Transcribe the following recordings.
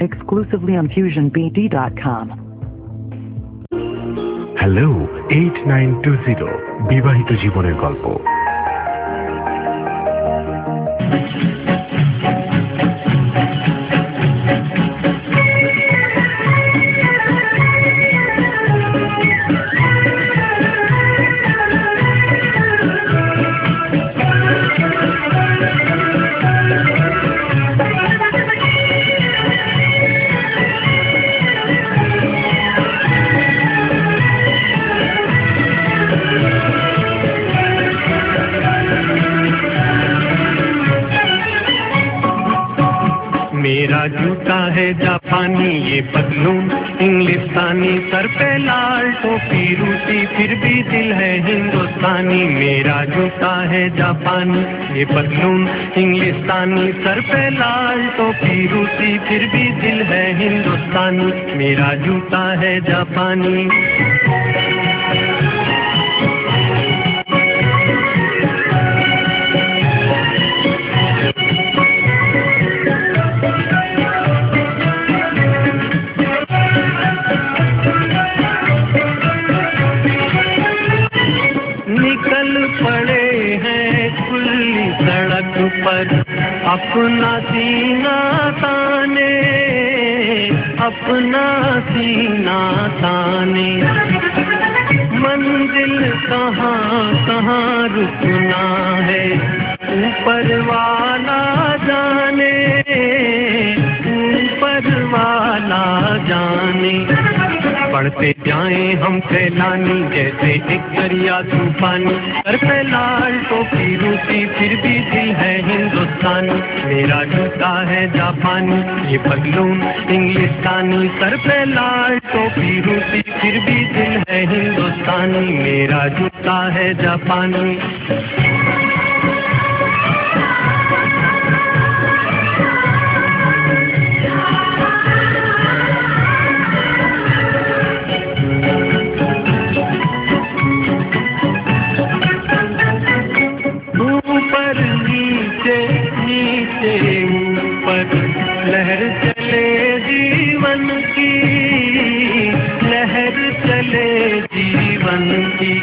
exclusively on FusionBD.com. Hello 8920 বিবাহিত জীবনের গল্প। मेरा जूता है जापानी, ये पतलून इंग्लिस्तानी, सर पे लाल टोपी रूसी, फिर भी दिल है हिंदुस्तानी। मेरा जूता है जापानी, ये पतलून इंग्लिस्तानी, सर पे लाल टोपी रूसी, फिर भी दिल है हिंदुस्तानी। मेरा जूता है जापानी। पड़े हैं खुली सड़क पर अपना सीना ताने, अपना सीना ताने। मंजिल कहाँ कहाँ रुकना है ऊपर वाला जाने, ऊपर वाला जाने। बढ़ते जाएं हम सैलानी जैसे एक दरिया तूफानी, सर पे लाल टोपी रूसी, फिर भी दिल है हिंदुस्तानी। मेरा जूता है जापानी, ये पतलून इंग्लिस्तानी, सर पे लाल टोपी रूसी, फिर भी दिल है हिंदुस्तानी। मेरा जूता है जापानी। लहर चले जीवन की, लहर चले जीवन की।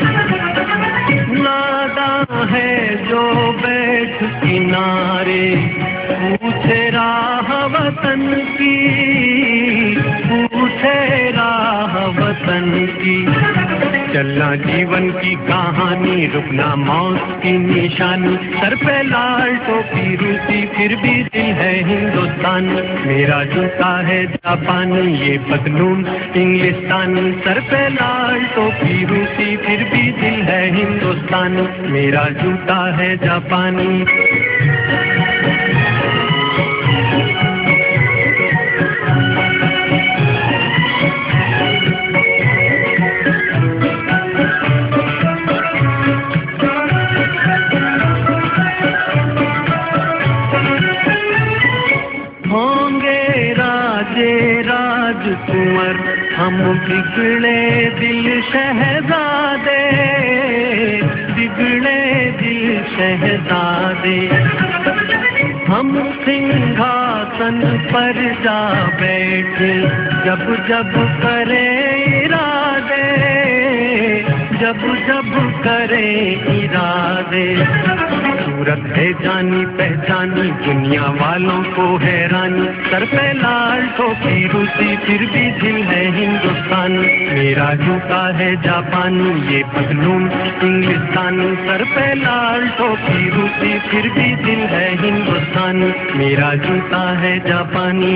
नादा है जो बैठ किनारे, पूछे राह वतन की, पूछे राह वतन की। चलना जीवन की कहानी, रुकना मौत की निशानी, सर पे लाल टोपी रूसी, फिर भी दिल है हिंदुस्तानी। मेरा जूता है जापानी, ये पतलून इंग्लिस्तानी, सर पे लाल टोपी रूसी, फिर भी दिल है हिंदुस्तानी। मेरा जूता है जापानी। राजकुंवर हम बिगड़े दिल शहजादे, बिगड़े दिल शहजादे। हम सिंहासन पर जा बैठे जब जब करे इरादे, जब जब करे इरादे। सूरत है जानी पहचानी, दुनिया वालों को हैरानी, सर पे लाल टोपी रूसी, फिर भी दिल है हिंदुस्तानी। मेरा जूता है जापानी, ये पतलून इंग्लिस्तानी, सर पे लाल टोपी रूसी, फिर भी दिल है हिंदुस्तानी। मेरा जूता है जापानी।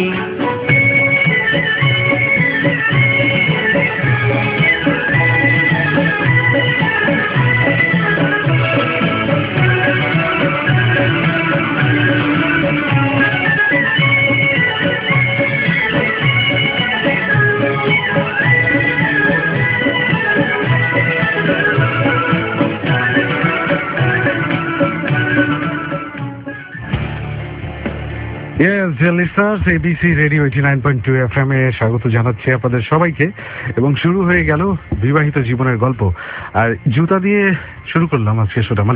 Yes, dear listeners, ABC Radio 89.2 FM এ স্বাগত জানাচ্ছি আপনাদের সবাইকে। এবং শুরু হয়ে গেল বিবাহিত জীবনের গল্প। আর জুতা দিয়ে শুরু করলাম আজকে শোটা, মানে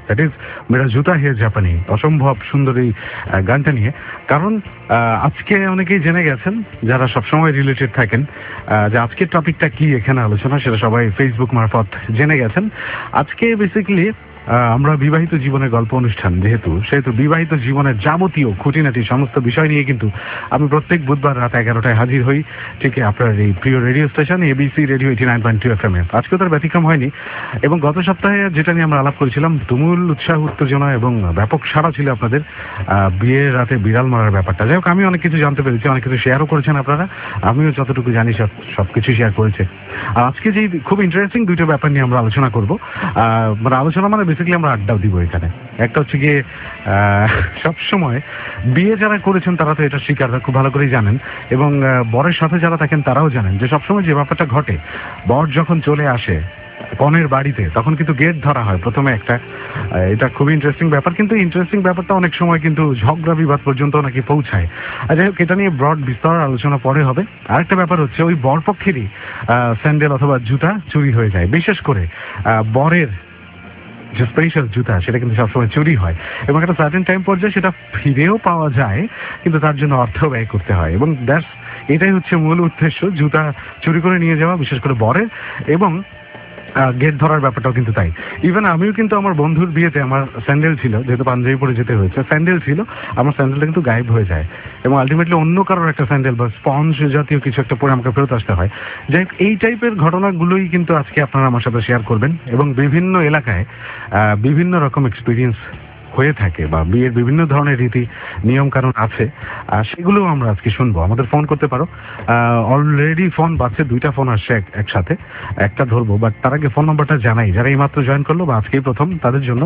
দ্যাট ইজ মেরা জুতা হে জাপানি, অসম্ভব সুন্দর এই গানটা নিয়ে। কারণ আজকে অনেকেই জেনে গেছেন যারা সবসময় রিলেটেড থাকেন যে আজকের টপিকটা কি এখানে আলোচনা, সেটা সবাই ফেসবুক মারফত জেনে গেছেন। আজকে বেসিক্যালি আমরা বিবাহিত জীবনের গল্প অনুষ্ঠান, সেহেতু বিবাহিত জীবনের যাবতীয় খুঁটিনাটি সমস্ত বিষয় নিয়ে কিন্তু আমি প্রত্যেক বুধবার রাত 11টায় হাজির হই, ঠিক আপনার এই প্রিয় radio station ABC radio 89.2 FM এ। আজকে তার ব্যতিক্রম হয়নি, এবং গত সপ্তাহে যেটা নিয়ে আমরা আলাপ করেছিলাম, তুমুল উৎসাহ উত্তেজনা এবং ব্যাপক সাড়া ছিল আপনাদের বিয়ের রাতে বিড়াল মারার ব্যাপারটা। যাই হোক, আমি অনেক কিছু জানতে পেরেছি, অনেক কিছু শেয়ারও করেছেন আপনারা, আমিও যতটুকু জানি সবকিছু শেয়ার করেছে। আর আজকে যে খুব ইন্টারেস্টিং দুইটা ব্যাপার নিয়ে আমরা আলোচনা করবো, আলোচনা মানে বেসিক্যালি আমরা আড্ডাও দিব এখানে। একটা হচ্ছে গিয়ে সবসময় বিয়ে যারা করেছেন তারা তো এটা স্বীকার খুব ভালো করেই জানেন, এবং বরের সাথে যারা থাকেন তারাও জানেন যে সবসময় যে ব্যাপারটা ঘটে, বর যখন চলে আসে কনের বাড়িতে তখন কিন্তু গেট ধরা হয় প্রথমে একটা। এটা খুবই ইন্টারেস্টিং ব্যাপার, কিন্তু ইন্টারেস্টিং ব্যাপারটা অনেক সময় কিন্তু ঝগড়া বিবাদ পর্যন্ত নাকি পৌঁছায়। যাই হোক, এটা নিয়ে ব্রড বিস্তর আলোচনা পরে হবে। আরেকটা ব্যাপার হচ্ছে ওই বরপক্ষেরই স্যান্ডেল অথবা জুতা চুরি হয়ে যায়, বিশেষ করে বরের যে স্পেশাল জুতা সেটা কিন্তু সবসময় চুরি হয়, এবং একটা সার্টেন টাইম পর্যায়ে সেটা ফিরেও পাওয়া যায়, কিন্তু তার জন্য অর্থ ব্যয় করতে হয়। এবং এটাই হচ্ছে মূল উদ্দেশ্য, জুতা চুরি করে নিয়ে যাওয়া, বিশেষ করে বরের। এবং গেট ধরার ব্যাপারটাও কিন্তু তাই। ইভেন আমিও কিন্তু আমার বন্ধুর বিয়েতে আমার স্যান্ডেল ছিল, যেহেতু পাঞ্জাবি পরে যেতে হয়েছে, স্যান্ডেল ছিল, আমার স্যান্ডেলটা কিন্তু গায়েব হয়ে যায়, এবং আলটিমেটলি অন্য কারোর একটা স্যান্ডেল বা স্পঞ্জ জাতীয় কিছু একটা পরে আমাকে ফেরত আসতে হয়। যাই হোক, এই টাইপের ঘটনাগুলোই কিন্তু আজকে আপনারা আমার সাথে শেয়ার করবেন, এবং বিভিন্ন এলাকায় বিভিন্ন রকম এক্সপিরিয়েন্স হয়ে থাকে, বা বিয়ের বিভিন্ন ধরনের রীতি নিয়ম কানুন আছে, সেগুলো আমরা আজকে শুনবো। আমাদের ফোন করতে পারো, অলরেডি ফোন বাজছে, দুইটা ফোন আসছে একসাথে, একটা ধরবো, বাট তার আগে ফোন নাম্বারটা জানাই যারা এই মাত্র জয়েন করলো বা আজকেই প্রথম তাদের জন্য,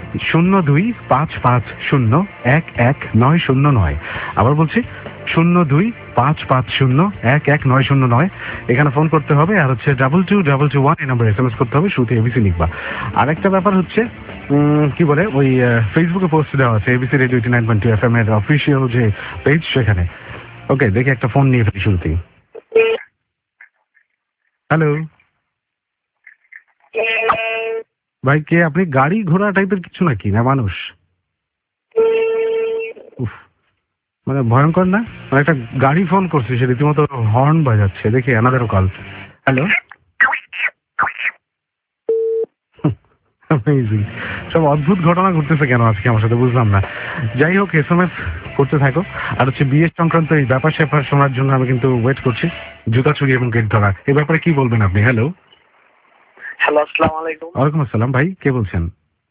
02-550-11909। আবার বলছি 02-550-11909। এখানে ফোন করতে হবে, আর হচ্ছে 2221 এই নাম্বার SMS করতে হবে, শুরুতে এবিসি লিখবা। আরেকটা ব্যাপার হচ্ছে কি বলে, ওই ফেসবুকে পোস্ট দেওয়া আছে এবিসি রেডিও 89.2 FM এর অফিসিয়াল যে পেজ, সেখানে। ওকে, দেখি একটা ফোন নিয়ে ফেলি শুরুতেই। হ্যালো ভাই, কে আপনি? গাড়ি ঘোড়া টাইপের কিছু নাকি, না মানুষ? মানে ভয়ঙ্কর না, মানে একটা গাড়ি ফোন করছে, সে রীতিমতো হর্ন বাজাচ্ছে। দেখি অ্যানাদার কল। হ্যালো, সব অদ্ভুত ঘটনা ঘটতেছে কেন আজকে আমার সাথে, বুঝলাম না। যাই হোক, SMS করতে থাকো। আর হচ্ছে বিয়ের সংক্রান্ত এই ব্যাপার স্যাপার শোনার জন্য আমি কিন্তু ওয়েট করছি। জুতা চুরি এবং গেট ধরা, এই ব্যাপারে কি বলবেন আপনি? হ্যালো, আসসালামু আলাইকুম। ওয়ালাইকুম আসসালাম। ভাই, কে বলছেন?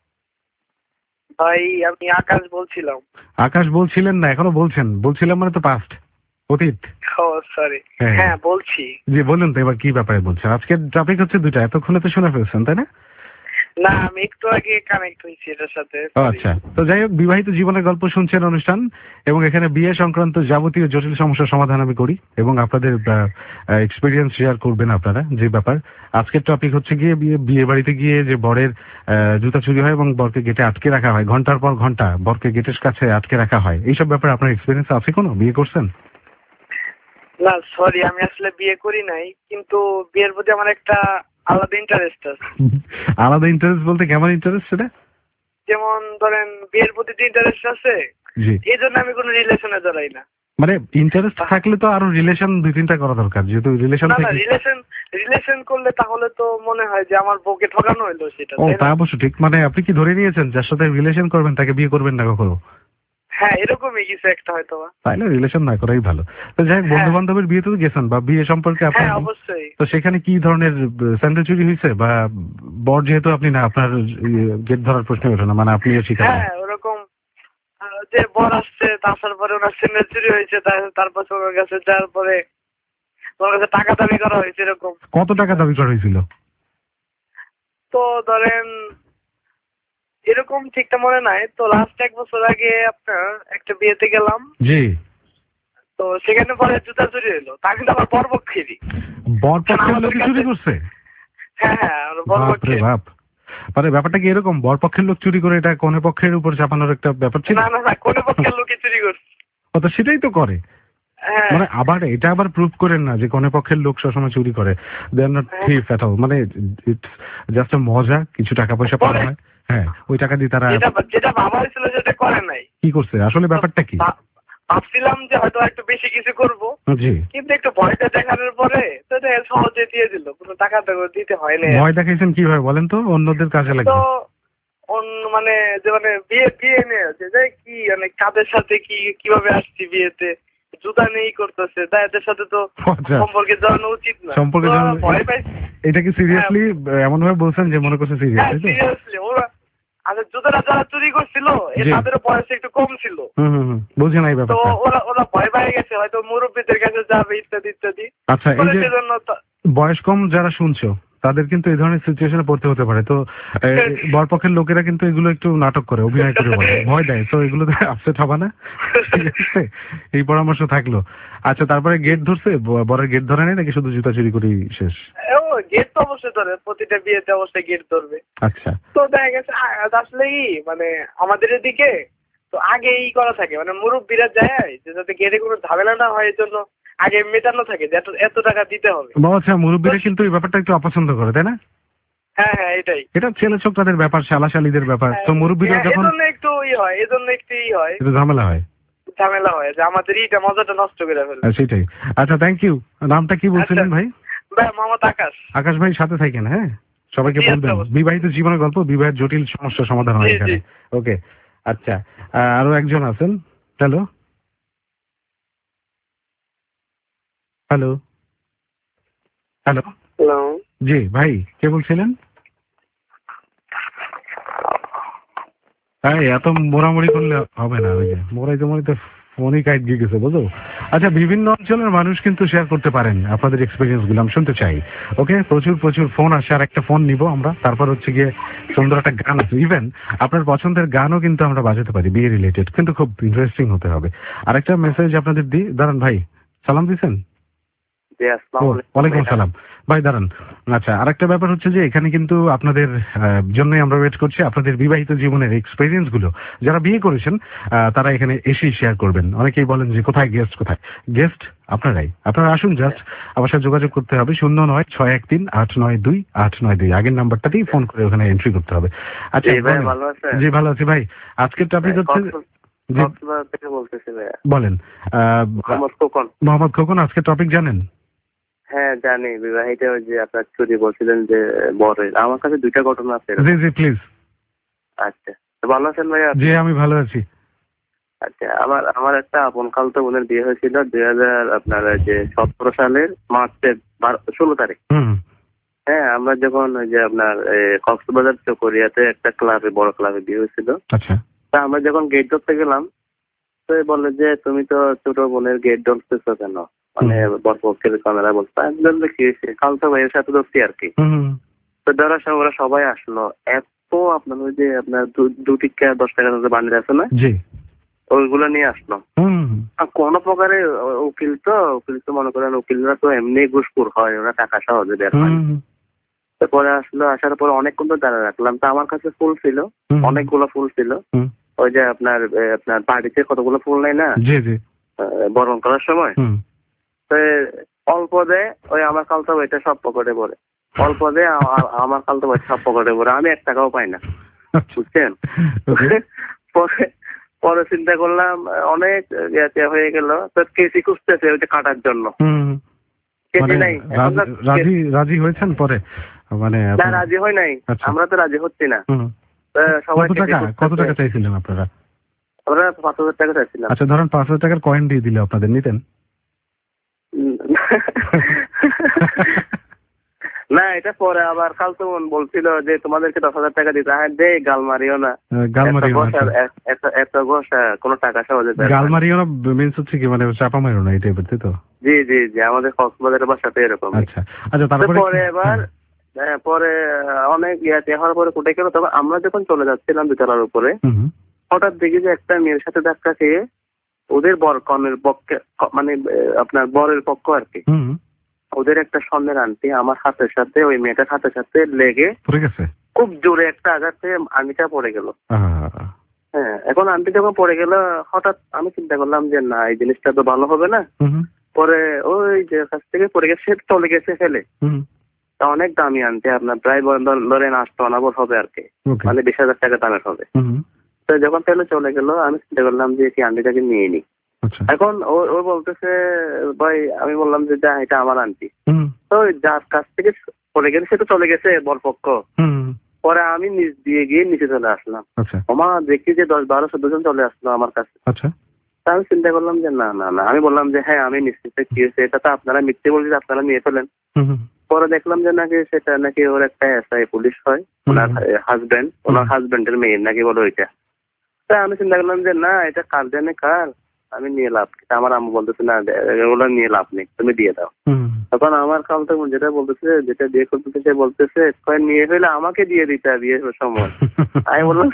ভাই, আমি আকাশ বলছিলাম। আকাশ বলছিলেন না, এখনো বলছেন? বলছিলাম মানে তো পাস্ট, অতীত। ও সরি, হ্যাঁ বলছি। জি বলুন তো, এবার কি ব্যাপারে বলছেন? আজকের টপিক হচ্ছে দুটা, এতক্ষণে তো শুনে ফেলছেন তাই না? না, আমি একটু আগে কানেক্ট হয়েছি এটার সাথে। আচ্ছা, তো যাই হোক, বিবাহিত জীবনের গল্প শুনছেন অনুষ্ঠান, এবং এখানে বিয়ে সংক্রান্ত যাবতীয় জটিল সমস্যার সমাধান আমি করি, এবং আপনাদের এক্সপিরিয়েন্স শেয়ার করবেন আপনারা। যে ব্যাপার আজকের টপিক হচ্ছে গিয়ে বিয়ে বাড়িতে গিয়ে যে বরের জুতা চুরি হয় এবং বরকে গেটে আটকে রাখা হয়, ঘন্টার পর ঘন্টা বরকে গেটের কাছে আটকে রাখা হয়, এইসব ব্যাপারে আপনার এক্সপিরিয়েন্স আছে কোনো? বিয়ে করছেন? না সরি, আমি আসলে বিয়ে করি নাই, কিন্তু বিয়ের প্রতি আমার একটা আলাদা ইন্টারেস্ট আছে। আলাদা ইন্টারেস্ট বলতে কেমন ইন্টারেস্ট সেটা? যেমন ধরেন, বিয়ের প্রতি ইন্টারেস্ট আছে, জি, এই জন্য আমি কোনো রিলেশনে জড়াই না। মানে ইন্টারেস্ট থাকলে তো আরো রিলেশন দুই তিনটা করা দরকার, যেহেতু রিলেশন না, থেকে রিলেশন করলে তাহলে তো মনে হয় যে আমার বউকে ঠকানো হইলো সেটা। ও, তা অবশ্য ঠিক। মানে আপনি কি ধরে নিয়েছেন যার সাথে রিলেশন করবেন তাকে বিয়ে করবেন না কখনো? হ্যাঁ, এরকমই কিছু একটা হয়তো। তাইলে রিলেশন না করাই ভালো। তো যাই হোক, বন্ধু বান্ধবের বিয়েতে তো গেছেন, বা বিয়ে সম্পর্কে আপনার, হ্যাঁ অবশ্যই। তো সেখানে কি ধরনের স্যান্ডেল চুরি হয়েছে? বা বর যেহেতু আপনি না, আপনার গেট ধরার প্রশ্ন ওঠে না, মানে আপনিও শিকার? হ্যাঁ, ওরকম যে বর আসছে, আসার পরে ওনার স্যান্ডেল চুরি হয়েছে, তারপর ওনার কাছে যাওয়ার পরে ওনার কাছে টাকা দাবি করা হয়েছে। এরকম। কত টাকা দাবি করা হয়েছিল? তো ধরেন এরকম ঠিকটা মনে নাই, তো লাস্ট 1 বছর আগে আপনার একটা বিয়েতে গেলাম। জি, তো সেখানে পরে জুতা চুরি হইলো, তা কিন্তু আমার বরপক্ষেরই। বরপক্ষের লোক চুরি করছে? হ্যাঁ হ্যাঁ, আমার বাপরে বরপক্ষের। বাপ। মানে ব্যাপারটা কি এরকম, বরপক্ষের লোক চুরি করে এটা কনে পক্ষের উপর চাপানোর একটা ব্যাপার ছিল? না না না, কোন পক্ষের লোকে চুরি করছে। ও, তো সেটাই তো করে। হ্যাঁ, মানে আবার এটা আবার প্রুভ করেন না যে কনে পক্ষের লোক সবসময় চুরি করে। They are not thief at all. মানে ইটস জাস্ট মজা, কিছু টাকা পয়সা পাওয়া হয়। হ্যাঁ, ওই টাকা দিয়ে তারা যেটা যেটা ভাবা হয়েছিল সেটা করে নাই। কি করছে আসলে ব্যাপারটা কি? ভাবছিলাম যে হয়তো একটু বেশি কিছু করবো, জি, কিন্তু একটু ভয়টা দেখানোর পরে তো সহজে দিয়ে দিল, কোনো টাকা তো দিতে হয় না। ভয় দেখাইছেন কিভাবে বলেন তো, অন্যদের কাজে তো লাগবে। মানে যে মানে বিয়ে বিয়ে নিয়ে যে কি মানে কাদের সাথে কিভাবে আসছি বিয়েতে, জুতা নেই করতেছে, তাই এদের সাথে তো আচ্ছা, সম্পর্কে জানানো উচিত না। সম্পর্কে তো জানানো- ভয় পাইছি। এটা কি সিরিয়াসলি এমন ভাবে বলছেন যে মনে করছে সিরিয়াস, হ্যাঁ তাই তো? সিরিয়াসলি, ওরা আচ্ছা জুতাটা যারা চুরি করছিল জি। তাদেরও বয়স একটু কম ছিল। বুঝে নাই তো ব্যাপারটা। ওরা ওরা ভয় পেয়ে গেছে, হয়তো মুরব্বীদের কাছে যাবে ইত্যাদি ইত্যাদি। আচ্ছা, এই যে সেজন্য বয়স কম যারা শুনছো তাদের কিন্তু এই ধরনের সিচুয়েশনে পড়তে হতে পারে। তো বরপক্ষের লোকেরা কিন্তু এগুলো একটু নাটক করে, অভিনয় করে বলে, ভয় দেয়। তো এগুলোতে আপসেট হবে না, ঠিক আছে? এই পরামর্শ থাকলো। আচ্ছা, তারপরে গেট ধরছে, বরের গেট ধরে নেই নাকি শুধু জুতা চুরি করেই শেষ? গেট তো অবশ্যই ধরে, প্রতিটা বিয়েতে অবশ্যই গেট ধরবে। আচ্ছা, তো দেখা গেছে আসলে মানে আমাদের এদিকে তো আগে করা থাকে, মানে মুরব্বীরা যায় যে যাতে গেটে কোনো ঝামেলা না হয়, এই জন্য আগে মেটানো থাকে যে এত এত টাকা দিতে হবে। আচ্ছা, মুরব্বীরা কিন্তু এই ব্যাপারটা একটু অপছন্দ করে, তাই না? হ্যাঁ হ্যাঁ এটাই, এটা ছেলে ছোকরাদের ব্যাপার, শালাশালীদের ব্যাপার। তো মুরব্বীরা যখন এজন্য একটু হয়, এজন্য একটু হয়, একটু ঝামেলা হয়, ঝামেলা হয় যে আমাদের মজাটা নষ্ট করে ফেলে। সেটাই। আচ্ছা, থ্যাংক ইউ। নামটা কি বলছিলেন ভাই? ভাই মোহাম্মদ আকাশ। আকাশ ভাই, সাথে থাকেন, হ্যাঁ? সবাইকে জি, বলবেন অবশ্যই। বিবাহিত জীবনের গল্প, বিবাহের জটিল সমস্যা সমাধান হয় জি, এখানে। জি। ওকে, আচ্ছা। আরো একজন আছেন। হ্যালো হ্যালো হ্যালো হ্যালো, জি ভাই, কে বলছিলেন? হ্যাঁ, এত মোড়ামুড়ি করলে হবে না, ওই যে মোড়াইতে মোড়াইতে ফোনই কাইট গিয়ে গেছে, বুঝো? আচ্ছা, বিভিন্ন অঞ্চলের মানুষ কিন্তু শেয়ার করতে পারেন আপনাদের এক্সপিরিয়েন্স গুলো, আমি শুনতে চাই। ওকে, প্রচুর প্রচুর ফোন আসে, আর একটা ফোন নিব আমরা, তারপর হচ্ছে গিয়ে সুন্দর একটা গান আছে, ইভেন আপনার পছন্দের গানও কিন্তু আমরা বাজাতে পারি, বিয়ে রিলেটেড, কিন্তু খুব ইন্টারেস্টিং হতে হবে। আরেকটা মেসেজ আপনাদের দিই, দাঁড়ান ভাই। সালাম দিছেন? ওয়ালাইকুম সালাম ভাই, দাঁড়ান। আচ্ছা, আরেকটা ব্যাপার হচ্ছে যে এখানে কিন্তু আপনাদের জন্যই আমরা ওয়েট করছি, আপনাদের বিবাহিত জীবনের এক্সপেরিয়েন্স গুলো যারা বিয়ে করেছেন তারা এখানে এসেই শেয়ার করবেন। অনেকেই বলেন যে কোথায় গেস্ট, কোথায় গেস্ট? আপনারা আসুন, জাস্ট আমার সাথে যোগাযোগ করতে হবে 09613892 আগের নাম্বারটাতেই ফোন করে ওখানে এন্ট্রি করতে হবে। আচ্ছা জি, ভালো আছি ভাই। আজকের টপিক হচ্ছে, বলেন। মোহাম্মদ খোকন, আজকের টপিক জানেন? হ্যাঁ জানি, বিবাহিত যে আপনার চুরি বলছিলেন যে বরের, আমার কাছে দুইটা ঘটনা আছে। জি জি, প্লিজ। আচ্ছা, তো ভালো আছেন ভাইয়া? জি, আমি ভালো আছি। আচ্ছা, আমার একটা আপন খালতো বোনের বিয়ে হয়েছিল 2017 সালের মার্চের 16 তারিখ। হ্যাঁ, আমরা যখন ওই যে আপনার কক্সবাজার চকরিয়াতে একটা ক্লাবে, বড় ক্লাবে বিয়ে হয়েছিল। আচ্ছা, তা আমরা যখন গেট ধরতে গেলাম, তো বললো যে তুমি তো ছোট বোনের গেট ধরতেছো কেন, মানে বরপক্ষের ক্যামেরা বলতে কি খালতো ভাইয়ের সাথে ধরছি আর কি। তো ধরার সময় ওরা সবাই আসলো, এত আপনার ওই যে আপনার 2 টিকা 10 টাকা বানিয়ে আছে না, ওইগুলো নিয়ে আসলো। আর কোনো প্রকারে উকিল তো মনে করেন, উকিলরা তো এমনি ঘুষখোর হয়, ওরা টাকা সহজে বের হয়। তারপরে আসলো, আসার পর অনেকক্ষণ তো দাঁড়া রাখলাম। তো আমার কাছে ফুল ছিল, অনেকগুলো ফুল ছিল। ওই যে আপনার বাড়িতে কতগুলো ফুল নেই না বরণ করার সময়, তো অল্প দেয় ওই আমার খালতো ভাইটা সব পকেটে পড়ে, অল্প দেয় আমার খালতো ভাই সব পকেটে পড়ে, আমি 1 টাকাও পাই না, বুঝছেন? পরে চিন্তা করলাম অনেক হয়ে গেল, তো কেসি খুঁজতেছে ওই যে কাটার জন্য, কেসি নাই। রাজি হয়েছেন পরে? মানে না, রাজি হয় নাই, আমরা তো রাজি হচ্ছি না। সবাই কত টাকা চাইছিলেন আপনারা? আমরা 5,000 টাকা চাইছিলাম। আচ্ছা, ধরেন 5,000 টাকার কয়েন দিয়ে দিলে আপনাদের নিতেন? না, এটা পরে আবার খালতো বোন বলছিল যে তোমাদেরকে 10,000 টাকা দিতে। হ্যাঁ দে, গাল মারিও না, এত ঘষা কোনো টাকা সহজে গাল মারিও না মিন্স হচ্ছে কি, মানে চাপা মারিও না, এই টাইপের, তাই তো? জি জি জি, আমাদের কক্সবাজারের বাসাতে এরকম। আচ্ছা আচ্ছা, তারপরে পরে এবার পরে অনেক হওয়ার পরে কোটে গেল। তবে আমরা যখন চলে যাচ্ছিলাম দোতলার উপরে, হঠাৎ দেখি যে একটা মেয়ের সাথে ধাক্কা খেয়ে ওদের কনের পক্ষে, মানে আপনার বরের পক্ষ আর কি, ওদের একটা স্বর্ণের আংটি আমার হাতের সাথে, ওই মেয়েটার হাতের সাথে লেগে পড়ে গেছে, খুব জোরে একটা আঘাত পেয়ে আংটিটা পড়ে গেল। হ্যাঁ, এখন আংটি যখন পড়ে গেল, হঠাৎ আমি চিন্তা করলাম যে না, এই জিনিসটা তো ভালো হবে না। পরে ওই যে কাছ থেকে পড়ে গেছে, চলে গেছে ফেলে। তা অনেক দামি আনতে, আপনার প্রায় ধরেন 8 টনাবর হবে আর কি, Okay. মানে 20,000 টাকা দামের হবে। হুম। তো যখন তাহলে চলে গেল, আমি চিন্তা করলাম যে কি আন্টিটাকে নিয়ে নিই। আচ্ছা। এখন ও বলতেছে ভাই, আমি বললাম যে এটা আমার আন্টি। হুম। তো যার কাছ থেকে পড়ে গেছে সে তো চলে গেছে বরপক্ষ। হুম। পরে আমি নিচ দিয়ে গিয়ে নিচে চলে আসলাম। আচ্ছা। ওমা দেখি যে 10-12-14 জন চলে আসলো আমার কাছে। আচ্ছা। তা আমি চিন্তা করলাম যে না না না, আমি বললাম যে হ্যাঁ আমি নিশ্চিত কি হয়েছে, এটা তো আপনারা মিথ্যে বলছেন, আপনারা নিয়ে ফেলেন। হুম। পরে দেখলাম যে নাকি সেটা নাকি ওর একটা এসআই পুলিশ হয়, ওনার হাজবেন্ড, ওনার হাজবেন্ডের মেয়ের নাকি বলো ওইটা। তা আমি চিন্তা করলাম যে না, এটা কার জানে কার, আমি নিয়ে লাভ কি? তা আমার আম্মু বলতেছে না, ওগুলো নিয়ে লাভ নেই, তুমি দিয়ে দাও। তখন আমার খালতো বোন যেটা বলতেছে, যেটা বিয়ে করতেছে, সে বলতেছে নিয়ে হইলে আমাকে দিয়ে দিতে বিয়ের সময়। আমি বললাম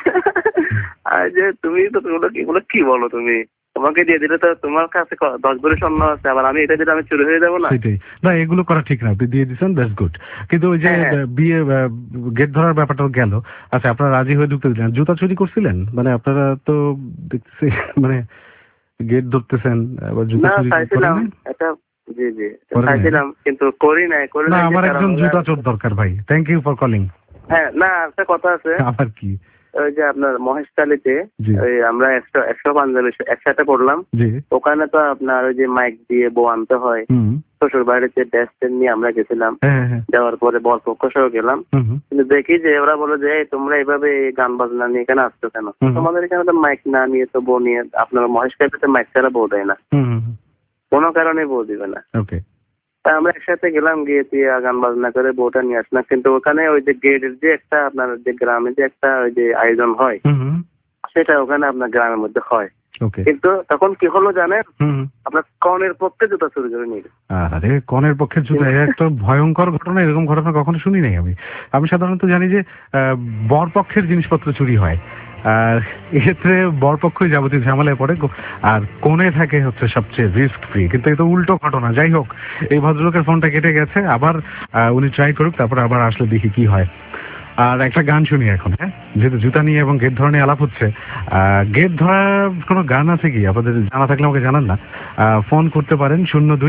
যে তুমি তো এগুলো কি বলো, তুমি তোমাকে দিয়ে দিলে তো তোমার কাছে 10 ভরি স্বর্ণ আছে, আবার আমি এটা দিলে আমি চুরি হয়ে যাবো না? সেটাই না, এগুলো করা ঠিক না। আপনি দিয়ে দিচ্ছেন, দ্যাটস গুড। কিন্তু ওই যে বিয়ে গেট ধরার ব্যাপারটাও গেল। আচ্ছা, আপনারা রাজি হয়ে ঢুকতে দিলেন, জুতা চুরি করছিলেন? মানে আপনারা তো দেখতেছি মানে গেট ধরতেছেন, আবার জুতা চুরি চাইছিলাম এটা, জি জি চাইছিলাম, কিন্তু করি নাই। না, আমার একজন জুতা চোর দরকার ভাই। Thank you for calling. হ্যাঁ, না একটা কথা আছে। আবার কি? ওই যে আপনার মহেশখালীতে আমরা 100 পাঞ্জাবি একসাথে পড়লাম, ওখানে তো আপনার ওই যে মাইক দিয়ে বউ আনতে হয়, শ্বশুর বাড়িতে ড্যাস নিয়ে আমরা গেছিলাম। যাওয়ার পরে বরপক্ষ সহ গেলাম, কিন্তু দেখি যে ওরা বলে যে তোমরা এইভাবে গান বাজনা নিয়ে এখানে আসছো কেন? তোমাদের এখানে তো মাইক না নিয়ে তো বউ নিয়ে, আপনার মহেশখালীতে মাইক ছাড়া বউ দেয় না, কোনো কারণে বউ দিবে না। আমরা একসাথে গেলাম, গিয়ে গান বাজনা করে বউটা নিয়ে আসলাম। কিন্তু ওখানে ওই যে গেটের যে একটা আপনার যে গ্রামে যে একটা ওই যে আয়োজন হয়, সেটা ওখানে আপনার গ্রামের মধ্যে হয়। কিন্তু তখন কি হলো জানেন, আপনার কনের পক্ষে জুতা চুরি করে নিয়ে গেছে। আরে কনের পক্ষে জুতা, একটা ভয়ঙ্কর ঘটনা। এরকম ঘটনা কখনো শুনি নাই আমি সাধারণত জানি যে বরপক্ষের জিনিসপত্র চুরি হয়, আর এক্ষেত্রে বরপক্ষই যাবতীয় ঝামেলায় পড়ে, আর কোণে থাকে হচ্ছে সবচেয়ে রিস্ক ফ্রি। কিন্তু এটা উল্টো ঘটনা। যাই হোক, এই ভদ্রলোকের ফোনটা কেটে গেছে, আবার উনি ট্রাই করুক, তারপরে আবার আসলে দেখি কি হয়। আর একটা গান শুনি এখন। হ্যাঁ, যেহেতু জুতা নিয়ে এবং গেট ধরা নিয়ে আলাপ হচ্ছে, গেট ধরার কোনো গান আছে কি আপনাদের জানা থাকলে আমাকে জানান না। ফোন করতে পারেন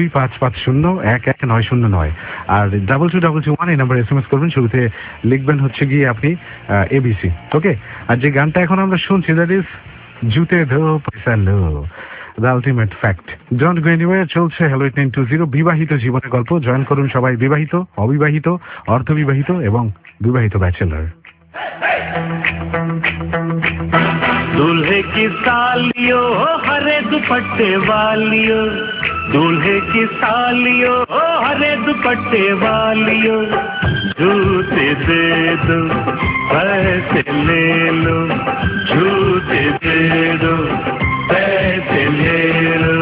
02-550-11-909, আর 2221 এই নাম্বারে SMS করবেন। শুরুতে লিখবেন হচ্ছে গিয়ে আপনি ABC। ওকে, আর যে গানটা এখন আমরা শুনছি, দ্যাট ইজ জুতে ধো পয়সা লো, the ultimate fact. Don't go anywhere. চলছে হ্যালো 8920 বিবাহিত জীবনের গল্প। জয়েন করুন সবাই, বিবাহিত, অবিবাহিত, অর্ধবিবাহিত এবং বিবাহিত ব্যাচেলর। दूल्हे की सालियो हरे दुपट्टे वालियो, दूल्हे की सालियो हरे दुपट्टे वालियो, जूते दे दो पैसे ले लो, जूते दे दो पैसे ले लो।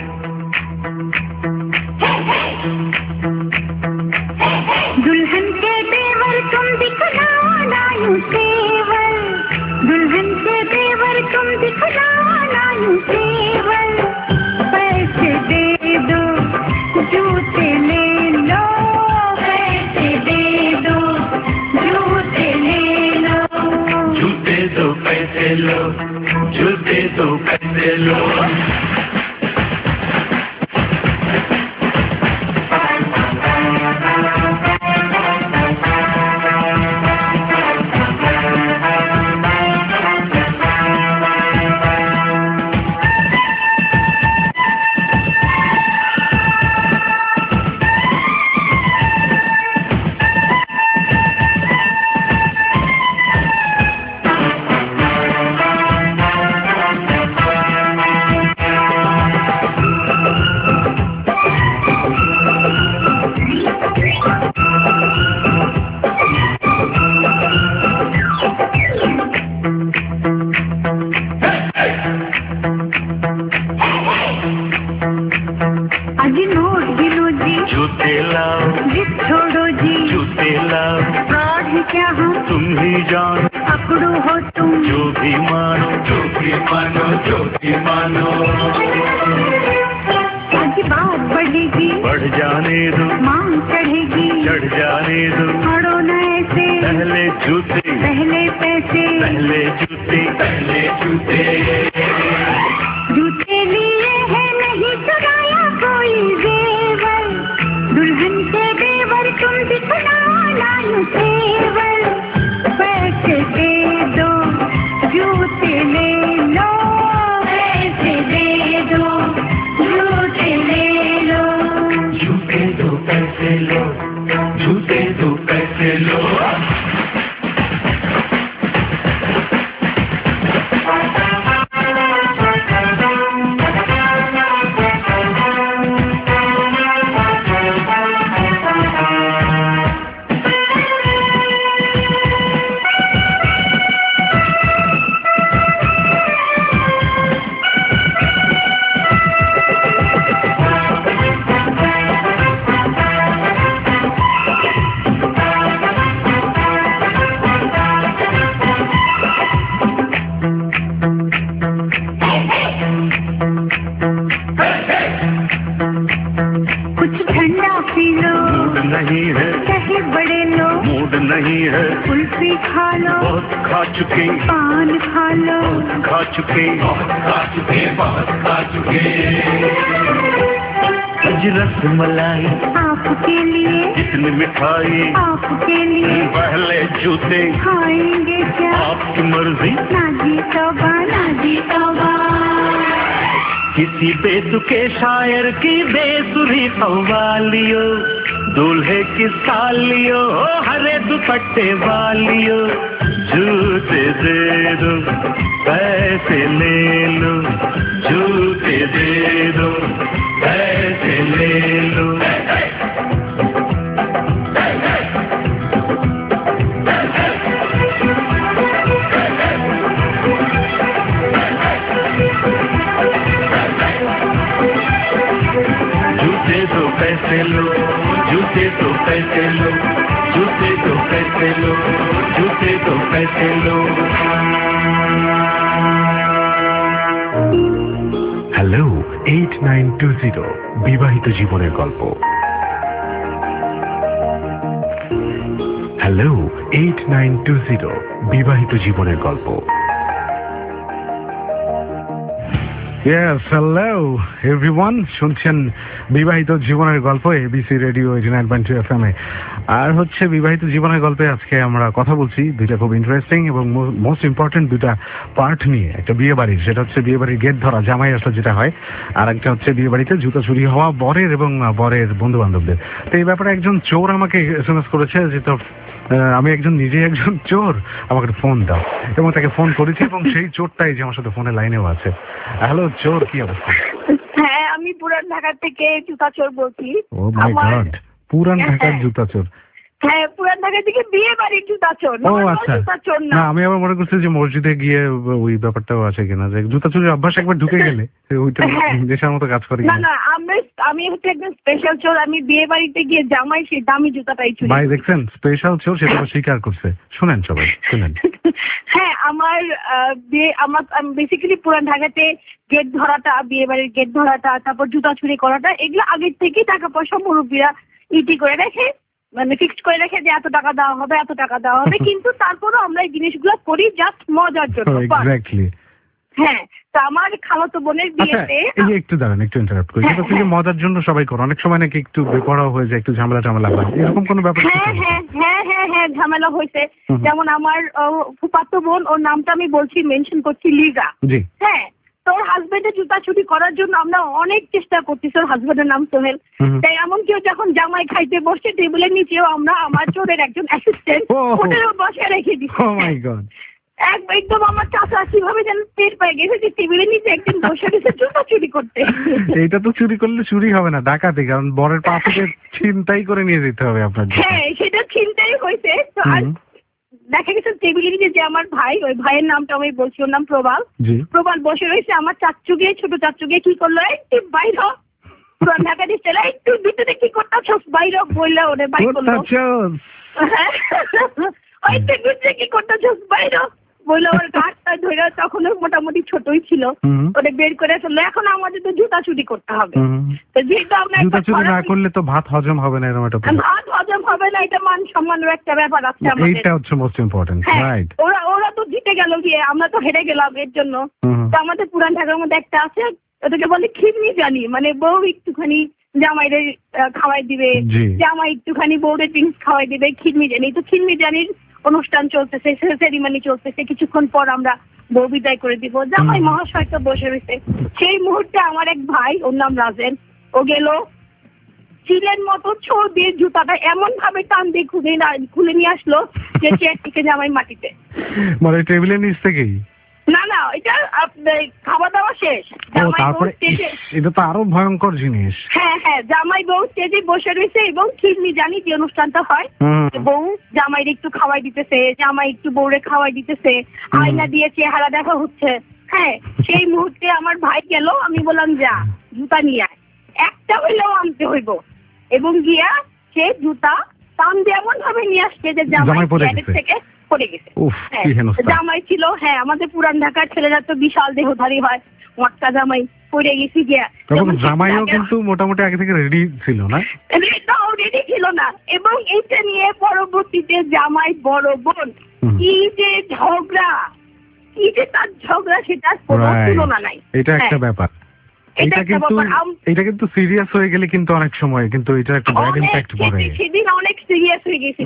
दुल्हन के देवर तुम दिखलाओ नायू तेवर, दुल्हन के देवर तुम दिखलाओ नायू तेवर, पैसे दे दो जूते ले लो, पैसे दे दो जूते ले लो, जूते दो पैसे लो, जूते दो पैसे लो। बढ़ जाने दो, मांग चढ़ेगी, चढ़ जाने दो, छोड़ो न ऐसे, पहले जूते पहले पैसे, पहले जूते पहले जूते, जूते लिए है नहीं चुराया कोई जेवर, दुल्हन के देवर तुम दिखलाओ पैसे लो, जूते दो पैसे लो। कुछ ठंडा पी लो, मूड नहीं है, चाहे बड़े लो, मूड नहीं है, कुल्फी खा लो, बहुत खा चुके, पान खा लो, खा चुके, बहुत खा चुके। आज रसमलाई आपके लिए, इतनी मिठाई, आपके लिए पहले जूते खाएंगे क्या, आपकी मर्जी। ना जी तौबा, ना जी तौबा। किसी बेतुके शायर की बेसुरी कव्वालियो, दूल्हे की सालियो, हरे दुपट्टे वालियो। जूते दे दो, पैसे ले लो, जूते दे दो, पैसे ले लो। जूते दो पैसे लो, जूते दो पैसे लो, जूते दो पैसे लो, जूते दो पैसे लो। হ্যালো 8920 বিবাহিত জীবনের গল্প। হ্যালো 8920 বিবাহিত জীবনের গল্প। Yes, hello everyone, শুনছেন বিবাহিত জীবনের গল্প এবিসি রেডিও 89.2 FM এ। আর হচ্ছে বিবাহিত জীবনের গল্পে আজকে আমরা কথা বলছি দুইটা খুব ইন্টারেস্টিং এবং মোস্ট ইম্পর্টেন্ট দুইটা পার্ট নিয়ে। একটা বিয়ে বাড়ির, সেটা হচ্ছে বিয়ে বাড়ির গেট ধরা, জামাই আসলে যেটা হয়, আর একটা হচ্ছে বিয়ে বাড়িতে জুতো চুরি হওয়া বরের এবং বরের বন্ধু বান্ধবদের। তো এই ব্যাপারে একজন চোর আমাকে SMS করেছে যে তো আমি নিজেই একজন চোর, আমাকে ফোন দাও, এবং তাকে ফোন করেছি এবং সেই চোরটাই যে আমার সাথে ফোনে লাইনেও আছে। হ্যালো চোর, কি অবস্থা? হ্যাঁ, আমি পুরান ঢাকা থেকে জুতা চোর বলছি। ও মাই গড, পুরান ঢাকার জুতা চোর? হ্যাঁ, পুরান ঢাকা থেকে বিয়ে বাড়ির জুতা চোর। ও আচ্ছা, জুতা চোর না আমি আবার মনে করছি যে মসজিদে গিয়ে ওই ব্যাপারটাও আছে কিনা, যে জুতা চুরির অভ্যাস একবার ঢুকে গেলে ওইটা দেশের মতো কাজ করে না কিনা। না, আমি হচ্ছে একদম স্পেশাল চোর। আমি বিয়ে বাড়িতে গিয়ে জামাই সেই দামি জুতাটাই চুরি। ভাই দেখছেন, স্পেশাল চোর, সেটা স্বীকার করছে। শুনেন সবাই শুনেন। হ্যাঁ, আমার বেসিক্যালি পুরান ঢাকাতে গেট ধরাটা, বিয়ে বাড়ির গেট ধরাটা, তারপর জুতা চুরি করাটা, এগুলো আগের থেকেই টাকা পয়সা মুরব্বীরা ইটি করে রেখে, মানে ফিক্সড করে রেখে যে এত টাকা দেওয়া হবে, এত টাকা দেওয়া হবে। কিন্তু তারপরও আমরা এই জিনিসগুলো করি জাস্ট মজার জন্য। এক্স্যাক্টলি। হ্যাঁ, তো আমার খালাতো বোনের বিয়েতে, এই যে একটু দাঁড়ান, একটু ইন্টারাপ্ট করি। সেটা হচ্ছে যে মজার জন্য সবাই করে, অনেক সময় নাকি একটু বেপরোয়া হয়ে যায়, একটু ঝামেলা হয়, এরকম কোনো ব্যাপার? হ্যাঁ ঝামেলা হয়েছে। যেমন আমার ফুফাতো বোন, ওর নামটা আমি বলছি, মেনশন করছি, লিজা। জি। হ্যাঁ, তোর হাজবেন্ডের জুতা চুরি করার জন্য আমরা অনেক চেষ্টা করতেছি। ওর হাজবেন্ডের নাম সোহেল। তাই এমনকি যখন জামাই খাইতে বসছে টেবিলের নিচেও আমরা আমার চোরের একজন অ্যাসিস্ট্যান্ট হোটেলেও বসে রেখে দিচ্ছি। ও মাই গড, একদম আমার চাচা কিভাবে যেন টের পেয়ে গেছে যে টেবিলের নিচে একদিন বসে গেছে জুতা চুরি করতে। এইটা তো চুরি করলে চুরি হবে না, ডাকাতি, কারণ বরের পা থেকে ছিনতাই করে নিয়ে যেতে হবে আপনার। হ্যাঁ, সেটা ছিনতাই হয়েছে। তো আর দেখা গেছে টেবিলের নিচে যে আমার ভাই, ওই ভাইয়ের নামটা আমি বলছি, ওর নাম প্রবাল। প্রবাল বসে রয়েছে। আমার চাচ্চু গিয়ে, ছোট চাচ্চু গিয়ে কি করলো, একটু বাইর পুরান ঢাকা দিচ্ছে, একটু ভিতরে কি করতেছ, বাইর বললে ওরে বাইর করলো। ওই ভিতরে কি করতেছ, বাইর বললো। ওর ঘাটটা ধরে, তখন মোটামুটি ছোটই ছিল, ওটা বের করে ফেললো। এখন আমাদের তো জুতা চুরি করতে হবে। তো যেহেতু আমরা জুতা চুরি না করলে তো ভাত হজম হবে না, এরকম একটা ভাত হজম হবে না, এটা মান সম্মানের একটা ব্যাপার আছে আমাদের। এইটা হচ্ছে মোস্ট ইম্পর্টেন্ট, রাইট? ওরা তো জিতে গেল গিয়ে, আমরা তো হেরে গেলাম এর জন্য। তো আমাদের পুরান ঢাকার মধ্যে একটা আছে, ওটাকে বলে খিমনি জানি, মানে বউ একটুখানি জামাইদের খাওয়াই দিবে, জামাই একটুখানি বউদের ড্রিঙ্কস খাওয়াই দিবে, খিমনি জানি। তো খিমনি জানির অনুষ্ঠান চলতেছে, সেরিমনি চলতেছে। কিছুক্ষণ পর আমরা বউ বিদায় করে দিব, জামাই মহাশয় তো বসে রয়েছে। সেই মুহূর্তে আমার এক ভাই, ওর নাম রাজেন, ও গেল চিলের মতো ছো দিয়ে জুতাটা এমন ভাবে টান দিয়ে খুলে নিয়ে আসলো যে চেয়ার থেকে জামাই মাটিতে। মানে টেবিলের নিচ থেকেই? না না, এটা খাওয়া দাওয়া শেষ, তারপরে এটা তো আরো ভয়ঙ্কর জিনিস। হ্যাঁ হ্যাঁ, জামাই বউ স্টেজে বসে রয়েছে এবং খিরনি জানি যে অনুষ্ঠানটা হয়, বউ জামাইরে একটু খাওয়াই দিতেছে, জামাই একটু বউরে খাওয়াই দিতেছে, আয়না দিয়ে চেহারা দেখা হচ্ছে। হ্যাঁ, সেই মুহূর্তে আমার ভাই গেল, আমি বললাম যা জুতা নিয়ে আয়, একটা হইলেও আনতে হইব, এবং গিয়া সে জুতা টান দিয়ে এমন ভাবে নিয়ে আসছে যে জামাই থেকে পড়ে গেছে। জামাই ছিল, হ্যাঁ আমাদের পুরান ঢাকার ছেলেরা তো বিশাল দেহধারী হয়, মটকা জামাই পড়ে গেছি গিয়া। জামাইও কিন্তু মোটামুটি আগে থেকে রেডি ছিল না? রেডি ছিল না, এবং এইটা নিয়ে পরবর্তীতে জামাই বড় বোন কি যে ঝগড়া, কি যে তার ঝগড়া, সেটা কোনো তুলনা নাই। এটা একটা ব্যাপার, এটা কিন্তু সিরিয়াস হয়ে গেলে কিন্তু অনেক সময় কিন্তু এটা একটা ব্যাড ইমপ্যাক্ট পড়ে। সেদিন অনেক সিরিয়াস হয়ে গেছিল,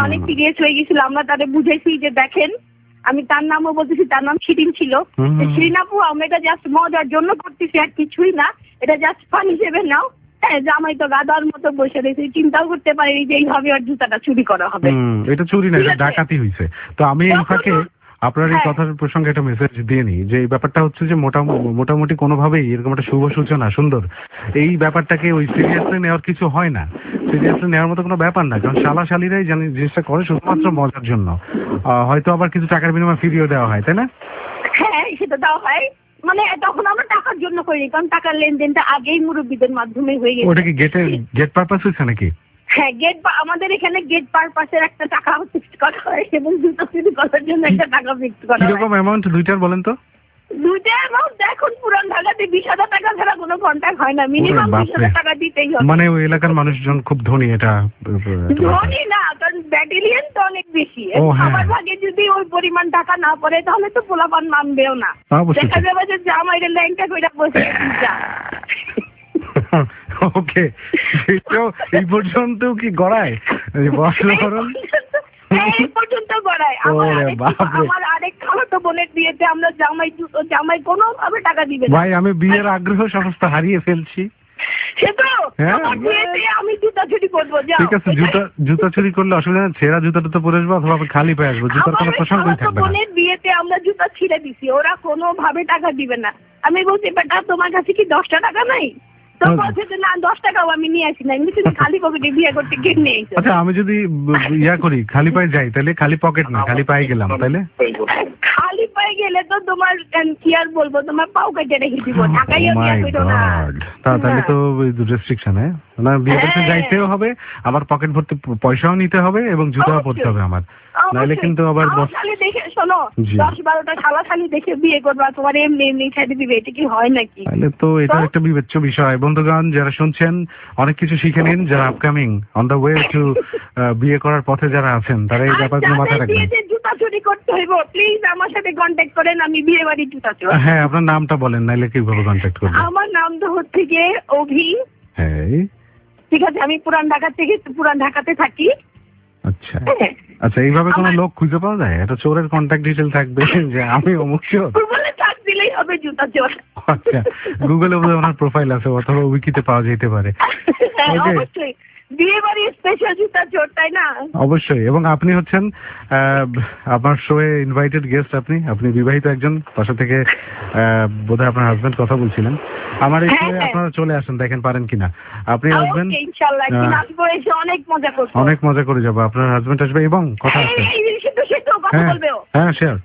আমরা তাদের বুঝাইছি যে দেখেন, আমি তার নামও বলতেছি, তার নাম শিরিন ছিল, শিরিন আপু আমরা এটা জাস্ট মজার জন্য করতেছি আর কিছুই না, এটা জাস্ট ফান হিসেবে নাও। হ্যাঁ, জামাই তো গাদার মতো বসে রয়েছে, চিন্তাও করতে পারিনি যে এইভাবে আর জুতাটা চুরি করা হবে। এটা চুরি না, এটা ডাকাতি হয়েছে। তো আমি এই ফাঁকে আপনার এই কথার প্রসঙ্গে একটা মেসেজ দিয়ে নিই যে এই ব্যাপারটা হচ্ছে যে মোটামুটি কোনোভাবেই এরকম একটা শুভ সূচনা সুন্দর, এই ব্যাপারটাকে ওই সিরিয়াসলি নেওয়ার কিছু হয় না, সিরিয়াসলি নেওয়ার মতো কোনো ব্যাপার না, কারণ শালাশালিরাই জিনিসটা করে শুধুমাত্র মজার জন্য, হয়তো আবার কিছু টাকার বিনিময়ে ফিরিয়ে দেওয়া হয়, তাই না? হ্যাঁ, সেটা দেওয়া হয়, মানে তখন আমরা টাকার জন্য করিনি, কারণ টাকার লেনদেনটা আগেই মুরব্বীদের মাধ্যমে হয়ে গেছে। ওটা কি গেট পারপাস হয়েছে নাকি? হ্যাঁ, আমাদের এখানে গেট পারপাসের একটা টাকা ফিক্সড করা হয় এবং জুতো চুরি করার জন্য একটা টাকা ফিক্সড করা হয়। কিরকম অ্যামাউন্ট দুইটার বলেন তো? দুইটা অ্যামাউন্ট এখন পুরান ঢাকাতে 20,000 টাকা ছাড়া কোনো কন্ট্যাক্ট হয় না, মিনিমাম 20,000 টাকা দিতেই হবে। মানে ওই এলাকার মানুষজন খুব ধনী? এটা ধনী না, কারণ ব্যাটালিয়ন তো অনেক বেশি, আমার ভাগে যদি ওই পরিমাণ টাকা না পড়ে তাহলে তো পোলাপান মানবেও না, দেখা যাবে যে জামাইরে ল্যাংটা কইরা বসে যা। ওকে, এই পর্যন্ত কি গড়ায়? এই পর্যন্ত গড়ায়। আমার আরেক খালাতো বোনের বিয়েতে আমরা জামাই কোনোভাবে টাকা দিবে না। ভাই, আমি বিয়ের আগ্রহ সমস্ত হারিয়ে ফেলছি। আমি জুতা চুরি করবো। ঠিক আছে, জুতা চুরি করলে অসুবিধা নেই, ছেঁড়া জুতাটা তো পরে আসবো অথবা খালি পায়ে আসবো, জুতার কোনো প্রসঙ্গই থাকবে না। বোনের বিয়েতে আমরা জুতা ছিঁড়ে দিছি, ওরা কোনোভাবে টাকা দিবে না। আমি বলছি বেটা তোমার কাছে কি 10টা টাকা নাই? তো বলছে যে না 10 টাকাও আমি নিয়ে আসি না, এমনি তুমি খালি পকেটে বিয়ে করতে গিয়ে নিয়ে এসো। আচ্ছা, আমি যদি করি খালি পায়ে যাই, তাহলে খালি পকেট না খালি পায়ে গেলাম, তাহলে খালি পায়ে গেলে তো তোমার কি আর বলবো, তোমার পাও কেটে রেখে দিব, ঢাকাইও দিয়া কইরো না। তাহলে তো রেস্ট্রিকশন, না বিয়ে করতে যাইতেও হবে, আবার পকেট ভর্তি পয়সাও নিতে হবে এবং জুতাও পরতে হবে আমার, নাহলে কিন্তু আবার দেখে শোনো 10-12টা শালাশালি দেখে বিয়ে করবা, তোমার এমনি ছেড়ে দিবে, এটা কি হয় নাকি? তাহলে তো এটা একটা বিবেচ্য বিষয়। বন্ধুগণ যারা শুনছেন, অনেক কিছু শিখে নিন, যারা upcoming on the way to বিয়ে করার পথে যারা আছেন, তারা এই ব্যাপারগুলো মাথায় রাখবেন। জুতা চুরি করতে হইব, প্লিজ আমার সাথে কন্ট্যাক্ট করেন, আমি বিয়ে বাড়ি জুতা চোর। হ্যাঁ, আপনার নামটা বলেন, নাইলে কিভাবে কন্ট্যাক্ট করবেন? আমার নাম তো হচ্ছে গিয়ে অভি। হ্যাঁ, ঠিক আছে, আমি পুরান ঢাকাতে থাকি। আচ্ছা আচ্ছা, এইভাবে কোনো লোক খুঁজে পাওয়া যায়? এটা চোরের কন্ট্যাক্ট ডিটেইল থাকবে যে আমি অমুক চোর, গুগলে সার্চ দিলেই হবে জুতা চোর। আচ্ছা, গুগলে বোধহয় ওনার প্রোফাইল আছে অথবা উইকিতে পাওয়া যেতে পারে। অবশ্যই বিয়ে বাড়ি স্পেশাল জুতা চোর, তাই না? অবশ্যই। এবং আপনি হচ্ছেন আপনার শোয়ে ইনভাইটেড গেস্ট, আপনি বিবাহিত একজন, পাশে থেকে বোধহয় আপনার হাজবেন্ড কথা বলছিলেন। আমার এই শোয়ে আপনারা চলে আসেন, দেখেন পারেন কিনা। আপনি আসবেন, ইনশাআল্লাহ অনেক মজা করব, অনেক মজা করে যাবো। আপনার হাজবেন্ড আসবে এবং কথা আছে। হ্যাঁ শিওর।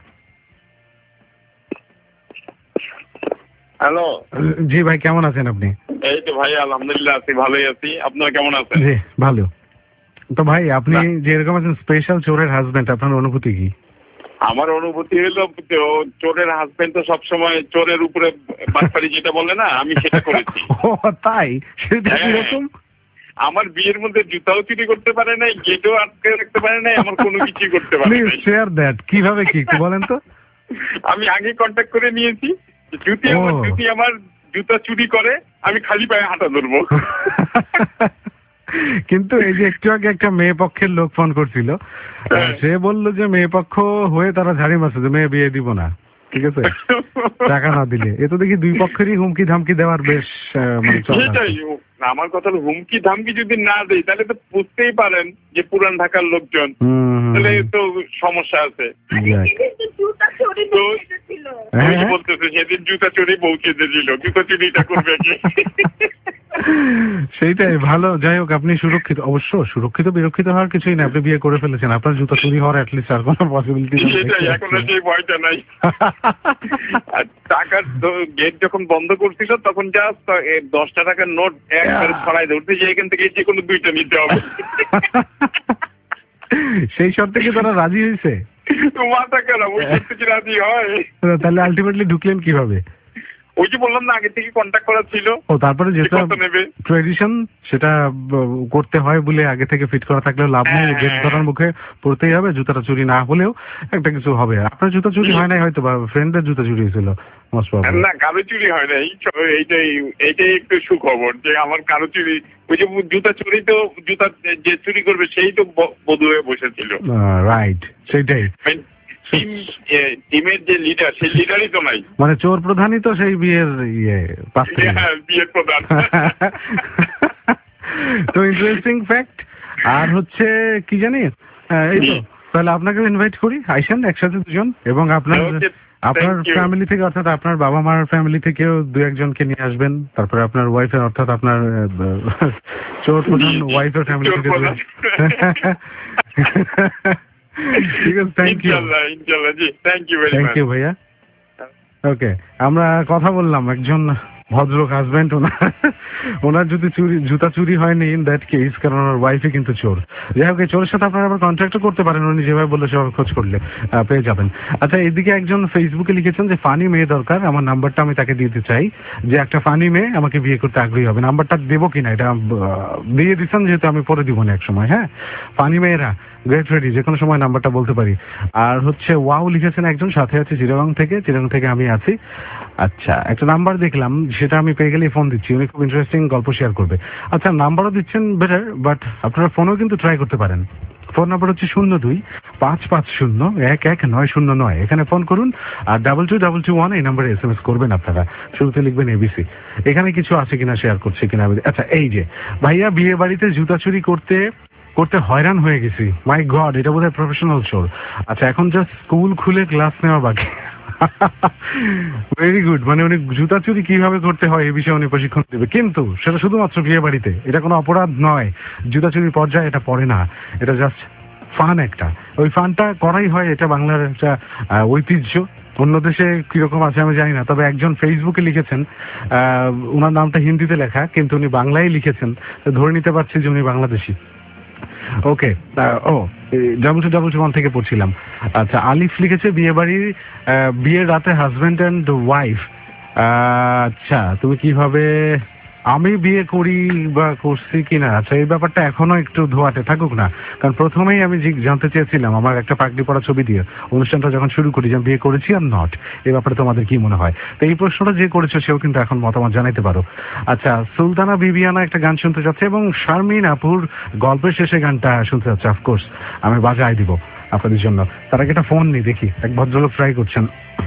হ্যালো, জি ভাই, কেমন আছেন আপনি? এই তো ভাই আলহামদুলিল্লাহ আছি, ভালোই আছি। আপনারা কেমন আছেন? জি ভালো। তো ভাই, আপনি যে এরকম আছেন স্পেশাল চোরের হাজবেন্ড, আপনার অনুভূতি কি? আমার অনুভূতি হলো চোরের হাজবেন্ড তো সবসময় চোরের উপরে বাটপারি যেটা বলে না, আমি সেটা করেছি। ও তাই? সেটা কিরকম? আমার বিয়ের মধ্যে জুতাও চুরি করতে পারে নাই, গেটও আটকে রাখতে পারে নাই, আমার কোনো কিছুই করতে পারে নাই। শেয়ার দ্যাট, কিভাবে কি একটু বলেন তো। আমি আগে কন্ট্যাক্ট করে নিয়েছি, যদি আমার জুতা চুরি করে আমি খালি পায়ে হাঁটা ধরবো। কিন্তু এই যে একটু আগে একটা মেয়ে পক্ষের লোক ফোন করছিল, সে বলল যে মেয়ে পক্ষ হয়ে তারা ঝাড়ি মারছে যে মেয়ে বিয়ে দিব না। ঠিক আছে, টাকা না দিলে। এ তো দেখি দুই পক্ষেরই হুমকি ধামকি দেওয়ার বেশ মানে চল আছে। সেটাই আমার কথা হলো, হুমকি ধামকি যদি না দেয় তাহলে তো বুঝতেই পারেন যে পুরান ঢাকার লোকজন, তাহলে তো সমস্যা আছে। বলতেছে সেদিন জুতা চুরি পৌঁছে দিয়েছিল, জুতা চুরিটা করবে কি? সেইটাই ভালো। যাই হোক, আপনি সুরক্ষিত, অবশ্য সুরক্ষিত বিরক্ষিত হওয়ার কিছুই না, আপনি বিয়ে করে ফেলেছেন, আপনার জুতা চুরি হওয়ার অ্যাটলিস্ট আর কোনো পসিবিলিটি নেই। সেটাই, এখন আর সেই ভয়টা নাই। আর টাকার গেট যখন বন্ধ করছিল তখন জাস্ট 10 টাকার নোট একবারে ছড়াই ধরতে, যে এখান থেকে যে কোনো দুইটা নিতে হবে। সেই শর্তে কি তারা রাজি হয়েছে? মাথা কেন, ওই শর্তে কি রাজি হয়? তাহলে আলটিমেটলি ঢুকলেন কিভাবে? ওই যে বললাম না, আগে থেকে কন্ট্যাক্ট করা ছিল। ও, তারপরে যেটা ট্রেডিশন সেটা করতে হয় বলে আগে থেকে ফিট করা থাকলেও লাভ নেই, গেট ধরার মুখে পড়তেই হবে। জুতাটা চুরি না হলেও একটা কিছু হবে। আপনার জুতা চুরি হয় নাই হয়তো, বা ফ্রেন্ডের জুতা চুরি হয়েছিল? না, কারো চুরি হয় নাই। এইটাই একটু সুখবর যে আমার কারো চুরি। ওই যে জুতা চুরি, তো জুতা যে চুরি করবে সেই তো বধূ হয়ে বসেছিল। রাইট, সেটাই। টিমের যে লিডার, সেই লিডারই তো নাই, মানে চোর প্রধানই তো সেই বিয়ের বিয়ের প্রধান। তো ইন্টারেস্টিং ফ্যাক্ট। আর হচ্ছে কি জানি, এই তো তাহলে আপনাকে ইনভাইট করি, আইসেন একসাথে দুজন, এবং আপনার ফ্যামিলি থেকে, অর্থাৎ আপনার বাবা মার ফ্যামিলি থেকেও দু একজনকে নিয়ে আসবেন, তারপরে আপনার ওয়াইফের, অর্থাৎ আপনার চোর প্রধান ওয়াইফের ফ্যামিলি থেকে। ঠিক আছে, থ্যাংক ইউ ভাইয়া। ওকে, আমরা কথা বললাম একজন ভদ্রলোক হাজবেন্ড, ওনার যদি জুতা চুরি হয়নি ইন দ্যাট কেস, কারণ ওনার ওয়াইফে কিন্তু চোর। যাই হোক, এই চোরের সাথে আপনারা আবার কন্ট্যাক্টও করতে পারেন, উনি যেভাবে বললে সেভাবে খোঁজ করলে পেয়ে যাবেন। আচ্ছা, এদিকে একজন ফেসবুকে লিখেছেন যে ফানি মেয়ে দরকার, আমার নাম্বারটা আমি তাকে দিতে চাই, যে একটা ফানি মেয়ে আমাকে বিয়ে করতে আগ্রহী হবে। নাম্বারটা দেবো কিনা এটা দিয়ে দিচ্ছেন, যেহেতু আমি পরে দিব না এক সময়। হ্যাঁ, ফানি মেয়েরা গ্রেট রেডি, যে কোনো সময় নাম্বারটা বলতে পারি। আর হচ্ছে ওয়াও লিখেছেন একজন, সাথে আছে চিটাগং থেকে আমি আছি। আচ্ছা, একটা নাম্বার দেখলাম, সেটা আমি পেয়ে গেলে ফোন দিচ্ছি, উনি খুব ইন্টারেস্টিং গল্প শেয়ার করবে। আচ্ছা, নাম্বারও দিচ্ছেন বেটার, বাট আপনারা ফোনও কিন্তু ট্রাই করতে পারেন। ফোন নাম্বার হচ্ছে 02-550-11909। এখানে ফোন করুন, আর 2221 এই নাম্বারে SMS করবেন আপনারা। শুরুতে লিখবেন ABC। এখানে কিছু আছে কিনা শেয়ার করছে কিনা। আচ্ছা, এই যে ভাইয়া, বিয়ে বাড়িতে জুতা চুরি করতে হয়রান হয়ে গেছি। মাই গড, এটা বোধহয় প্রফেশনাল চোর। আচ্ছা, এখন জাস্ট স্কুল খুলে ক্লাস নেওয়া বাকি। ভেরি গুড, মানে উনি জুতা চুরি কিভাবে করতে হয় এই বিষয়ে উনি প্রশিক্ষণ দেবে, কিন্তু সেটা শুধুমাত্র বিয়ে বাড়িতে। এটা কোনো অপরাধ নয়, জুতা চুরির পর্যায়ে এটা পড়ে না, এটা জাস্ট ফান একটা। ওই ফানটা করাই হয়, এটা বাংলার একটা ঐতিহ্য। অন্য দেশে কিরকম আছে আমি জানি না, তবে একজন ফেসবুকে লিখেছেন, ওনার নামটা হিন্দিতে লেখা কিন্তু উনি বাংলায় লিখেছেন, ধরে নিতে পারছি যে উনি বাংলাদেশি। ওকে, ও 2221 থেকে পড়ছিলাম। আচ্ছা, আলিফ লিখেছে বিয়ের রাতে হাজবেন্ড অ্যান্ড ওয়াইফ। আচ্ছা, তুমি কিভাবে, আমি বিয়ে করি বা করছি কিনা, আচ্ছা এই ব্যাপারটা এখনো একটু ধোয়াতে থাকুক না, কারণ প্রথমেই আমি জানতে চেয়েছিলাম আমার একটা পাগড়ি পরা ছবি দিয়ে অনুষ্ঠানটা যখন শুরু করি, যে আমি বিয়ে করেছি আর নট, এই ব্যাপারে তোমাদের কি মনে হয়। তো এই প্রশ্নটা যে করেছো সেও কিন্তু এখন মতামত জানাইতে পারো। আচ্ছা, সুলতানা বিবিয়ানা একটা গান শুনতে যাচ্ছে, এবং শারমিন আপুর গল্পের শেষে গানটা শুনতে যাচ্ছে। অফকোর্স আমি বাজায় দিব আপনাদের জন্য। তার আগে একটা ফোন নিই, দেখি। এক ভদ্রলোক ট্রাই করছেন,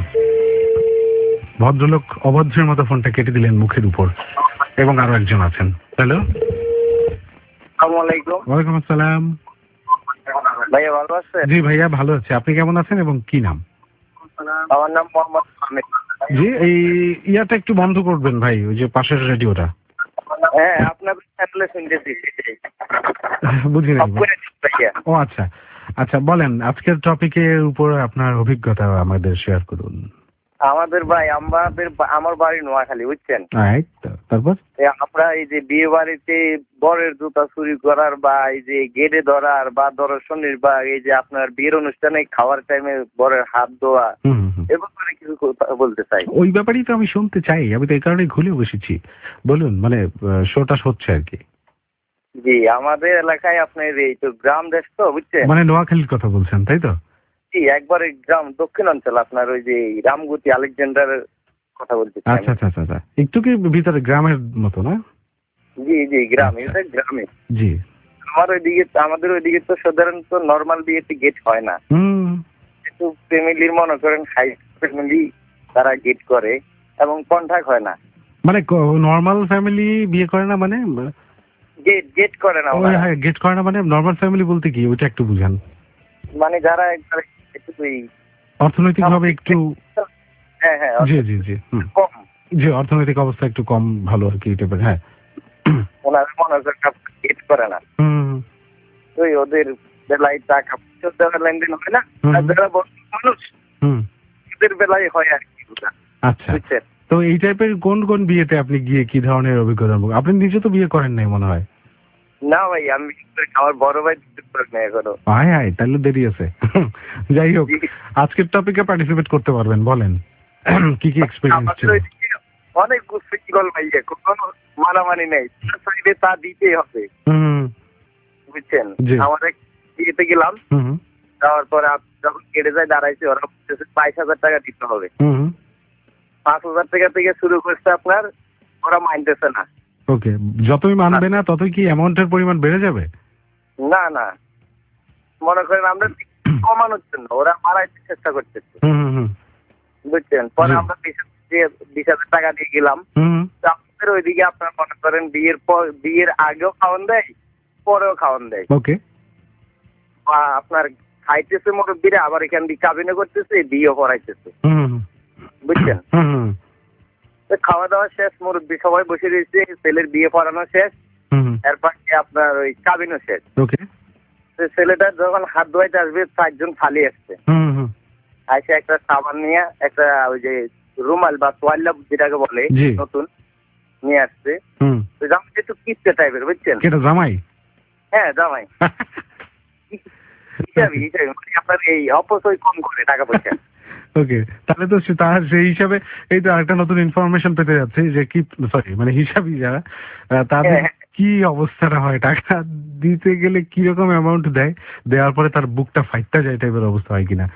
ভদ্রলোক অভদ্রের মতো ফোনটা কেটে দিলেন মুখের উপর, এবং আরো একজন আছেন। হ্যালো, ওয়ালাইকুম আসসালাম। ভাইয়া ভালো আছেন? জি ভাইয়া, ভালো আছে। আপনি কেমন আছেন এবং কি নাম? আমার নাম মোহাম্মদ আহমেদ। জি, এই ইয়াটা একটু বন্ধ করবেন ভাই, ওই যে পাশের রেডিওটা। হ্যাঁ, আপনার চ্যানেলে শুনতেছি। বুঝি নাই। ও আচ্ছা আচ্ছা, বলেন আজকের টপিকের উপর আপনার অভিজ্ঞতা আমাদের শেয়ার করুন। আমার বাড়ি নোয়াখালী, বুঝছেন? তারপর আমরা এই যে বিয়ে বাড়িতে বরের জুতা চুরি করার, বা এই যে গেটে ধরার, বা দর্শনের, বা এই যে আপনার বিয়ের অনুষ্ঠানে খাওয়ার টাইমে বরের হাত ধোয়া, এ ব্যাপারে কিছু বলতে চাই। ওই ব্যাপারেই তো আমি শুনতে চাই, আমি তো এই কারণে ঘুরে বসেছি। বলুন, মানে শোটা হচ্ছে আর কি। জি, আমাদের এলাকায় আপনার এই তো গ্রাম দেশ তো, বুঝছেন? মানে নোয়াখালীর কথা বলছেন, তাই তো? জি, একবারে গ্রাম, দক্ষিণ অঞ্চল, আপনার ওই যে রামগতি আলেকজান্ডারের কথা বলছি। আচ্ছা আচ্ছা আচ্ছা, একটু কি ভিতরে গ্রামের মতো না? জি জি, গ্রামে, এটা গ্রামে। জি, আমাদের ওইদিকে তো সাধারণত নর্মাল বিয়েতে গেট হয় না, একটু ফ্যামিলির মনে করেন হাই ফ্যামিলি তারা গেট করে এবং কন্ট্যাক্ট হয় না। মানে নর্মাল ফ্যামিলি বিয়ে করে না মানে গেট করে না। হ্যাঁ, গেট করে না মানে নর্মাল ফ্যামিলি বলতে কি, ওইটা একটু বুঝান। মানে যারা একটু অর্থনৈতিক ভাবে একটু, হ্যাঁ হ্যাঁ জি জি জি কম, জি অর্থনৈতিক অবস্থা একটু কম ভালো আর কি টাইপের। হ্যাঁ, ওনারা মনে করেন গেট করে না, ওই ওদের বেলায় টাকা পয়সা লেনদেন হয় না, আর যারা মানুষ ওদের বেলায় হয় আর কি। আচ্ছা, তো এই টাইপের কোন কোন বিয়েতে আপনি গিয়ে কি ধরনের অভিজ্ঞতা? আপনি নিজে তো বিয়ে করেন নাই মনে হয়। না ভাই, আমি আমার বড় ভাই এখনো। হায় হায়, তাহলে দেরি আছে। যাই হোক, আজকের টপিকে পার্টিসিপেট করতে পারবেন, বলেন কি কি এক্সপেরিয়েন্স ছিল? অনেক উচ্ছৃঙ্খল ভাই, কোনো মানামানি নেই, চাইলে তা দিতেই হবে, বুঝছেন। আমাদের বিয়েতে গেলাম, যাওয়ার পরে যখন কেটে যায় দাঁড়াইছে, ওরা 22,000 টাকা দিতে হবে। 5,000 টাকা থেকে শুরু করছে আপনার, ওরা মানতেছে না। ওকে, যতই মানবে না ততই কি অ্যামাউন্টের পরিমাণ বেড়ে যাবে? না না, মনে করেন আমরা কমানোর জন্য ওরা বাড়াইতে চেষ্টা করতেছে, বুঝছেন। পরে আমরা 20,000 টাকা দিয়ে গেলাম। আপনাদের ওইদিকে আপনার মনে করেন বিয়ের আগেও খাওয়ান দেয়, পরেও খাওয়ান দেয়। ওকে, বা আপনার খাইতেছে মুরব্বীরা, আবার এখান দিয়ে কাবিনে করতেছে, বিয়েও পড়াইতেছে, বুঝছেন। খাওয়া দাওয়া শেষ, মুরব্বী সবাই বসে রয়েছে, ছেলের বিয়ে পড়ানো শেষ, এরপর আপনার ওই কাবিনও শেষ। ছেলেটা যখন হাত ধোয়াইতে আসবে, 4 জন খালি আসছে, আইসে একটা সাবান নিয়ে একটা ওই যে রুমাল বা তোয়াল্লা যেটাকে বলে নতুন নিয়ে আসছে। একটু কিপটে টাইপের, বুঝছেন। জামাই? হ্যাঁ জামাই। হিসাবে আপনার এই অপচয় কম করে টাকা পয়সা। ওকে, তাহলে তো তার সেই হিসাবে এই তো আরেকটা নতুন ইনফরমেশন পেতে যাচ্ছে যে কি, সরি মানে হিসাবই যারা, তাদের কি অবস্থাটা হয়, টাকা দিতে গেলে কি রকম অ্যামাউন্ট দেয়, দেওয়ার পরে তার বুকটা ফাইটটা যায় টাইপের অবস্থা হয় কিনা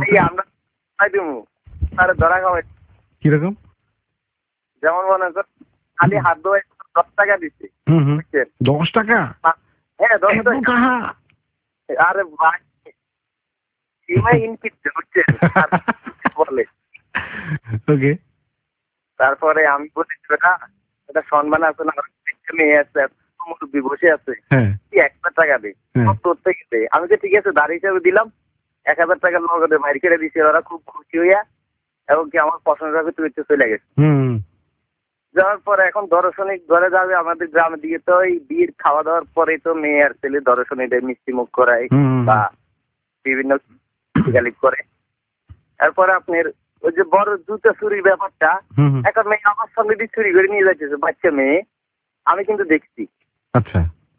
আমরা ধরা খাওয়াই। কিরকম? যেমন মনে কর খালি হাত ধোয়াই 10 টাকা দিচ্ছে। 10 টাকা? হ্যাঁ 10 টাকা। আরে ভাই বলে। তারপরে আমি বলেছি না, এটা সম্মান আছে না, মেয়ে আছে, মুরব্বী বসে আছে, 1,000 টাকা দে, তোর থেকে দে। আমি তো ঠিক আছে দাঁড়িয়ে হিসাবে দিলাম, 1,000 টাকা নগদে মাইর কেটে দিচ্ছে। ওরা খুব খুশি হইয়া এবং কি আমার পছন্দ হবে তুই চলে গেছে। যাওয়ার পরে এখন দর্শনিক ঘরে যাবে আমাদের গ্রামের দিকে, তো ওই বিয়ের খাওয়া দাওয়ার পরে তো মেয়ে আর ছেলে দর্শনীদের মিষ্টি মুখ করায় বা বিভিন্ন গালিব করে। এরপরে আপনার ওই যে বড় জুতা চুরির ব্যাপারটা, একটা মেয়ে আমার সঙ্গে দিয়ে চুরি করে নিয়ে যাচ্ছে, বাচ্চা মেয়ে, আমি কিন্তু দেখছি। আচ্ছা,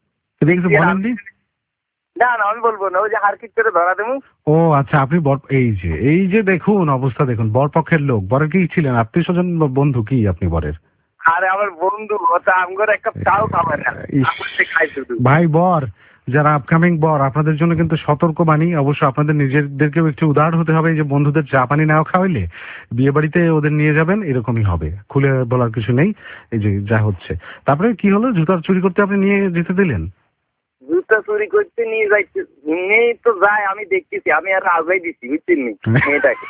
না না আমি বলবো না, ওই যে হারকিট করে ধরা দেবো। ও আচ্ছা, আপনি এই যে দেখুন অবস্থা দেখুন, বর পক্ষের লোক, বরের কি ছিলেন আত্মীয় স্বজন বন্ধু কি আপনি বরের? আরে আমার বন্ধু, ওটা আমগর একটা চাও খাবার না, খাই শুধু। ভাই বর যারা আপকামিং বর, আপনাদের জন্য কিন্তু সতর্ক বাণী, অবশ্য আপনাদের নিজেদেরকেও একটু উদার হতে হবে। যে বন্ধুদের চা পানি নাও খাওয়াইলে বিয়ে বাড়িতে ওদের নিয়ে যাবেন, এরকমই হবে, খুলে বলার কিছু নেই। এই যে যা হচ্ছে, তারপরে কি হলো, জুতা চুরি করতে আপনি নিয়ে যেতে দিলেন? জুতা চুরি করতে নিয়ে যাইতে নিয়ে তো যায়, আমি দেখতেছি, আমি আর আগাই দিচ্ছি, বুঝছেন মেয়েটাকে।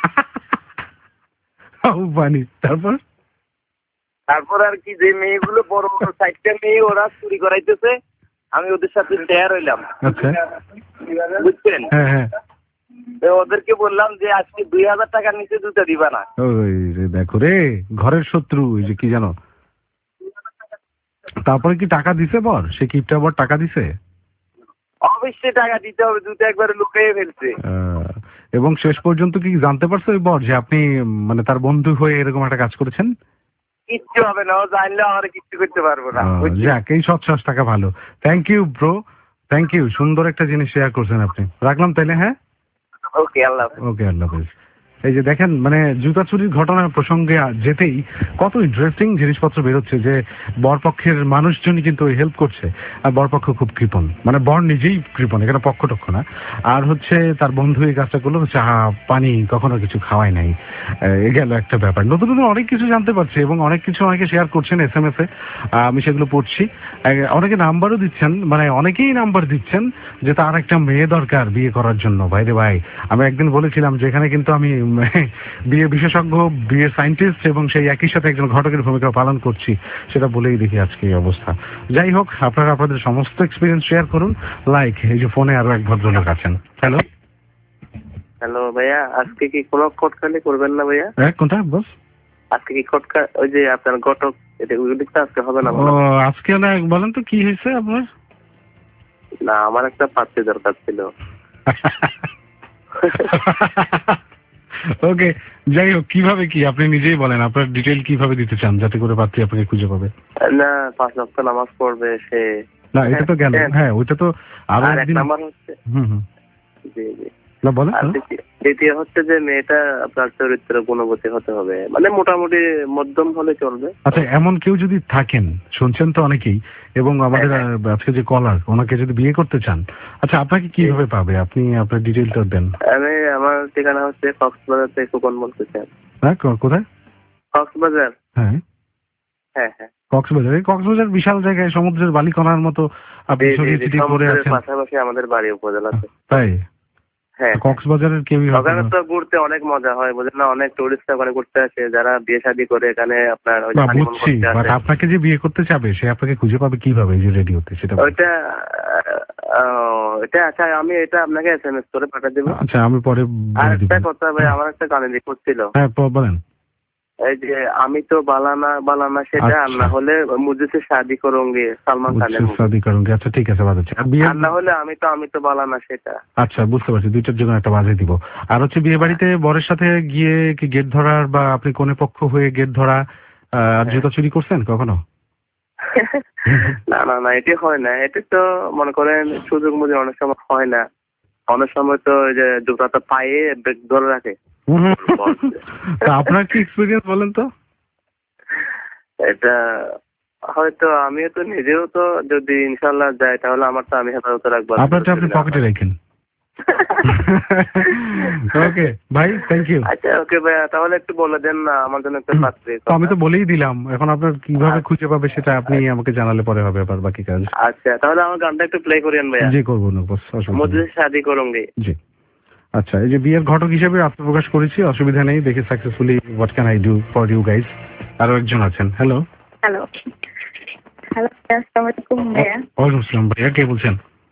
তারপর আর কি, যে মেয়েগুলো বড় বড় 4টা মেয়ে ওরা চুরি করাইতেছে, আমি ওদের সাথে শেয়ার হইলাম, বুঝছেন। ওদেরকে বললাম যে আজকে 2,000 টাকার নিচে জুতা দিবা না। দেখো রে, ঘরের শত্রু, যে কি জানো। তারপরে কি টাকা দিছে বর? সে কিপটা বর টাকা দিছে? অবশ্যই টাকা দিতে হবে, জুতা একবারে লুকিয়ে ফেলছে। এবং শেষ পর্যন্ত কি জানতে পারছো ওই বর যে আপনি মানে তার বন্ধু হয়ে এরকম একটা কাজ করেছেন? কিচ্ছু হবে না, ও জানলে আমরা কিচ্ছু করতে পারবো না। যাক, এই 700 টাকা ভালো। Thank you bro, thank you, সুন্দর একটা জিনিস শেয়ার করছেন আপনি। রাখলাম তাইলে। হ্যাঁ, ওকে, আল্লাহ হাফেজ। এই যে দেখেন, মানে জুতা চুরির ঘটনার প্রসঙ্গে যেতেই কত ইন্টারেস্টিং জিনিসপত্র বেরোচ্ছে, যে বরপক্ষের মানুষজনই কিন্তু হেল্প করছে, আর বরপক্ষ খুব কৃপণ, মানে বর নিজেই কৃপণ, এখানে পক্ষটক্ষ না। আর হচ্ছে তার বন্ধু এই কাজটা করলো, চা পানি কখনো কিছু খাওয়াই নাই। এ গেল একটা ব্যাপার। নতুন নতুন অনেক কিছু জানতে পারছি এবং অনেক কিছু অনেকে শেয়ার করছেন SMS এ, আমি সেগুলো পড়ছি। অনেকে নাম্বারও দিচ্ছেন, মানে অনেকেই নাম্বার দিচ্ছেন যে তার একটা মেয়ে দরকার বিয়ে করার জন্য। ভাই রে ভাই, আমি একদিন বলেছিলাম যে এখানে কিন্তু আমি বিয়ে বিশেষজ্ঞ, বিয়ে সায়েন্টিস্ট এবং সেই একই সাথে একজন ঘটকের ভূমিকা পালন করছি, সেটা বলেই দেখি আজকে এই অবস্থা। যাই হোক, আপনারা আপনাদের সমস্ত এক্সপিরিয়েন্স শেয়ার করুন। লাইক এই যে ফোনে আরো এক ভদ্রলোক আছেন। হ্যালো হ্যালো ভাইয়া, আজকে কি কোনো খটখালি করবেন না ভাইয়া? কোনটা বস? আজকে কি খটকা ওই যে আপনার ঘটক এটা ওইদিকটা আজকে হবে না? ও আজকে না, বলেন তো কি হয়েছে আপনার? না, আমার একটা পাত্রী দরকার ছিল। ওকে, যাই হোক, কিভাবে কি আপনি নিজেই বলেন, আপনার ডিটেইল কিভাবে দিতে চান যাতে করে পাত্রী আপনাকে খুঁজে পাবে? না, 5 ওয়াক্ত নামাজ পড়বে সে। না, এটা তো গেল। হ্যাঁ, ওইটা তো আরো আর এক একদিন। নাম্বার হচ্ছে জি জি না বলেন। আর দ্বিতীয় হচ্ছে যে মেয়েটা আপনার চরিত্র গুণবতী হতে হবে, মানে মোটামুটি মধ্যম হলে চলবে। আচ্ছা, এমন কেউ যদি থাকেন, শুনছেন তো অনেকেই, এবং আমাদের আজকে যে কলার, ওনাকে যদি বিয়ে করতে চান, আচ্ছা আপনাকে কিভাবে পাবে? আপনি আপনার ডিটেইলটা দেন। আমার ঠিকানা হচ্ছে কক্সবাজার থেকে কোন বলতেছেন? হ্যাঁ, কোথায়? কক্সবাজার। হ্যাঁ হ্যাঁ হ্যাঁ, কক্সবাজার বিশাল জায়গায়, সমুদ্রের বালিকণার মতো আপনি ছড়িয়ে ছিটিয়ে পড়ে আছেন। পাশাপাশি আমাদের বাড়ি উপজেলাতে। তাই? হ্যাঁ, কক্সবাজারের কেউই হবে ওখানে না। তো ঘুরতে অনেক মজা হয়, বুঝলেন না? অনেক টুরিস্ট ওখানে ঘুরতে আসে, যারা বিয়ে শাদী করে এখানে আপনার ওই না, হানিমুন বুঝছি, করতে বাট আসে। আপনাকে যে বিয়ে করতে চাবে সে আপনাকে খুঁজে পাবে কিভাবে এই যে রেডিওতে, সেটা বলুন। এটা আচ্ছা, আমি এটা আপনাকে SMS করে পাঠিয়ে দেবো। আচ্ছা, আমি পরে আর বলে দিব। একটা কথা ভাই, আমার একটা গানের রিপোর্ট ছিল। হ্যাঁ, বলেন। এই যে আমি তো বালানা সেটা, আর আচ্ছা। না হলে মুঝে সে শাদি করোগে সালমান খানের movie। শাদি করুন। আচ্ছা ঠিক আছে, বাজাচ্ছি। আর বিয়ে, আর না হলে আমি তো বালানা সেটা। আচ্ছা বুঝতে পারছি, দুইটার জন্য একটা বাজে দিব। আর হচ্ছে বিয়ে বাড়িতে বরের সাথে গিয়ে কি গেট ধরার, বা আপনি কোনে পক্ষ হয়ে গেট ধরা আর জুতা চুরি করছেন কখনো? না না না, এটি হয় না। এটি তো মনে করেন সুযোগ মতো অনেক সময় হয় না। অনেক সময় তো ওই যে জুতাটা পায়ে ব্রেক ধরে রাখে। তা আপনার কি এক্সপিরিয়েন্স বলেন তো? এটা হয়তো আমিও তো নিজেও তো যদি ইনশাল্লাহ যাই তাহলে আমার তো আমি হেফাজতে রাখবো। আপনারটা আপনি পকেটে রাখেন। ওকে ভাই, থ্যাংক ইউ। আচ্ছা ওকে ভাইয়া, তাহলে একটু বলে দেন না আমার জন্য একটা পাত্রী। আমি তো বলেই দিলাম, এখন আপনার কিভাবে খুঁজে পাবে সেটা আপনি আমাকে জানালে পরে হবে আবার বাকি কাজ। আচ্ছা, তাহলে আমার গানটা একটু প্লে করিয়েন ভাইয়া। জি করবো না বস, অসুবিধা মুঝে নেই। শাদি করোগে। জি আচ্ছা, এই যে বিয়ের ঘটক হিসেবে আত্মপ্রকাশ করেছি, অসুবিধা নেই, দেখি successfully what can I do for you guys. আরো একজন আছেন। হ্যালো হ্যালো হ্যালো, আসসালামু আলাইকুম ভাইয়া। ওয়ালাইকুম আসসালাম। ভাইয়া কে বলছেন?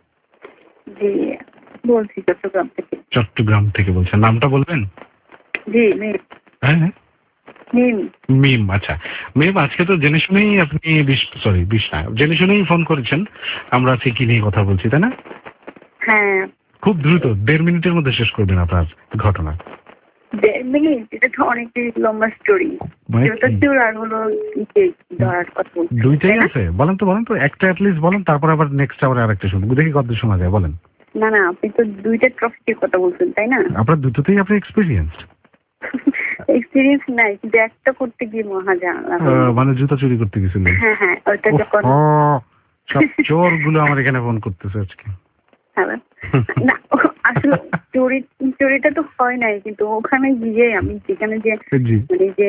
জি বলছি চট্টগ্রাম থেকে। চট্টগ্রাম থেকে বলছেন, নামটা বলবেন? জি মিম। হ্যাঁ হ্যাঁ, মিম। মিম। আচ্ছা মিম, আজকে তো জেনে শুনেই আপনি জেনে শুনেই ফোন করেছেন। আমরা আজকে কি নিয়ে কথা বলছি, তাই না? হ্যাঁ, খুব দ্রুত 1.5 মিনিটের মধ্যে শেষ করবেন আপনার ঘটনা। 1.5 মিনিট? এটা তো অনেকই লম্বা স্টোরি। মানে এটা চোর আর হলো ধরার কথা বলছি। দুইটাই আছে? বলেন তো একটা অ্যাটলিস্ট বলেন, তারপর আবার নেক্সট আবার আরেকটা শুনবো, দেখি কত শোনা যায়। বলেন। না না, আপনি তো দুইটা ট্রফিকের কথা বলছেন তাই না? আপনার দুটোতেই আপনি এক্সপিরিয়েন্সড? এক্সপিরিয়েন্স নাই, কিন্তু একটা করতে গিয়ে মহাজালা। মানে জুতা চুরি করতে গেছিলেন? হ্যাঁ হ্যাঁ, ওইটা যখন সব চোর গুলো আমার এখানে ফোন করতেছে আজকে। হ্যাঁ না, আসলে চুরিটা তো হয় নাই, কিন্তু ওখানে গিয়ে আমি যেখানে যে মানে যে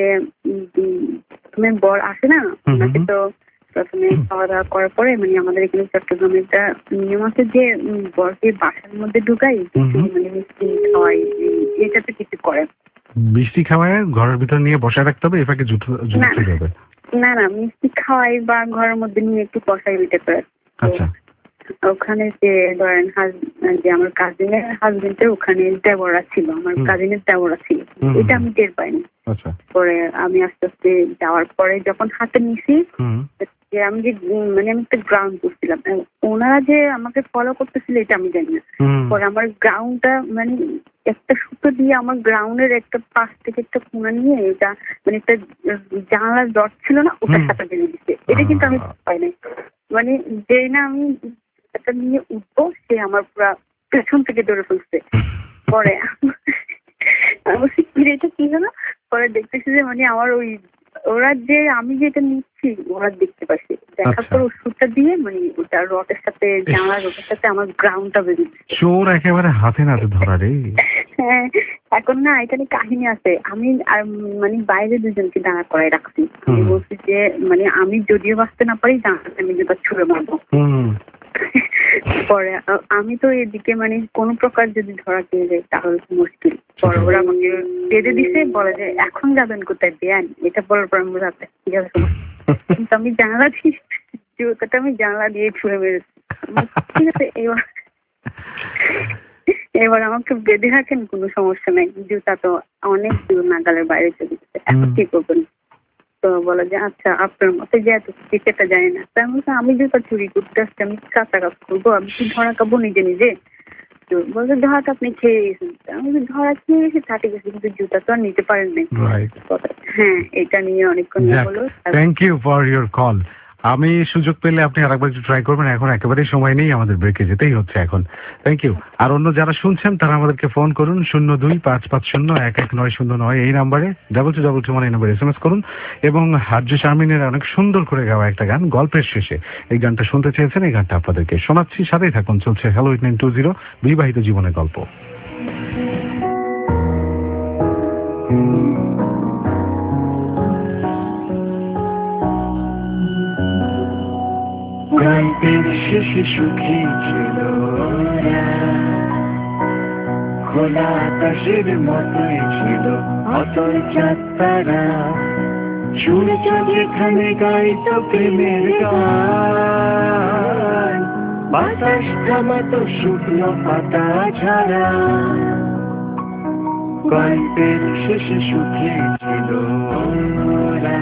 তুমি বর আসে না, ওনাকে তো প্রথমে খাওয়া দাওয়া করার পরে মানে আমাদের এখানে চট্টগ্রামে একটা নিয়ম আছে যে বরকে বাসার মধ্যে ঢুকাই, মানে মিষ্টি খাওয়াই, এটা তো কিছু করে। মিষ্টি খাওয়ায় ঘরের ভিতর নিয়ে বসায় রাখতে হবে, এটাকে জুতো চুরি হবে? না না, মিষ্টি খাওয়াই বা ঘরের মধ্যে নিয়ে একটু বসাই ওইটা করে। আচ্ছা, ওখানে যে ধরেন যে আমার কাজিনের হাজবেন্ডের ওখানে দেবরা ছিল, আমার কাজিনের দেবরা ছিল, এটা আমি টের পাইনি। পরে আমি আস্তে আস্তে যাওয়ার পরে যখন হাতে নিছি, যে আমি যে মানে আমি একটা গ্রাউন্ড করছিলাম, ওনারা যে আমাকে ফলো করতেছিল এটা আমি জানি না। পরে আমার গ্রাউন্ডটা মানে একটা সুতো দিয়ে আমার গ্রাউন্ডের একটা পাশ থেকে একটা কোনা নিয়ে এটা মানে একটা জানালার দর ছিল না, ওটার সাথে বেরিয়ে দিচ্ছে। এটা কিন্তু আমি পাই নাই, মানে যে না আমি এটা নিয়ে উঠবো সে আমার পুরা পেছন থেকে ধরে ফেলছে। পরে আমি বলছি এটা কি হলো? পরে দেখতেছি যে মানে আমার ওই ওরা যে আমি যেটা নিচ্ছি ওরা দেখতে পাচ্ছি, দেখার পর ওষুধটা দিয়ে মানে ওটা রটের সাথে জানালার রটের সাথে আমার গ্রাউন্ডটা বেরিয়েছে। চোর একেবারে হাতে নাতে ধরা রে। হ্যাঁ, এখন না এখানে কাহিনী আছে। আমি আর মানে বাইরে দুজনকে দাঁড়া করাই রাখছি। আমি বলছি যে মানে আমি যদিও বাঁচতে না পারি জানালাতে আমি যেটা ছুঁড়ে মারবো। পরে আমি তো এদিকে মানে কোনো প্রকার যদি ধরা পেয়ে যায় তাহলে মুশকিল। পরে ওরা আমাকে বেঁধে দিছে, বলে যে এখন যাবেন কোথায় দেন, এটা বলার পর আমি রাতে ঠিক আছে। কিন্তু আমি জানালা দিয়ে জুতাটা আমি জানালা দিয়ে ছুঁড়ে মেরেছি। ঠিক আছে, এবার আমাকে বেঁধে রাখেন, কোনো সমস্যা নাই, জুতা তো অনেক দূর নাগালের বাইরে চলে গেছে, এখন কি করবেন? তো বলে যে আচ্ছা আপনার মতে যে এত ক্রিকেটটা জানি না। তাই আমি জুতা চুরি করতে আসছি, আমি কাঁচা কাজ করবো, আমি কি ধরা খাবো নিজে নিজে? তো বলছে ধরাটা আপনি খেয়ে গেছেন। আমি ধরা খেয়ে গেছি থাকে গেছি, কিন্তু জুতা তো আর নিতে পারেন নাই। হ্যাঁ, এটা নিয়ে অনেকক্ষণ হলো। Thank you for your call. আমি সুযোগ পেলে আপনি আরেকবার একটু ট্রাই করবেন, এখন একেবারেই সময় নেই, আমাদের ব্রেকে যেতেই হচ্ছে এখন। Thank you. আর অন্য যারা শুনছেন তারা আমাদেরকে ফোন করুন 02-550-110909 এই নাম্বারে, 2222 এই নাম্বারে SMS করুন। এবং আরজে শারমিনের অনেক সুন্দর করে গাওয়া একটা গান গল্পের শেষে, এই গানটা শুনতে চেয়েছেন, এই গানটা আপনাদেরকে শোনাচ্ছি, সাথেই থাকুন। চলছে হ্যালো 8920 বিবাহিত জীবনের গল্প। গল্পের শেষে সুখী ছিল খোলা আকাশের মতোই ছিল অতল চাঁদ তারা, সূর্য যেখানে গাইত প্রেমের গান, বাতাস থামাতো শুকনো পাতা ঝাড়া। গল্পের শেষে সুখী ছিল ওরা।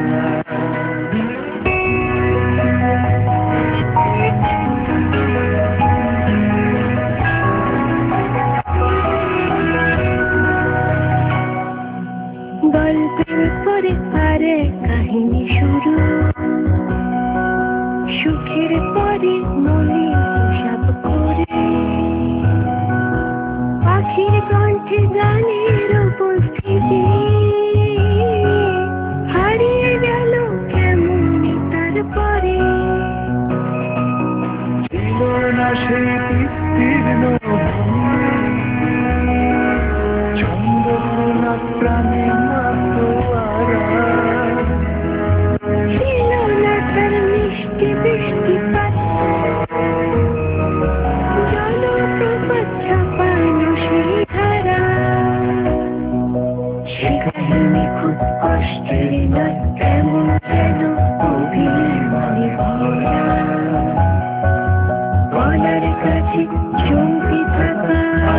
গল্পের পরে আরে কাহিনী শুরু, সুখের পরে মনে হিসাব করে, পাখির কণ্ঠে গানের উপস্থিতি হারিয়ে গেল কেমন তারপরে। ছিল না সেই বিস্তীর্ণ চন্দ্রকোনা প্রাণে ছিল না তার মিষ্টি বৃষ্টিপাত, জলপ্রপাত ছাপানো সেই ধারা। সে কাহিনী খুব কষ্টের নয়, কেমন যেন গভীর মনে ভরা। গলার কাছে চমকে থাকা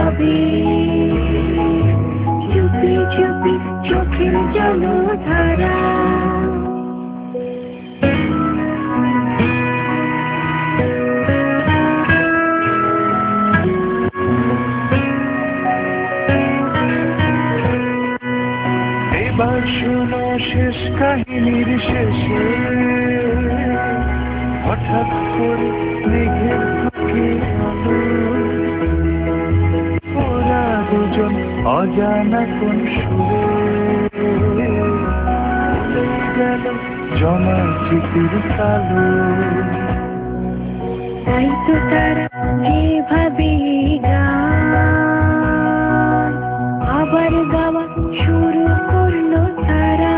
আবেগ, চুপি চুপি চোখের জলধারা। এবার শোনো শেষ কাহিনীর শেষে, হঠাৎ করে মেঘের বুকে আলো, ওরা দুজন অজানা কোন সুরে গেল জমা স্মৃতির কালো। তাই তো তারা যেভাবে গান আবার গাওয়া শুরু করলো তারা।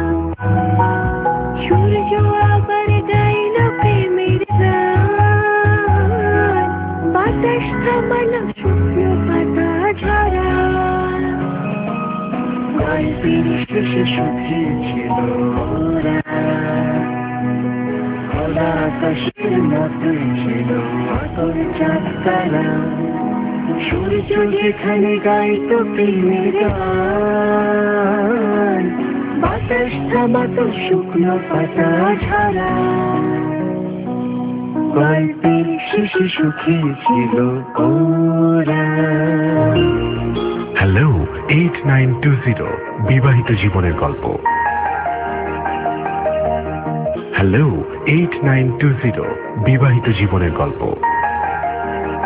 সূর্য আবার গাইল প্রেমের গান, বাতাস থামালো শুকনো পাতা ঝরা। গল্পের শেষে সুখী ছিল ওরা, খোলা আকাশের মতোই ছিল অতল চাঁদ তারা, সূর্য যেখানে গাইত প্রেমের গান, বাতাস থামাতো শুকনো পাতা ঝরা। গল্পের শেষে সুখী ছিল ওরা। হ্যালো 8920 বিবাহিত জীবনের গল্প। হ্যালো 8920 বিবাহিত জীবনের গল্প।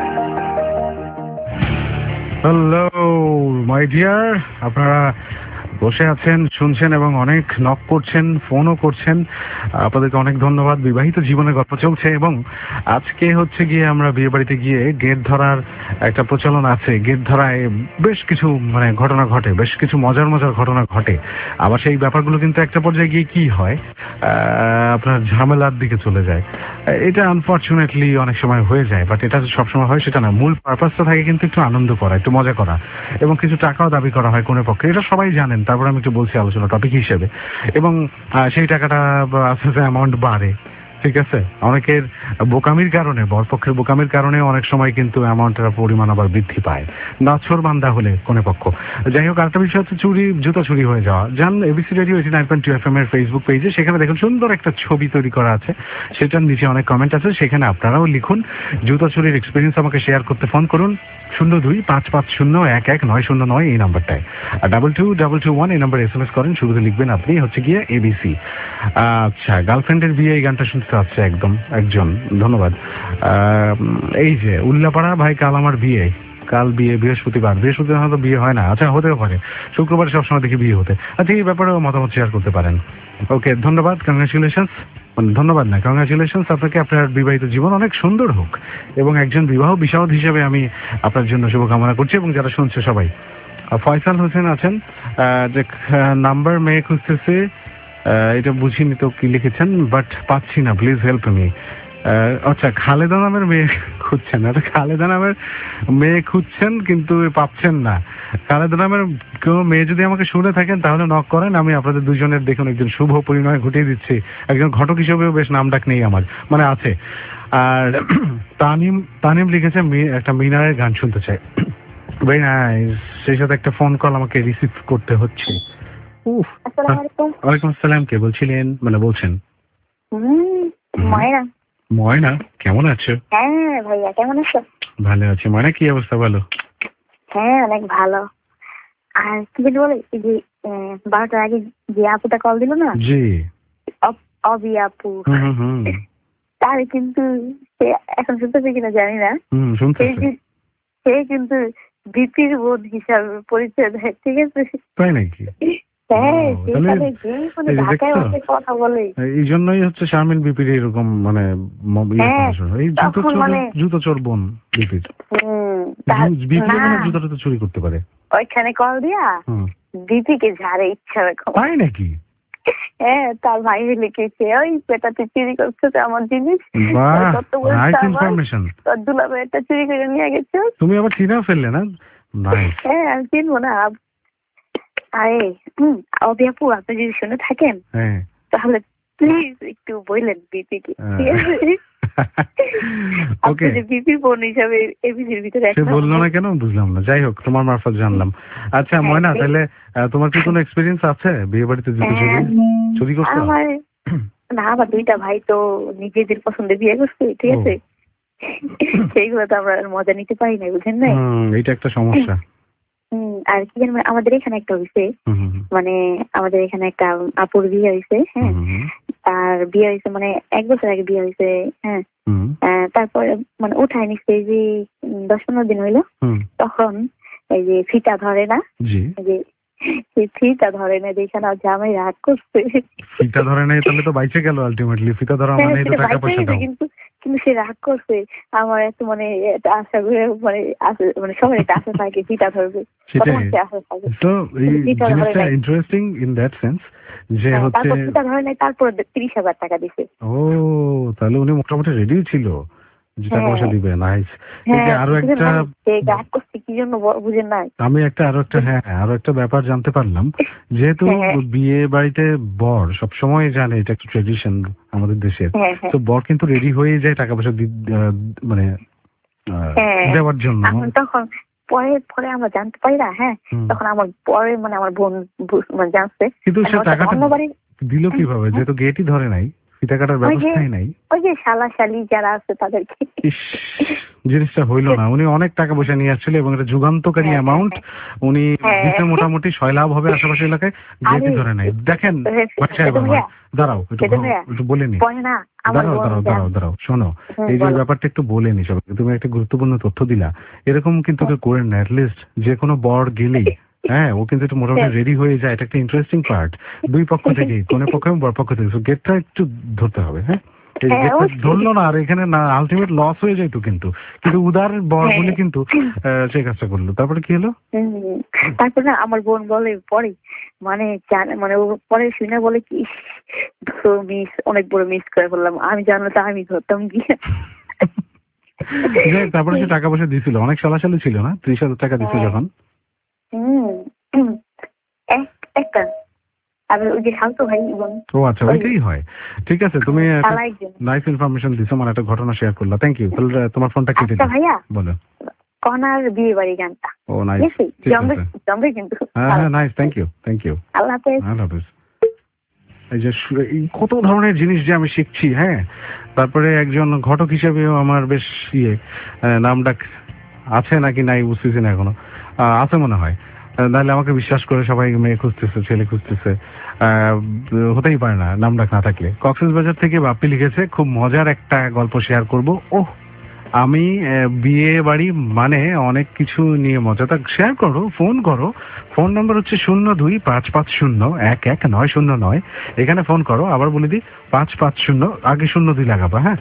হ্যালো মাই ডিয়ার, আপনারা বসে আছেন, শুনছেন এবং অনেক নক করছেন, ফোনও করছেন। আপনাদেরকে অনেক ধন্যবাদ। বিবাহিত জীবনের গল্প চলছে এবং আজকে হচ্ছে গিয়ে আমরা বিয়ে বাড়িতে গিয়ে গেট ধরার একটা প্রচলন আছে। গেট ধরায় বেশ কিছু মানে ঘটনা ঘটে, বেশ কিছু মজার মজার ঘটনা ঘটে। আবার সেই ব্যাপারগুলো কিন্তু একটা পর্যায়ে গিয়ে কি হয়, আপনার ঝামেলার দিকে চলে যায়। এটা আনফর্চুনেটলি অনেক সময় হয়ে যায়, বাট এটা সবসময় হয় সেটা না। মূল পারপাসটা থাকে কিন্তু একটু আনন্দ করা, একটু মজা করা এবং কিছু টাকাও দাবি করা হয় কোনের পক্ষে। এটা সবাই জানেন, তারপর আমি একটু বলছি আলোচনা টপিক হিসেবে। এবং সেই টাকাটা আস্তে আস্তে অ্যামাউন্ট বাড়ে, ঠিক আছে। অনেকের বোকামির কারণে, বরপক্ষের বোকামির কারণে অনেক সময় কিন্তু অ্যামাউন্টের পরিমাণ আবার বৃদ্ধি পায়, নাছর বান্দা হলে কোনে পক্ষ। যাই হোক, আরেকটা বিষয় হচ্ছে চুরি, জুতা চুরি হয়ে যাওয়া। যান এবিসি রেডিও 89.2 FM এর ফেসবুক পেজে, সেখানে দেখুন সুন্দর একটা ছবি তৈরি করা আছে, সেটার নিচে অনেক কমেন্ট আছে, সেখানে আপনারাও লিখুন। জুতা চুরির এক্সপিরিয়েন্স আমাকে শেয়ার করতে ফোন করুন 02-550-11-909 এই নাম্বারটায়, আর 222221 এই নাম্বারে SMS করেন। শুরুতে লিখবেন আপনি হচ্ছে গিয়ে এবিসি। আচ্ছা, গার্লফ্রেন্ডের বিয়ে এই গানটা শুনতে হচ্ছে একজন, ধন্যবাদ। এই যে উল্লাপাড়া ভাই, কাল আমার বিয়ে, কাল বিয়ে, বৃহস্পতিবার হয়তো বিয়ে হয় না, আচ্ছা হতেও পারে, শুক্রবার সবসময় দেখি বিয়ে হতে। আচ্ছা, এই ব্যাপারেও মতামত শেয়ার করতে পারেন। ওকে, ধন্যবাদ, কংগ্রেচুলেশনস। ধন্যবাদ না, কংগ্রেচুলেশনস আপনাকে, আপনার বিবাহিত জীবন অনেক সুন্দর হোক এবং একজন বিবাহ বিশারদ হিসেবে আমি আপনার জন্য শুভকামনা করছি এবং যারা শুনছে সবাই। ফয়সাল হোসেন আছেন, যে নাম্বার মেয়ে খুঁজতেছে, এটা বুঝিনি তো কি লিখেছেন, বাট পাচ্ছি না, প্লিজ হেল্প মি। আচ্ছা, খালেদা নামের মেয়ে খুঁজছেন, খালেদা নামের মেয়ে খুঁজছেন কিন্তু পাচ্ছেন না। খালেদা নামের কেউ মেয়ে যদি আমাকে শুনে থাকেন তাহলে নক করেন, আমি আপনাদের দুজনের দেখুন একজন শুভ পরিণয় ঘটিয়ে দিচ্ছি। একজন ঘটক হিসেবেও বেশ নাম ডাক নেই আমার, মানে আছে। আর তানিম লিখেছে একটা মিনারের গান শুনতে চাই। Very nice. সেই সাথে একটা ফোন কল আমাকে রিসিভ করতে হচ্ছে। ওয়ালাইকুম আসসালাম, কে বলছিলেন, মানে বলছেন? ময়না। ময়না, কেমন আছো? হ্যাঁ ভাইয়া, কেমন আছো? ভালো আছি। ময়না, কি অবস্থা বলো? হ্যাঁ, অনেক ভালো। আর কি বলি বলে, এই যে 12টার আগে যে আপুটা কল দিল না, জি, অবি আপু, তার কিন্তু সে এখন শুনতেছে কিনা জানি না, সে কিন্তু বিপির বোন হিসাবে পরিচয় দেয়, ঠিক আছে? তাই নাকি? কথা বলে, এই জন্যই হচ্ছে শারমিন বিপির এরকম মানে এই জুতো চোর বোন বিপির। জুতোটা তো চুরি করতে পারে। ওইখানে কল দিয়া বিপিকে ঝাড়ে ইচ্ছা রকম। তাই নাকি? হ্যাঁ, তার ভাই লিখেছে, ওই পেটাতে চুরি করছে আমার জিনিস, দুলাভাই একটা চুরি করে নিয়ে গেছে। তুমি আবার চিনাও ফেললে না? হ্যাঁ, আমি চিনবো না। আরে অবি আপু, আপনি যদি শুনে থাকেন তাহলে প্লিজ একটু বললেন বিপিকে, ঠিক আছে? ওকে, বিপি বোন হিসাবে এবিসির ভিতরে সে বললো না কেন বুঝলাম না। যাই হোক, তোমার মারফত জানলাম। আচ্ছা ময়না, তাহলে তোমার কি কোনো এক্সপিরিয়েন্স আছে বিয়ে বাড়িতে চুরি করতে? না, আমার দুইটা ভাই তো নিজেদের পছন্দে বিয়ে করছে, ঠিক আছে? সেইগুলো তো আমরা মজা নিতে পারি না, বুঝেন না? এইটা একটা সমস্যা। আর কি জানেন, আমাদের এখানে একটা হয়েছে, মানে আমাদের এখানে একটা আপুর বিয়ে হয়েছে। হ্যাঁ, তার বিয়ে হয়েছে মানে 1 বছর আগে বিয়ে হয়েছে। হ্যাঁ, তারপরে মানে উঠায় নিচ্ছে যে 10-15 দিন হইলো, তখন এই যে ফিতা ধরে না, যে ফিতা ধরে না, দেখে না জামাই রাগ করছে। ফিতা ধরে নাই তাহলে তো বাইচে গেল আলটিমেটলি। ফিতা ধরা মানে তো টাকা পয়সা দাও। কিন্তু সে রাগ করছে। আমার এত মানে আশা করে মানে সবাই একটা আশা থাকে ফিতা ধরবে, তো এই জিনিসটা ইন্টারেস্টিং ইন দ্যাট সেন্স যে হচ্ছে ফিতা ধরে নাই, তারপর 30,000 টাকা দিছে। ও, তাহলে উনি মোটামুটি রেডি ছিল যে টাকা পয়সা দিবে। নাইস। আরো একটা আমি আরো একটা ব্যাপার জানতে পারলাম, যেহেতু বিয়ে বাড়িতে বর সবসময় জানে, এটা একটা ট্রেডিশন আমাদের দেশের, তো বর কিন্তু রেডি হয়ে যায় টাকা পয়সা মানে দেওয়ার জন্য। তখন পরে আমরা জানতে পারি না। হ্যাঁ, তখন আমার পরে মানে আমার বোন মানে জানছে, কিন্তু সে টাকাটা দিল কিভাবে, যেহেতু গেটই ধরে নাই, ফিতা কাটার ব্যবস্থাই নাই। ওই যে শালা-শালি যারা আছে তাদেরকে। জিনিসটা হইলো না। উনি অনেক টাকা পয়সা নিয়ে আসছিল এবং এটা যুগান্তকারী অ্যামাউন্ট। উনি দিতে মোটামুটি 6 লাভ হবে আশেপাশে এলাকায়, গেটই ধরে নাই। দেখেন দাঁড়াও একটু বলে নি, দাঁড়াও শোনো, এই যে ব্যাপারটা একটু বলে নি সবাইকে। তুমি একটা গুরুত্বপূর্ণ তথ্য দিলা, এরকম কিন্তু কেউ করেন না। অ্যাটলিস্ট যে কোনো বর গেলেই হ্যাঁ, ও কিন্তু একটু মোটামুটি রেডি হয়ে যায়, এটা একটা ইন্টারেস্টিং পার্ট। দুই পক্ষ থেকেই, কনে পক্ষ এবং বর পক্ষ থেকে। গেটটা একটু ধরতে হবে। হ্যাঁ, এই গেটটা ধরলো না আর এখানে না আলটিমেট লস হয়ে যাইতো, কিন্তু উদার বর বলে কিন্তু সেই কাজটা করলো। তারপরে কি হলো? তারপরে আমার বোন বলে পরে মানে ও পরে শুনে বলে কি মিস, অনেক বড় মিস করে বললাম, আমি জানলে তো আমি ধরতাম গিয়ে। তারপরে সে টাকা পয়সা দিয়েছিল, অনেক সালাসালি ছিল না, 30,000 টাকা দিচ্ছে যখন। একটা ওই যে শান্ত ভাই। ও আচ্ছা, ওইটাই হয়। ঠিক আছে, তুমি নাইস ইনফরমেশন দিছো, মানে একটা ঘটনা শেয়ার করলা, থ্যাংক ইউ। তাহলে তোমার ফোনটা কেটে দিই। ভাইয়া বলো। কনার বিয়ে বাড়ি গানটা। ও নাইস, জমবে কিন্তু। হ্যাঁ নাইস, থ্যাংক ইউ। আল্লাহ হাফেজ। আল্লাহ হাফেজ। এই যে কত ধরনের জিনিস যে আমি শিখছি। হ্যাঁ, তারপরে একজন ঘটক হিসেবেও আমার বেশ নাম ডাক আছে নাকি নাই বুঝতেছি না এখনো, আছে মনে হয়, নাহলে আমাকে বিশ্বাস করে সবাই মেয়ে খুঁজতেছে, ছেলে খুঁজতেছে, হতেই পারে না নাম ডাক না থাকলে। কক্সবাজার থেকে বাপ্পি লিখেছে, খুব মজার একটা গল্প শেয়ার করব। ওহ, আমি বিয়ে বাড়ি মানে অনেক কিছু নিয়ে মজা, তা শেয়ার করো, ফোন করো। ফোন নাম্বার হচ্ছে 02-550-11909। এখানে ফোন করো। আবার বলে দিই, 550, আগে 02 লাগাবা। হ্যাঁ,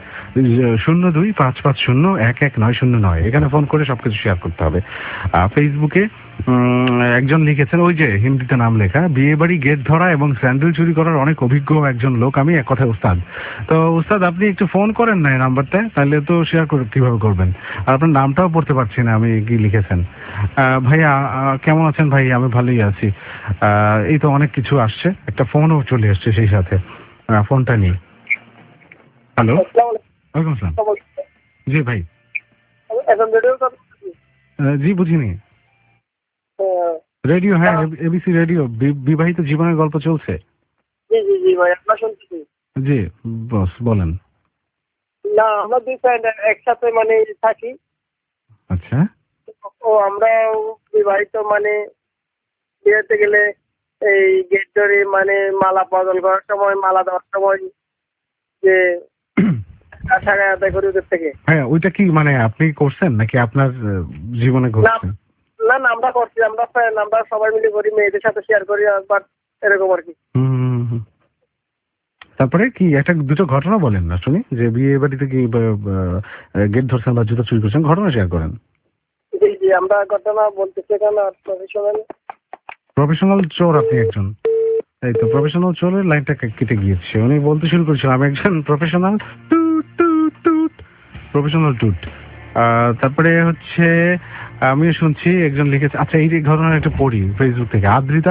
02-550-11909। এখানে ফোন করে সবকিছু শেয়ার করতে হবে। ফেসবুকে একজন লিখেছেন, ওই যে হিন্দিতে নাম লেখা, বিয়ে বাড়ি গেট ধরা এবং স্যান্ডেল চুরি করার অনেক অভিজ্ঞ একজন লোক আমি, এক কথায় উস্তাদ। তো উস্তাদ, আপনি একটু ফোন করেন না এই নাম্বারটা, তাহলে তো শেয়ার কিভাবে করবেন? আর আপনার নামটাও পড়তে পারছি না আমি, কি লিখেছেন? ভাইয়া কেমন আছেন? ভাই আমি ভালোই আছি। এই তো অনেক কিছু আসছে, একটা ফোনও চলে আসছে সেই সাথে, ফোনটা নিই। হ্যালো, ওয়ালাইকুম আসসালাম। জি ভাই। জি বুঝিনি। রেডিও, হ্যাঁ এবিসি রেডিও, বিবাহিত জীবনের গল্প চলছে। জি জি জি ভাই, আপনার শুনছি। জি বস বলেন। না, আমরা দুই ফ্রেন্ড একসাথে মানে থাকি। আচ্ছা। ও আমরা বিবাহিত, মানে বিয়েতে গেলে এই গেট ধরে মানে মালা বদল করার সময়, মালা দেওয়ার সময় যে টাকা আদায় করি ওদের থেকে। হ্যাঁ, ওইটা কি মানে আপনি করছেন নাকি আপনার জীবনে ঘটছে? না না, আমরা করছি, আমরা ফ্রেন্ড, আমরা সবাই মিলে করি, মেয়েদের সাথে শেয়ার করি, বাট এরকম আর কি। তারপরে কি একটা দুটো ঘটনা বলেন না শুনি, যে বিয়ে বাড়িতে কি গেট ধরছেন বা জুতো চুরি করছেন, ঘটনা শেয়ার করেন। জি জি, আমরা ঘটনা বলতেছি কেন, প্রফেশনাল চোর আপনি একজন। এই তো প্রফেশনাল চোরের লাইনটা কেটে গিয়েছে, উনি বলতে শুরু করেছিল আমি একজন প্রফেশনাল টুট। তারপরে হচ্ছে আমিও শুনছি একজন লিখেছে। আচ্ছা, এই যে ঘটনার একটা পড়ি ফেসবুক থেকে, আদ্রিতা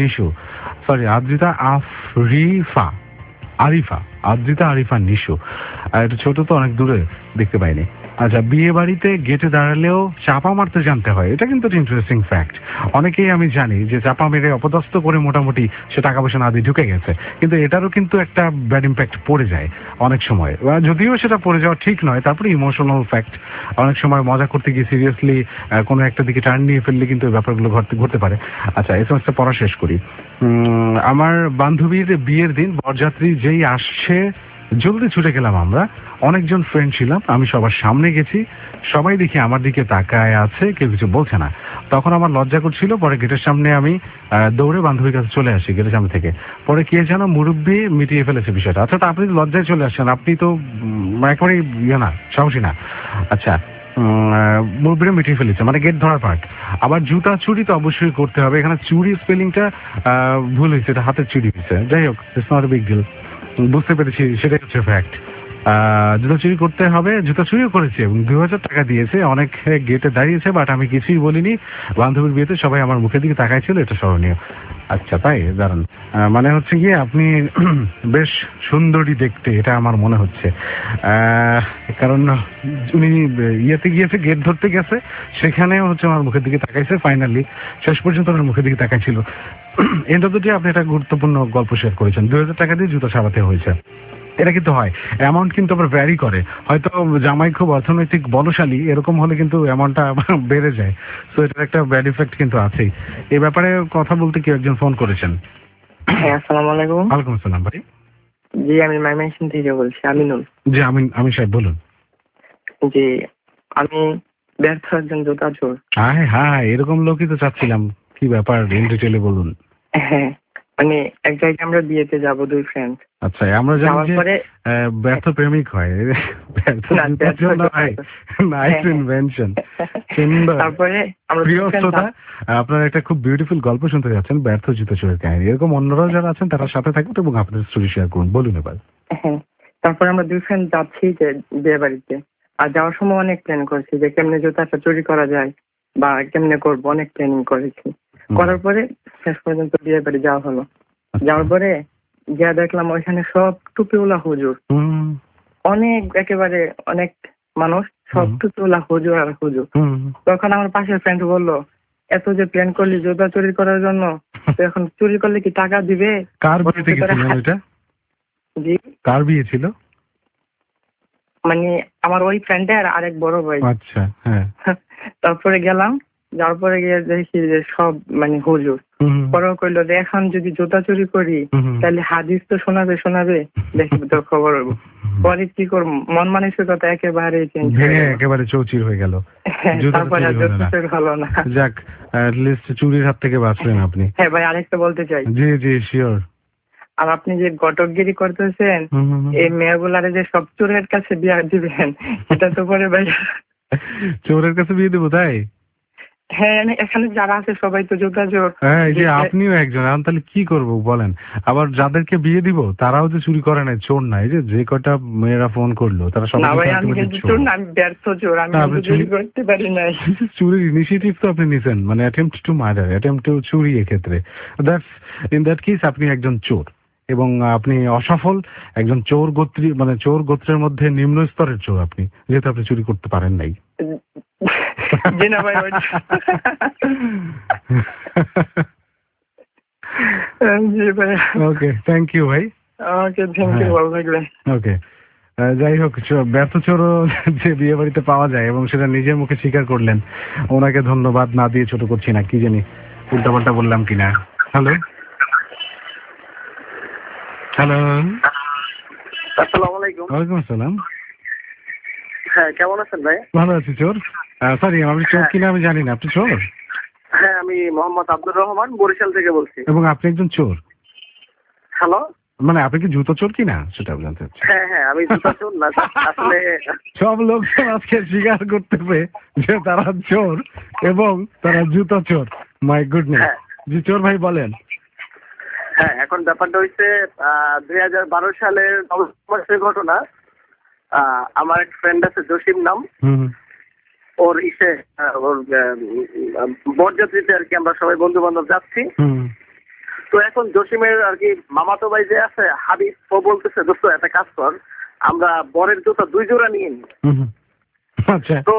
আরিফা নিশু। এটা ছোট তো, অনেক দূরে দেখতে পাইনি। আচ্ছা, বিয়ে বাড়িতে গেটে দাঁড়ালেও চাপা মারতে জানতে হয়, এটা কিন্তু ইন্টারেস্টিং ফ্যাক্ট। অনেকেই আমি জানি যে চাপা মেরে অপদস্থ করে মোটামুটি সে টাকা পয়সা না দিয়ে ঢুকে গেছে, কিন্তু এটারও কিন্তু একটা ব্যাড ইম্প্যাক্ট পড়ে যায় অনেক সময়, যদিও সেটা পড়ে যাওয়া ঠিক নয়। তারপরে ইমোশনাল ফ্যাক্ট, অনেক সময় মজা করতে গিয়ে সিরিয়াসলি কোনো একটা দিকে টার্ন নিয়ে ফেললে কিন্তু এই ব্যাপারগুলো ঘটতে পারে। আচ্ছা, এসএমএসটা পড়া শেষ করি। আমার বান্ধবীর বিয়ের দিন বরযাত্রী যেই আসছে, জলদি ছুটে গেলাম আমরা, অনেকজন ফ্রেন্ড ছিলাম, আমি সবার সামনে গেছি, সবাই দেখি আমার দিকে তাকায় আছে, কেউ কিছু বলছে না। তখন আমার লজ্জা করছিল, পরে গেটের সামনে আমি দৌড়ে বান্ধবীর কাছে চলে আসি গেটের সামনে থেকে। পরে কে যেন মুরব্বি মিটিয়ে ফেলেছে বিষয়টা। আচ্ছা, আপনি লজ্জায় চলে আসছেন, আপনি তো একেবারেই সাহসী না। আচ্ছা, মুরব্বিরা মিটিয়ে ফেলেছে, মানে গেট ধরার পার্ট। আবার জুতা চুরি তো অবশ্যই করতে হবে, এখানে চুরি স্পেলিংটা ভুল হয়েছে, এটা হাতের চুরি হয়েছে। যাই হোক, it's not a big deal, বুঝতে পেরেছি, সেটাই হচ্ছে ফ্যাক্ট। জুতা চুরি করতে হবে, জুতা চুরিও করেছে এবং 2000 টাকা দিয়েছে, অনেক গেটে দাঁড়িয়েছে, বাট আমি কিছুই বলিনি। বান্ধবীর বিয়েতে সবাই আমার মুখের দিকে তাকাইছিল, এটা স্মরণীয়। আচ্ছা, তাই দাঁড়ান, মানে হচ্ছে গিয়ে আপনি বেশ সুন্দরী দেখতে, এটা আমার মনে হচ্ছে। কারণ উনি ইয়েতে গিয়েছে, গেট ধরতে গেছে, সেখানেও হচ্ছে আমার মুখের দিকে তাকাইছে, ফাইনালি শেষ পর্যন্ত আমার মুখের দিকে তাকাইছিল। এন্ড অফ দ্য ডে আপনি একটা গুরুত্বপূর্ণ গল্প শেয়ার করেছেন, 2000 টাকা দিয়ে জুতো সারাতে হয়েছে। এটা কিন্তু হয়, অ্যামাউন্ট কিন্তু আবার ভ্যারি করে, হয়তো জামাই খুব অর্থনৈতিক বলশালী, এরকম হলে কিন্তু অ্যামাউন্টটা বেড়ে যায়। সো এটার একটা ব্যাড ইফেক্ট কিন্তু আছেই। এই ব্যাপারে কথা বলতে কেউ একজন ফোন করেছেন। আসসালামু আলাইকুম। ওয়ালাইকুম আসসালাম ভাই। জি, আমি ময়মনসিং থেকে বলছি, আমিনুল। জি, আমিন সাহেব বলুন। জি, আমি ব্যর্থ একজন জুতা চোর। হ্যাঁ, এরকম লোকই তো চাচ্ছিলাম, কি ব্যাপার ইন ডিটেইলে বলুন। হ্যাঁ, মানে এক জায়গায় আমরা বিয়েতে যাব 2 ফ্রেন্ড। আচ্ছা, আমরা জানি যে ব্যর্থ প্রেমিক হয়, নাইস ইনভেনশন, সুন্দর। তারপরে আপনার একটা খুব বিউটিফুল গল্প শুনতে যাচ্ছেন, ব্যর্থ জুতো চোরের কাহিনী। এরকম অন্যরাও যারা আছেন তারা সাথে থাকুন এবং আপনাদের স্টোরি শেয়ার করুন। বলুন এবার। হ্যাঁ, তারপরে আমরা 2 ফ্রেন্ড যাচ্ছি যে বিয়ে বাড়িতে। আর যাওয়ার সময় অনেক প্ল্যান করছি যে কেমনে জুতাটা চুরি করা যায় বা কেমনে করবো, অনেক প্ল্যানিং করেছি। করার পরে শেষ পর্যন্ত বিয়ে বাড়ি যাওয়া হলো। যাওয়ার পরে যা দেখলাম ওইখানে সব টুপিওয়ালা হুজুর, অনেক একেবারে অনেক মানুষ, সব টুপিওয়ালা হুজুর আর হুজুর। তখন আমার পাশের ফ্রেন্ড বললো, এত যে প্ল্যান করলি জুতা চুরি করার জন্য, তো এখন চুরি করলে কি টাকা দিবে? কার বিয়েতে গেছিলেন এটা? জি, কার বিয়ে ছিল? মানে আমার ওই ফ্রেন্ডের আরেক বড় ভাই। আচ্ছা, হ্যাঁ। তারপরে গেলাম, যাওয়ার পরে গিয়ে দেখি যে সব মানে হুজুর। পরে কইলো যে এখন যদি জুতা চুরি করি তাহলে হাদিস তো শোনাবে দেখি তো খবর হবো। পরে কি করবো, মন মানসিকতা একেবারে চেঞ্জ হয়ে গেল, একেবারে চৌচির হয়ে গেল। তারপরে হলো না। যাক, অ্যাট লিস্ট চুরির হাত থেকে বাঁচলেন আপনি। হ্যাঁ ভাই, আরেকটা বলতে চাই। জি জি, শিওর। আর আপনি যে ঘটকগিরি করতেছেন, এই মেয়েগুলারে যে সব চোরের কাছে বিয়ে দিবেন, এটা তো পরে ভাই চোরের কাছে বিয়ে দেবো তাই? হ্যাঁ, এখানে যারা আছে সবাই তো জুতা চোর। হ্যাঁ, এই যে আপনিও একজন। এখন তাহলে কি করবো বলেন? আবার যাদেরকে বিয়ে দিব তারাও যে চুরি করে নাই, চোর নাই। যে কয়টা মেয়েরা ফোন করলো তারা সবাই ব্যর্থ চোর, আমি চুরি করতে পারি নাই। চুরির ইনিশিয়েটিভ তো আপনি নিছেন, মানে attempt to murder, attempt to চুরি। এক্ষেত্রে ইন দ্যাট কেস আপনি একজন চোর, এবং আপনি অসফল একজন চোর গোত্রী, মানে চোর গোত্রের মধ্যে নিম্ন স্তরের চোর আপনি, যেহেতু আপনি চুরি করতে পারেন নাই। ওকে, থ্যাংক ইউ ভাই। ওকে, যাই হোক, ব্যর্থ চোরও যে বিয়ে বাড়িতে পাওয়া যায় এবং সেটা নিজের মুখে স্বীকার করলেন, ওনাকে ধন্যবাদ না দিয়ে ছোট করছি না, কি জানি উল্টাপাল্টা বললাম কিনা। হ্যালো হ্যালো, আসসালামু আলাইকুম। ওয়ালাইকুম আসসালাম। হ্যাঁ, কেমন আছেন ভাই? ভালো আছি। চোর? সরি, আমি চোর কিনা আমি জানি না। আপনি চোর? হ্যাঁ, আমি মোহাম্মদ আব্দুর রহমান, বরিশাল থেকে বলছি। এবং আপনি একজন চোর? হ্যালো, মানে আপনি কি জুতো চোর কিনা সেটা জানতে চাচ্ছি। হ্যাঁ হ্যাঁ, আমি জুতো চোর না আসলে। সব লোকজন আজকে স্বীকার করতে পেরে যে তারা চোর এবং তারা জুতো চোর। My goodness. জি চোর ভাই বলেন। হ্যাঁ, এখন ব্যাপারটা হচ্ছে 2012 সালের নভেম্বর মাসের ঘটনা। আমার এক ফ্রেন্ড আছে জসিম নাম, ওর বরযাত্রীতে আর কি আমরা সবাই বন্ধু বান্ধব যাচ্ছি। তো এখন জসিমের আর কি মামাতো ভাই যে আছে হাবিব, ও বলতেছে দোস্ত একটা কাজ কর, আমরা বরের জুতা 2 জোড়া নিয়ে নিই। তো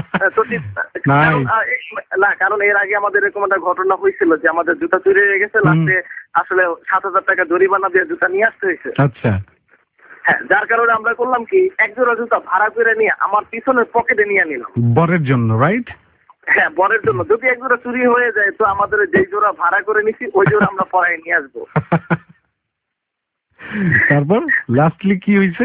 না, কারণ এর আগে আমাদের এরকম একটা ঘটনা হয়েছিল যে আমাদের জুতা চুরি হয়ে গেছে, লাস্টে আসলে 7,000 টাকা জরিমানা দিয়ে জুতা নিয়ে আসতে হয়েছে। আচ্ছা, হ্যাঁ, যার কারণে আমরা করলাম কি, 1 জোড়া জুতা ভাড়া করে নিয়ে আমার পিছনের পকেটে নিয়ে নিলাম বরের জন্য। রাইট? হ্যাঁ, বরের জন্য। যদি 1 জোড়া চুরি হয়ে যায় তো আমাদের যেই জোড়া ভাড়া করে নিছি ওই জোড়া আমরা পরে নিয়ে আসবো। তারপর লাস্টলি কি হয়েছে?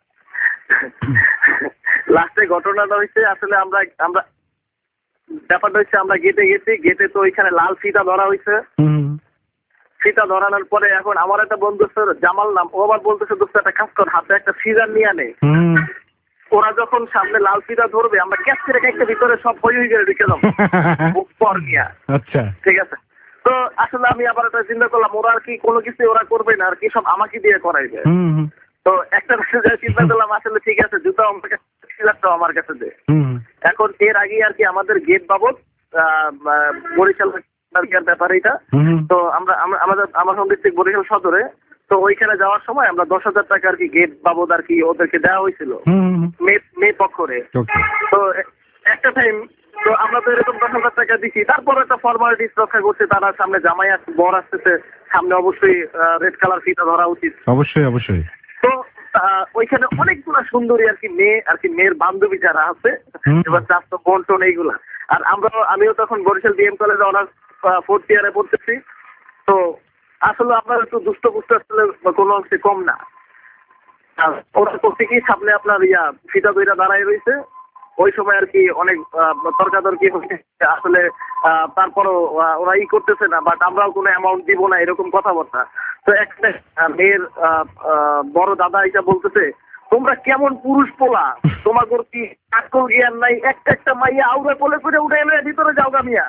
লাস্টে ঘটনাটা হয়েছে আসলে আমরা ব্যাপারটা হচ্ছে আমরা গেটে গেছি, গেটে তো ওইখানে লাল ফিতা ধরা হয়েছে। ফিতা ধরানোর পরে এখন আমার একটা বন্ধু জামাল নাম, ও আবার বলতেছে দোস্ত একটা কাজ কর, হাতে একটা সিজার নিয়ে আনে। ওরা যখন সামনে লাল ফিতা ধরবে আমরা ক্যাচ করে একটা ভিতরে সব হয়ে গেলে ঢুকে যাবো পর নিয়ে। আচ্ছা, ঠিক আছে। তো আসলে আমি আবার একটা চিন্তা করলাম, ওরা আর কি কোনো কিছু ওরা করবে না আর কি, সব আমাকে দিয়ে করাইবে। তো একটা চিন্তা করলাম আসলে ঠিক আছে, জুতা আমার কাছে, সিজারটাও আমার কাছে দে। এখন এর আগে আর কি আমাদের গেট বাবদ বরিশাল ব্যাপার এটা। তো আমার হোম ডিস্ট্রিক্ট বরিশাল সদরে, তো ওইখানে যাওয়ার সময় আমরা 10,000 টাকা আর কি গেট বাবদ আর কি ওদেরকে দেওয়া হয়েছিল মেয়ে পক্ষরে। তো একটা টাইম তো আমরা তো এরকম 10,000 টাকা দিচ্ছি, তারপর একটা ফর্মালিটিস রক্ষা করছে, তারা সামনে জামাই আসছে, বর আসতেছে, সামনে অবশ্যই রেড কালার ফিতা ধরা উচিত। অবশ্যই অবশ্যই। তো ওইখানে অনেকগুলা সুন্দরী আর কি মেয়ে, আর কি মেয়ের বান্ধবী যারা আছে, এবার চাষ বন্টন এইগুলা। আর আমিও তখন বরিশাল ডিএম কলেজে অনার্স 4th ইয়ারে পড়তেছি। তো আসলে আপনার একটু দুষ্ট পুষ্ট আসলে কোনো অংশে কম না। ওরা করতে কি সামনে আপনার ফিতা দইটা দাঁড়ায় রয়েছে, ওই সময় আর কি অনেক তর্কাতর্কি হয়েছে আসলে, তারপরও ওরা করতেছে না, বাট আমরাও কোনো অ্যামাউন্ট দিব না এরকম কথাবার্তা। তো একটা মেয়ের বড় দাদা এটা বলতেছে, তোমরা কেমন পুরুষ পোলা, তোমাদের কি আকল জ্ঞান নাই, একটা মাইয়া আউরা কোলে করে উঠে এলে ভিতরে যাও গামিয়া।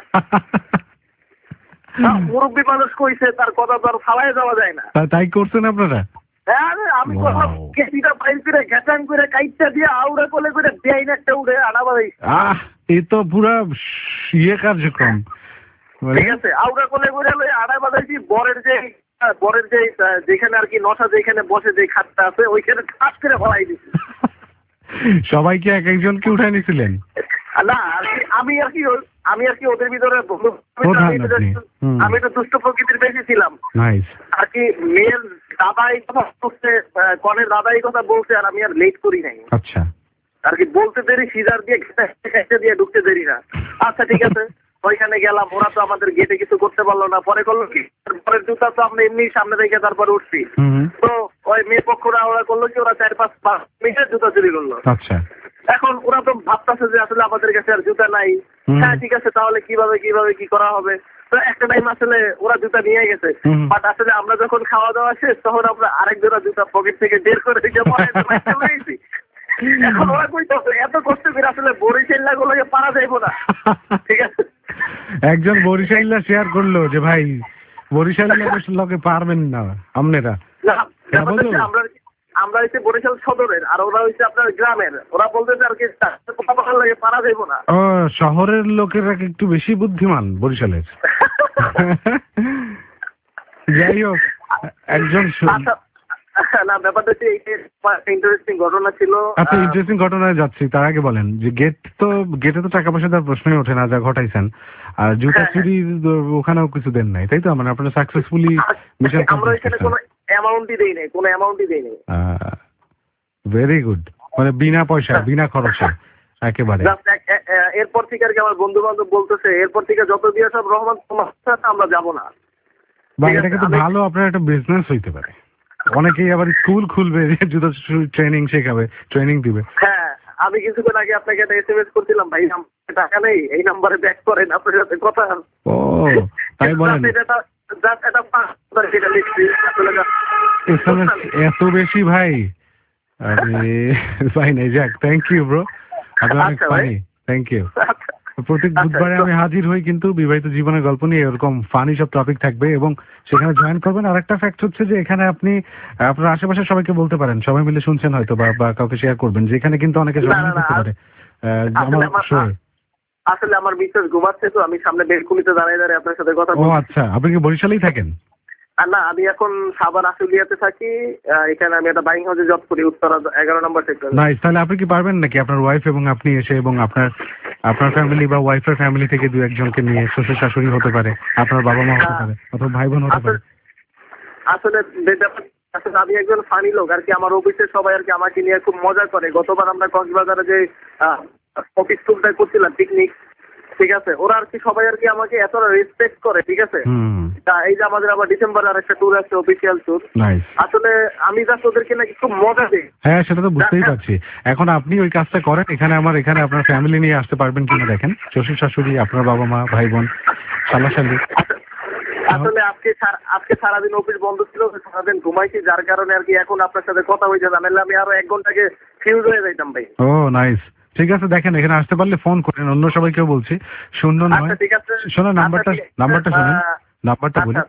মুরব্বী মানুষ কইছে, তার কথা তো আর ফালায় যাওয়া যায় না। তাই করছেন আপনারা? আমি কেসিটা ফাইল করে ঘেটাং করে কাইটটা দিয়ে আউরা কোলে করে বেআইন একটা উঠে আনা বাড়াই। এই তো পুরা ইয়ে কার্যক্রম। ঠিক আছে, আউরা কোলে করে আনা বাড়াইছি। বরের যে যেখানে আর কি নশা যেখানে বসে যে খাটটা আছে ওইখানে ঠাস করে ফলাই দিচ্ছি। সবাইকে এক একজনকে উঠাই নিছিলেন? না, আমি আর কি ওদের ভিতরে আমি তো দুষ্ট প্রকৃতির বেশি ছিলাম আর কি। মেয়ের দাদাই কথা বলছে, কনের দাদাই কথা বলছে, আর আমি আর লেট করি নাই। আচ্ছা, আর কি বলতে দেরি, সিজার দিয়ে ঘেটে দিয়ে ঢুকতে দেরি না। আচ্ছা ঠিক আছে, ওইখানে গেলাম, ওরা তো আমাদের গেটে কিছু করতে পারলো না। পরে করলো কি, পরের জুতা তো আমরা এমনি সামনে রেখে তারপরে উঠছি। তো ওই মেয়ে পক্ষরা ওরা করলো কি, ওরা 4-5 মিনিটের জুতা চুরি করলো। আচ্ছা, এখন ওরা তো ভাবতেছে যে আসলে আমাদের কাছে আর জুতা নাই। হ্যাঁ ঠিক আছে, তাহলে কিভাবে কি করা হবে। তো একটা টাইম আসলে ওরা জুতা নিয়ে গেছে, বাট আসলে আমরা যখন খাওয়া দাওয়া শেষ তখন আমরা আরেক জোড়া জুতা পকেট থেকে বের করে দিয়েছি। এখন ওরা কইতেছে এত কষ্ট করে আসলে বরিশাল্লা গুলোকে পারা যাইবো না। ঠিক আছে, একজন বরিশাল্লা শেয়ার করলো যে ভাই বরিশাল্লাকে পারবেন না আপনারা। আমরা হচ্ছে বরিশাল সদরের, আর ওরা হচ্ছে আপনার গ্রামের। ওরা বলতেছে আর কি পারা যাইবো না। ও, শহরের লোকেরা একটু বেশি বুদ্ধিমান বরিশালের। যাই হোক, একজন না, ব্যাপারটা হচ্ছে ইন্টারেস্টিং ঘটনা ছিল। আচ্ছা, ইন্টারেস্টিং ঘটনায় যাচ্ছি, তার আগে বলেন যে গেটে তো টাকা পয়সা দেওয়ার প্রশ্নই ওঠে না যা ঘটাইছেন। আর জুতা চুরি ওখানেও কিছু দেন নাই, তাই তো? মানে আপনারা সাকসেসফুলি মিশন আমরা এখানে কোনো অ্যামাউন্টই দেই নাই, কোনো অ্যামাউন্টই দেই নাই। ভেরি গুড, মানে বিনা পয়সা বিনা খরচে একেবারে। এরপর থেকে আর কি আমার বন্ধু বান্ধব বলতেছে, এরপর থেকে যত দিয়ে সব রহমান আমরা যাবো না। বা এটা কিন্তু ভালো, আপনার একটা বিজনেস হইতে পারে। অনেকেই আবার স্কুল খুলবে, জুতা ট্রেনিং শেখাবে, ট্রেনিং দিবে। হ্যাঁ, আমি কিছুক্ষণ আগে আপনাকে একটা SMS করছিলাম, ভাই টাকা নেই, এই নাম্বারে ব্যাক করেন, আপনার সাথে কথা। ও তাই বলেন? এত বেশি ভাই? আরে ভাই নাই, যাক, থ্যাংক ইউ ব্রো, আপনার অনেক ফানি, থ্যাংক ইউ। প্রত্যেক বুধবারে আমি হাজির হই কিন্তু বিবাহিত জীবনের গল্প নিয়ে, এরকম ফানি সব টপিক থাকবে এবং সেখানে জয়েন করবেন। আর একটা ফ্যাক্ট হচ্ছে যে এখানে আপনি আপনার আশেপাশে সবাইকে বলতে পারেন, সবাই মিলে শুনছেন হয়তো, বা কাউকে শেয়ার করবেন, যেখানে কিন্তু অনেকে জয়েন করতে পারে। আসলে আমার মিসেস ঘুমাচ্ছে, তো আমি সামনে বেলকুনিতে দাঁড়িয়ে আপনার সাথে কথা বলছি। ও আচ্ছা, আপনি কি বরিশালেই থাকেন? না, আমি এখন সাভার আশুলিয়াতে থাকি। এখানে আমি একটা বাইং হাউসে জব করি, উত্তরা 11 নম্বর সেক্টর। নাইস। তাহলে আপনি কি পারবেন নাকি আপনার ওয়াইফ এবং আপনি এসে, এবং আপনার ফ্যামিলি বা ওয়াইফের ফ্যামিলি থেকে 2-1 নিয়ে, শ্বশুর শাশুড়ি হতে পারে, আপনার বাবা মা হতে পারে, অথবা ভাই বোন হতে পারে। আসলে আমি একজন ফানি লোক আর কি। আমার অফিসের সবাই আর কি আমাকে নিয়ে খুব মজা করে। গতবার আমরা কক্সবাজারে যে অফিস টুরটা করছিলাম, পিকনিক, ঠিক আছে, ওরা আর কি সবাই আর কি আমাকে এতটা রেসপেক্ট করে। ঠিক আছে, এই যে আমাদের আবার ডিসেম্বরে আর একটা ট্যুর আছে, অফিসিয়াল ট্যুর। আসলে আমি জাস্ট ওদেরকে নাকি খুব মজা দিই। হ্যাঁ, সেটা তো বুঝতেই পারছি। এখন আপনি ওই কাজটা করেন, এখানে আপনার ফ্যামিলি নিয়ে আসতে পারবেন কিনা দেখেন, শ্বশুর শাশুড়ি, আপনার বাবা মা, ভাই বোন, শালা-শালি। আসলে আজকে সারাদিন অফিস বন্ধ ছিল, সারাদিন ঘুমাইছি, যার কারণে আর কি এখন আপনার সাথে কথা হয়েছে। জানালে আমি আরো 1 ঘন্টাকে ফিউজ হয়ে যাইতাম ভাই। ও নাইস, ঠিক আছে। দেখেন, এখানে আসতে পারলে ফোন করেন, অন্য সবাইকেও বলছি। 09, শোনো নাম্বারটা শোনেন, নাম্বারটা বলি,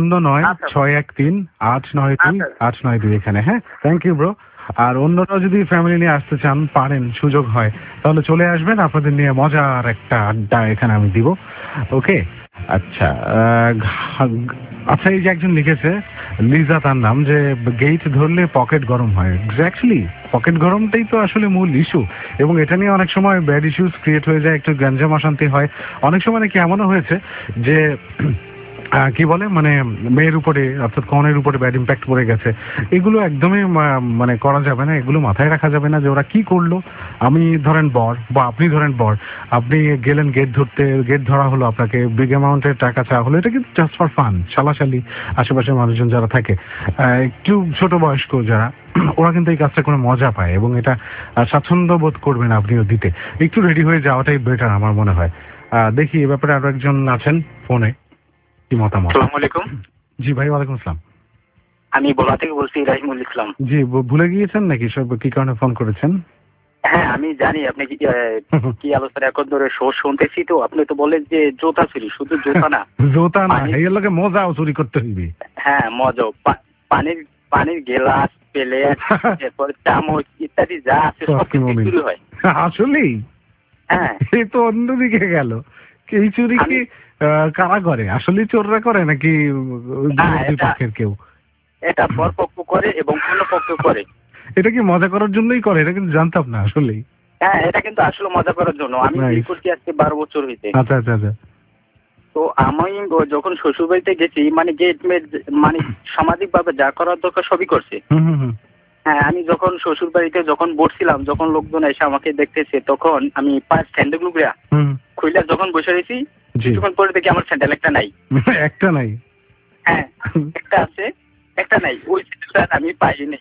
09-613-892-892 এখানে। হ্যাঁ, থ্যাংক ইউ ব্রো। আর অন্যরাও যদি ফ্যামিলি নিয়ে আসতে চান, পারেন, সুযোগ হয়, তাহলে চলে আসবেন। আপনাদের নিয়ে মজার একটা আড্ডা এখানে আমি দিব। ওকে, আচ্ছা। এই যে একজন লিখেছে, লিজা তার নাম, যে গেট ধরলে পকেট গরম হয়। এক্স্যাক্টলি, পকেট গরমটাই তো আসলে মূল ইস্যু, এবং এটা নিয়ে অনেক সময় ব্যাড ইস্যুস ক্রিয়েট হয়ে যায়, একটু গ্যাঞ্জাম অশান্তি হয়। অনেক সময় নাকি এমনও হয়েছে যে কি বলে মানে মেয়ের উপরে অর্থাৎ কনের উপরে ব্যাড ইম্প্যাক্ট পড়ে গেছে, এগুলো একদমই মানে করা যাবে না, এগুলো মাথায় রাখা যাবে না যে ওরা কি করলো। আমি ধরেন বর বা আপনি ধরেন বর, আপনি গেলেন গেট ধরতে, গেট ধরা হলো, আপনাকে বিগ অ্যামাউন্টের টাকা চাওয়া হলো, এটা কিন্তু জাস্ট ফর ফান। শালাশালি আশেপাশের মানুষজন যারা থাকে একটু ছোট বয়স্ক যারা, ওরা কিন্তু এই কাজটা করে মজা পায় এবং এটা স্বাচ্ছন্দ্য বোধ করবেন আপনিও দিতে। একটু রেডি হয়ে যাওয়াটাই বেটার আমার মনে হয়। দেখি এ ব্যাপারে আরো একজন আছেন ফোনে, কি মতামত? আসসালামু আলাইকুম। জি ভাই, ওয়ালাইকুম আসসালাম। আমি বলা থেকে বলছি রাহিমুল ইসলাম। জি, ভুলে গিয়েছেন নাকি সব কি কারণে ফোন করেছেন? হ্যাঁ আমি জানি আপনি কি আলোচনা এখন ধরে শো শুনতেছি, তো আপনি তো বলেন যে জুতা চুরি, শুধু জুতা না, জুতা না, এর লগে মজাও চুরি করতে হইবে। হ্যাঁ মজাও, পানির গ্লাস, প্লেট, এরপর চামচ ইত্যাদি যা আছে সব চুরি হয়। আসলেই? হ্যাঁ। এই তো অন্যদিকে গেল। এই চুরি কি কারা করে? আসলে চোররা করে নাকি পক্ষের কেউ? এটা বর পক্ষ করে এবং অন্য পক্ষ করে। এটা কি মজা করার জন্যই করে? এটা কিন্তু জানতাম না আসলেই। হ্যাঁ এটা কিন্তু আসলে মজা করার জন্য। আমি বিয়ে করছি আজকে 12 বছর হইছে। আচ্ছা আচ্ছা আচ্ছা। তো আমি যখন শ্বশুর বাড়িতে গেছি, মানে গেট মেট মানে সামাজিক ভাবে যা করার দরকার সবই করছে। হ্যাঁ আমি যখন শ্বশুর বাড়িতে যখন বসছিলাম, যখন লোকজন এসে আমাকে দেখতেছে, তখন আমি পায়ের স্যান্ডেল গুলো খুইলা যখন বসে রয়েছি, কিছুক্ষণ পরে দেখি আমার স্যান্ডেল একটা নাই। একটা নাই? হ্যাঁ একটা আছে, একটা নাই। ওই স্যান্ডেলটা আমি পাইনি।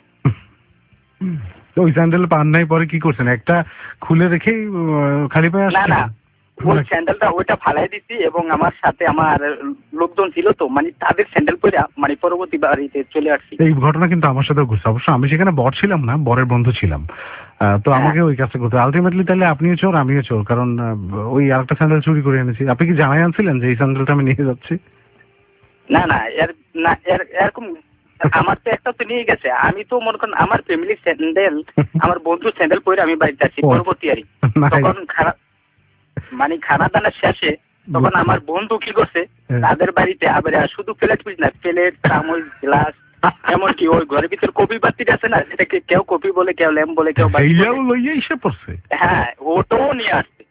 ওই স্যান্ডেল পান নাই, পরে কি করছেন? একটা খুলে রেখেই খালি পায়ে আসছেন? না, ওই স্যান্ডেলটা ওইটা ফালাই দিছি এবং আমার সাথে আমার লোকজন ছিল, তো মানে তাদের স্যান্ডেল পরে মানে পরবর্তী বাড়িতে চলে আসছি। এই ঘটনা কিন্তু আমার সাথেও ঘটছে। অবশ্য আমি সেখানে বর ছিলাম না, বরের বন্ধু ছিলাম। তো আমাকে ওই কাজটা করতে, আলটিমেটলি তাহলে আপনিও চোর আমিও চোর, কারণ ওই আরেকটা স্যান্ডেল চুরি করে এনেছি। আপনি কি জানাই আনছিলেন যে এই স্যান্ডেলটা আমি নিয়ে যাচ্ছি? না এরকম আমার তো একটা তো নিয়ে গেছে। আমি তো মনে করেন আমার ফ্যামিলির স্যান্ডেল, আমার বন্ধুর স্যান্ডেল পরে আমি বাড়িতে আছি পরবর্তী আরই। তখন খানা দানা শেষে তখন আমার বন্ধু কি করছে, তাদের বাড়িতে আবার শুধু প্লেট পিস না, প্লেট, চামচ, গ্লাস, এমনকি ওই ঘরের ভিতর কপি বাতিটা আছে না, সেটাকে কেউ কপি বলে, কেউ ল্যাম্প বলে, কেউ হ্যাঁ ওটাও নিয়ে আসছে।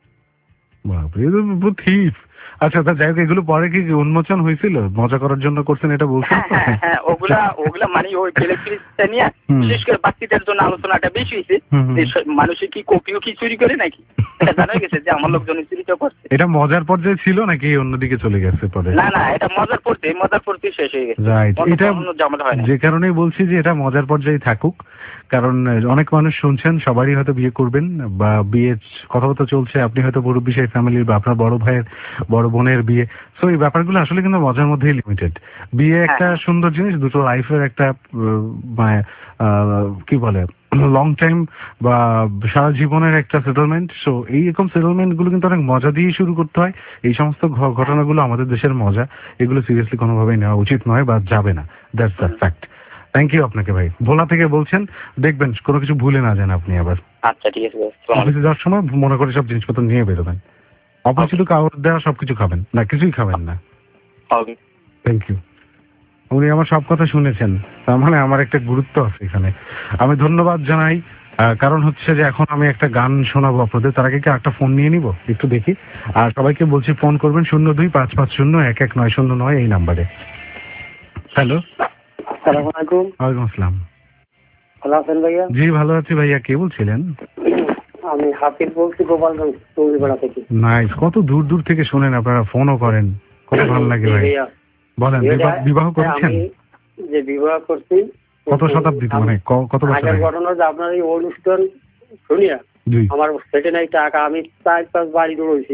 আচ্ছা যাই হোক, এগুলো পরে কি উন্মোচন হয়েছিল? মজা করার জন্য করছেন এটা বলছেন? হ্যাঁ ওগুলা মানে ওই প্লেট পিসটা নিয়ে বিশেষ করে বাচ্চাদের জন্য আলোচনাটা বেশি হয়েছে। মানুষে কি কপিও কি চুরি করে নাকি, এটা জানা গেছে যে আমার লোকজন চুরিটা করছে। এটা মজার পর্যায়ে ছিল নাকি অন্যদিকে চলে গেছে পরে? না এটা মজার পড়তে শেষ হয়ে গেছে। রাইট, এটা যে কারণেই বলছি যে এটা মজার পর্যায়ে থাকুক, কারণ অনেক মানুষ শুনছেন, সবারই হয়তো বিয়ে করবেন বা বিয়ে কথাবার্তা চলছে, আপনি হয়তো মুরব্বি সেই ফ্যামিলির বা আপনার বড় ভাইয়ের বড় বোনের বিয়ে। সো এই ব্যাপারগুলো আসলে কিন্তু মজার মধ্যেই লিমিটেড। বিয়ে একটা সুন্দর জিনিস, দুটো লাইফের একটা মানে কি বলে লং টাইম বা সারা জীবনের একটা সেটেলমেন্ট। সো এইরকম সেটেলমেন্ট গুলো কিন্তু অনেক মজা দিয়ে শুরু করতে হয়। এই সমস্ত ঘটনাগুলো আমাদের দেশের মজা, এগুলো সিরিয়াসলি কোনোভাবেই নেওয়া উচিত নয় বা যাবে না। That's the fact. Thank you আপনাকে ভাই। ভোলা থেকে বলছেন, দেখবেন কোনো কিছু ভুলে না যান আপনি আবার। আচ্ছা ঠিক আছে। অফিসে যাওয়ার সময় মনে করে সব জিনিসপত্র নিয়ে বেরোবেন। অপরিচিত কাউর দেওয়া সবকিছু খাবেন না, কিছুই খাবেন না। Thank you. উনি আমার সব কথা শুনেছেন, তার মানে আমার একটা গুরুত্ব আছে এখানে। আমি ধন্যবাদ জানাই, কারণ হচ্ছে যে এখন আমি একটা গান শোনাবো আপনাদের। তার আগে কি একটা ফোন নিয়ে নিব, একটু দেখি। আর সবাইকে বলছি ফোন করবেন 02-550-1109 এই নাম্বারে। হ্যালো, ওয়ালাইকুম আসসালাম। ভালো আছেন ভাইয়া? জি ভালো আছি ভাইয়া। কে বলছিলেন? আমি হাফিজ বলছি, গোপালগঞ্জ চৌরিপাড়া থেকে। নাইস, কত দূর দূর থেকে শোনেন আপনারা, ফোনও করেন, কত ভালো লাগে ভাই। বলেন, বিবাহ করেছেন? যে বিবাহ করছি। কত শতাব্দীতে, মানে কত বছর আগে? ঘটনা যে আপনার এই অনুষ্ঠান শুনিয়া আমার সেটে নাই টাকা, আমি 4-5 বাড়ি দৌড়েছি।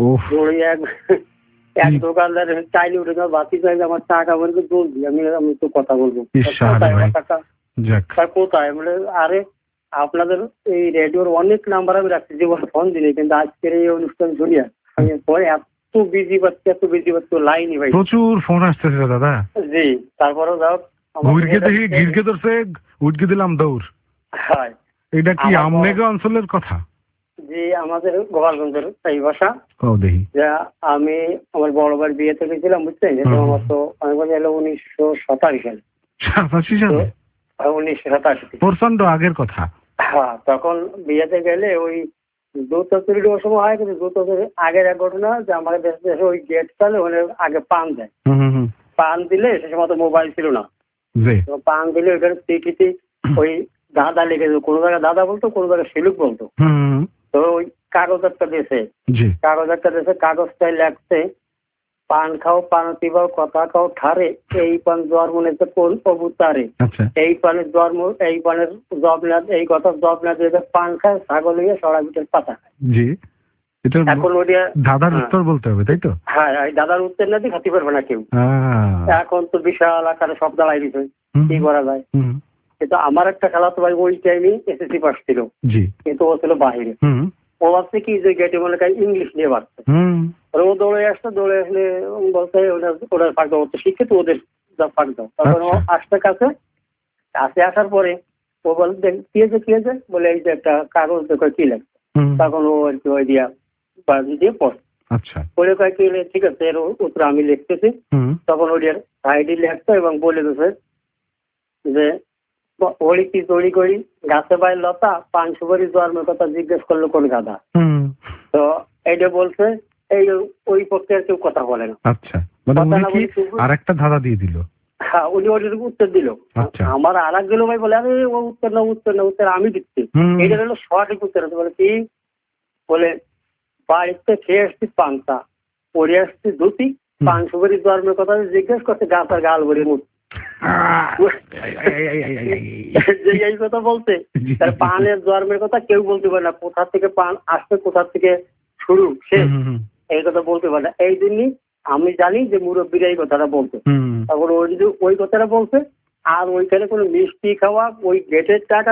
এক দোকানদার চাইলে উঠে যাওয়া বাতি চাইলে আমার টাকা বলতে জলদি আমি তো কথা বলবো কোথায় বলে, আরে আপনাদের এই রেডিওর অনেক নাম্বার আমি রাখছি, জীবন ফোন দিলে, কিন্তু আজকের এই অনুষ্ঠান শুনিয়া আমি পরে এত বিজি পাচ্ছি লাইনই ভাই, প্রচুর ফোন আসতেছে দাদা। জি, তারপরেও যাও গিরকে ধরছে, উঠকে দিলাম দৌড়। হ্যাঁ, এটা কি আমনেগা অঞ্চলের কথা? জি, আমাদের গোপালগঞ্জের এই ভাষা। আমি আমার বড় ভাইয়ের বিয়েতে গেছিলাম, বুঝছেন? আমার তো আমি বলি 1987 সালে। 87 সালে? 1987, প্রচন্ড আগের কথা। হ্যাঁ, তখন বিয়েতে গেলে ওই জুতা চুরির ওই সময় হয়, কিন্তু জুতা চুরির আগের এক ঘটনা যে আমাদের দেশে ওই গেট চালে ওখানে আগে পান দেয়। পান দিলে সে সময় তো মোবাইল ছিল না, পান দিলে ওইখানে চিঠিতে ওই দাদা লিখে দিত, কোনো জায়গায় দাদা বলতো, কোনো জায়গায় শিলুক বলতো। তো ওই কাগজ একটা দিয়েছে, কাগজটাই লেখছে পান খাও পানতি বাও কথা খাও ঠারে, এই পান জন্ম নেছে কোন অবতারে, এই পানের জন্ম এই পানের জব না, এই কথা জব না দিয়ে পান খায় ছাগল হয়ে সরা বিটের পাতা খায়। এখন ওটা দাদার উত্তর বলতে হবে, তাই তো? হ্যাঁ, দাদার উত্তর না দিয়ে খাতে পারবে না কেউ। এখন তো বিশাল আকারে সব দাঁড়াই দিচ্ছে, কি করা যায়? কিন্তু আমার একটা খালাতো ভাই ওই টাইমে এসএসসি পাস ছিল, কিন্তু ও ছিল বাহিরে। ও ভাবছে কি যে গেটে মনে হয় ইংলিশ নিয়ে বাড়ছে, ও দৌড়ে আসলে বলতে ওরা ফাঁক দাও, শিক্ষিত ওদের ফাঁক দাও। তখন ও আসতে কাছে আসার পরে ও বলতে কি হয়েছে বলে এই যে একটা কাগজ দেখো কি লাগছে। তখন ও আর কি ওই দিয়া দিয়ে পড়ে বলে কয় কি ঠিক আছে এর উত্তর আমি লিখতেছি। তখন ওদের সাইডে লেখতো এবং বলে দিচ্ছে যে ওড়ি কি তৈরি করি গাছে পায় লতা, পান সুপারি জন্মের কথা জিজ্ঞেস করলো কোন গাধা। তো এইটা বলছে এই ওই পক্ষে আর কেউ কথা বলে না। আর একটা ধাঁধা দিয়ে দিল। হ্যাঁ, উনি ওদের উত্তর দিল। আমার আর এক গেল ভাই বলে আরে ও উত্তর না উত্তর আমি দিচ্ছি, এইটা হলো সঠিক উত্তর আছে। বলে কি বলে বাড়িতে খেয়ে আসছি পান্তা, পরে আসছি ধুতি, পান সুপারি জন্মের কথা জিজ্ঞেস করছে গাছ আর গাল ভরে মুখ। এই কথা বলতে পানের জন্মের কথা কেউ বলতে পারে না, কোথা থেকে পান আসছে কোথা থেকে শুরু শেষ এই কথা বলতে পারে না। এই জন্যই আমি জানি যে মুরব্বীরা এই কথাটা বলতো। তারপর ওই যদি ওই কথাটা বলছে আর ওইখানে কোনো মিষ্টি খাওয়া ওই গেটের টাকা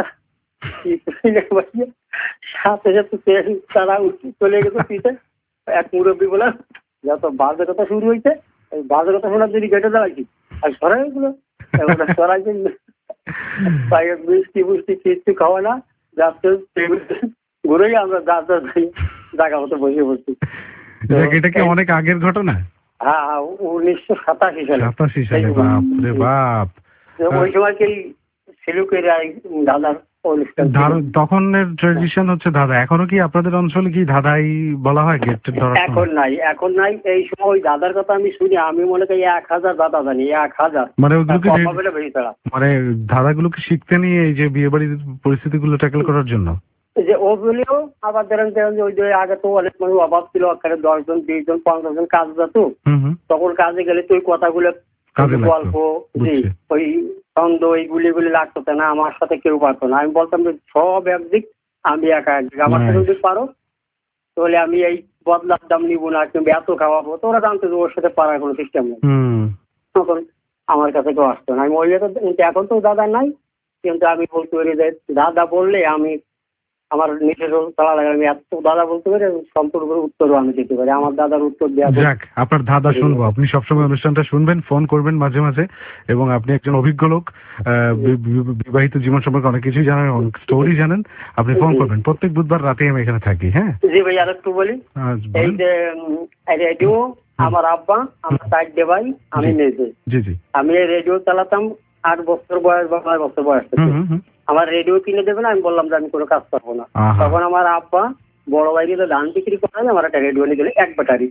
সাথে সাথে তারা চলে গেছে পিছে। এক মুরব্বী বলে যত বাজে কথা শুরু হয়েছে এই বাজে কথা শোনার জন্য গেটে দাঁড়াইছি আর সরাই গুলো সরাইছে মিষ্টি মুষ্টি কিচ্ছু খাওয়া না, যাচ্ছে ঘুরেই আমরা জায়গা মতো বসে বসছি। এটা কি অনেক আগের ঘটনা? হ্যাঁ, 1987 সালে। 87 সালে? বাপ রে বাপ। ওই সময় কি সিলুকের দাদার তখনের ট্রেডিশন হচ্ছে দাদা। এখনো কি আপনাদের অঞ্চলে কি দাদাই বলা হয় গেটের ধরা? এখন নাই। এই সময় ওই দাদার কথা আমি শুনি, আমি মনে করি 1000 দাদা জানি, 1000। মানে মানে দাদাগুলোকে শিখতে নিয়ে এই যে বিয়ে বাড়ির পরিস্থিতি গুলো ট্যাকেল করার জন্য যে ও বলেও আবার ধরেন ওই যে আগে তো অনেক মানুষ অভাব ছিল, 10 জন 20 জন 50 জন কাজ যেত, তখন কাজে গেলে তো ওই কথাগুলো গল্প ওই ছন্দ এইগুলি লাগতো না, আমার সাথে কেউ পারতো না। আমি বলতাম যে সব একদিক আমি একা একদিক, আমার সাথে যদি পারো তাহলে আমি এই বদলার দাম নিবো না, কিন্তু এত খাওয়াবো। তো ওরা জানতো যে ওর সাথে পারার কোনো সিস্টেম নেই, তখন আমার কাছে কেউ আসতো না। আমি ওই এখন তো দাদা নাই, কিন্তু আমি বলতে পারি যে দাদা বললে আমি আমার নিজেরও তালা লাগে, আমি এত দাদা বলতে পারি সম্পূর্ণ উত্তরও আমি দিতে পারি। আমার দাদার উত্তর দেওয়া যাক, আপনার দাদা শুনবো। আপনি সবসময় অনুষ্ঠানটা শুনবেন, ফোন করবেন মাঝে মাঝে, এবং আপনি একজন অভিজ্ঞ লোক, বিবাহিত জীবন সম্পর্কে অনেক কিছুই জানেন, অনেক স্টোরি জানেন। আপনি ফোন করবেন। প্রত্যেক বুধবার রাতে আমি এখানে থাকি। হ্যাঁ জি ভাই, আর একটু বলি, এই যে রেডিও আমার আব্বা, আমার সাইড ভাই, আমি নিজে। জি, আমি এই রেডিও চালাতাম 8 বছর বয়স বা 9 বছর বয়স থেকে। আমার রেডিও কিনে দেবে না, আমি বললাম যে আমি কোনো কাজ করবো না। তখন আমার আব্বা বড় ভাইকে তো ধান বিক্রি করে আমার একটা রেডিও নিয়ে দিল, 1 ব্যাটারি।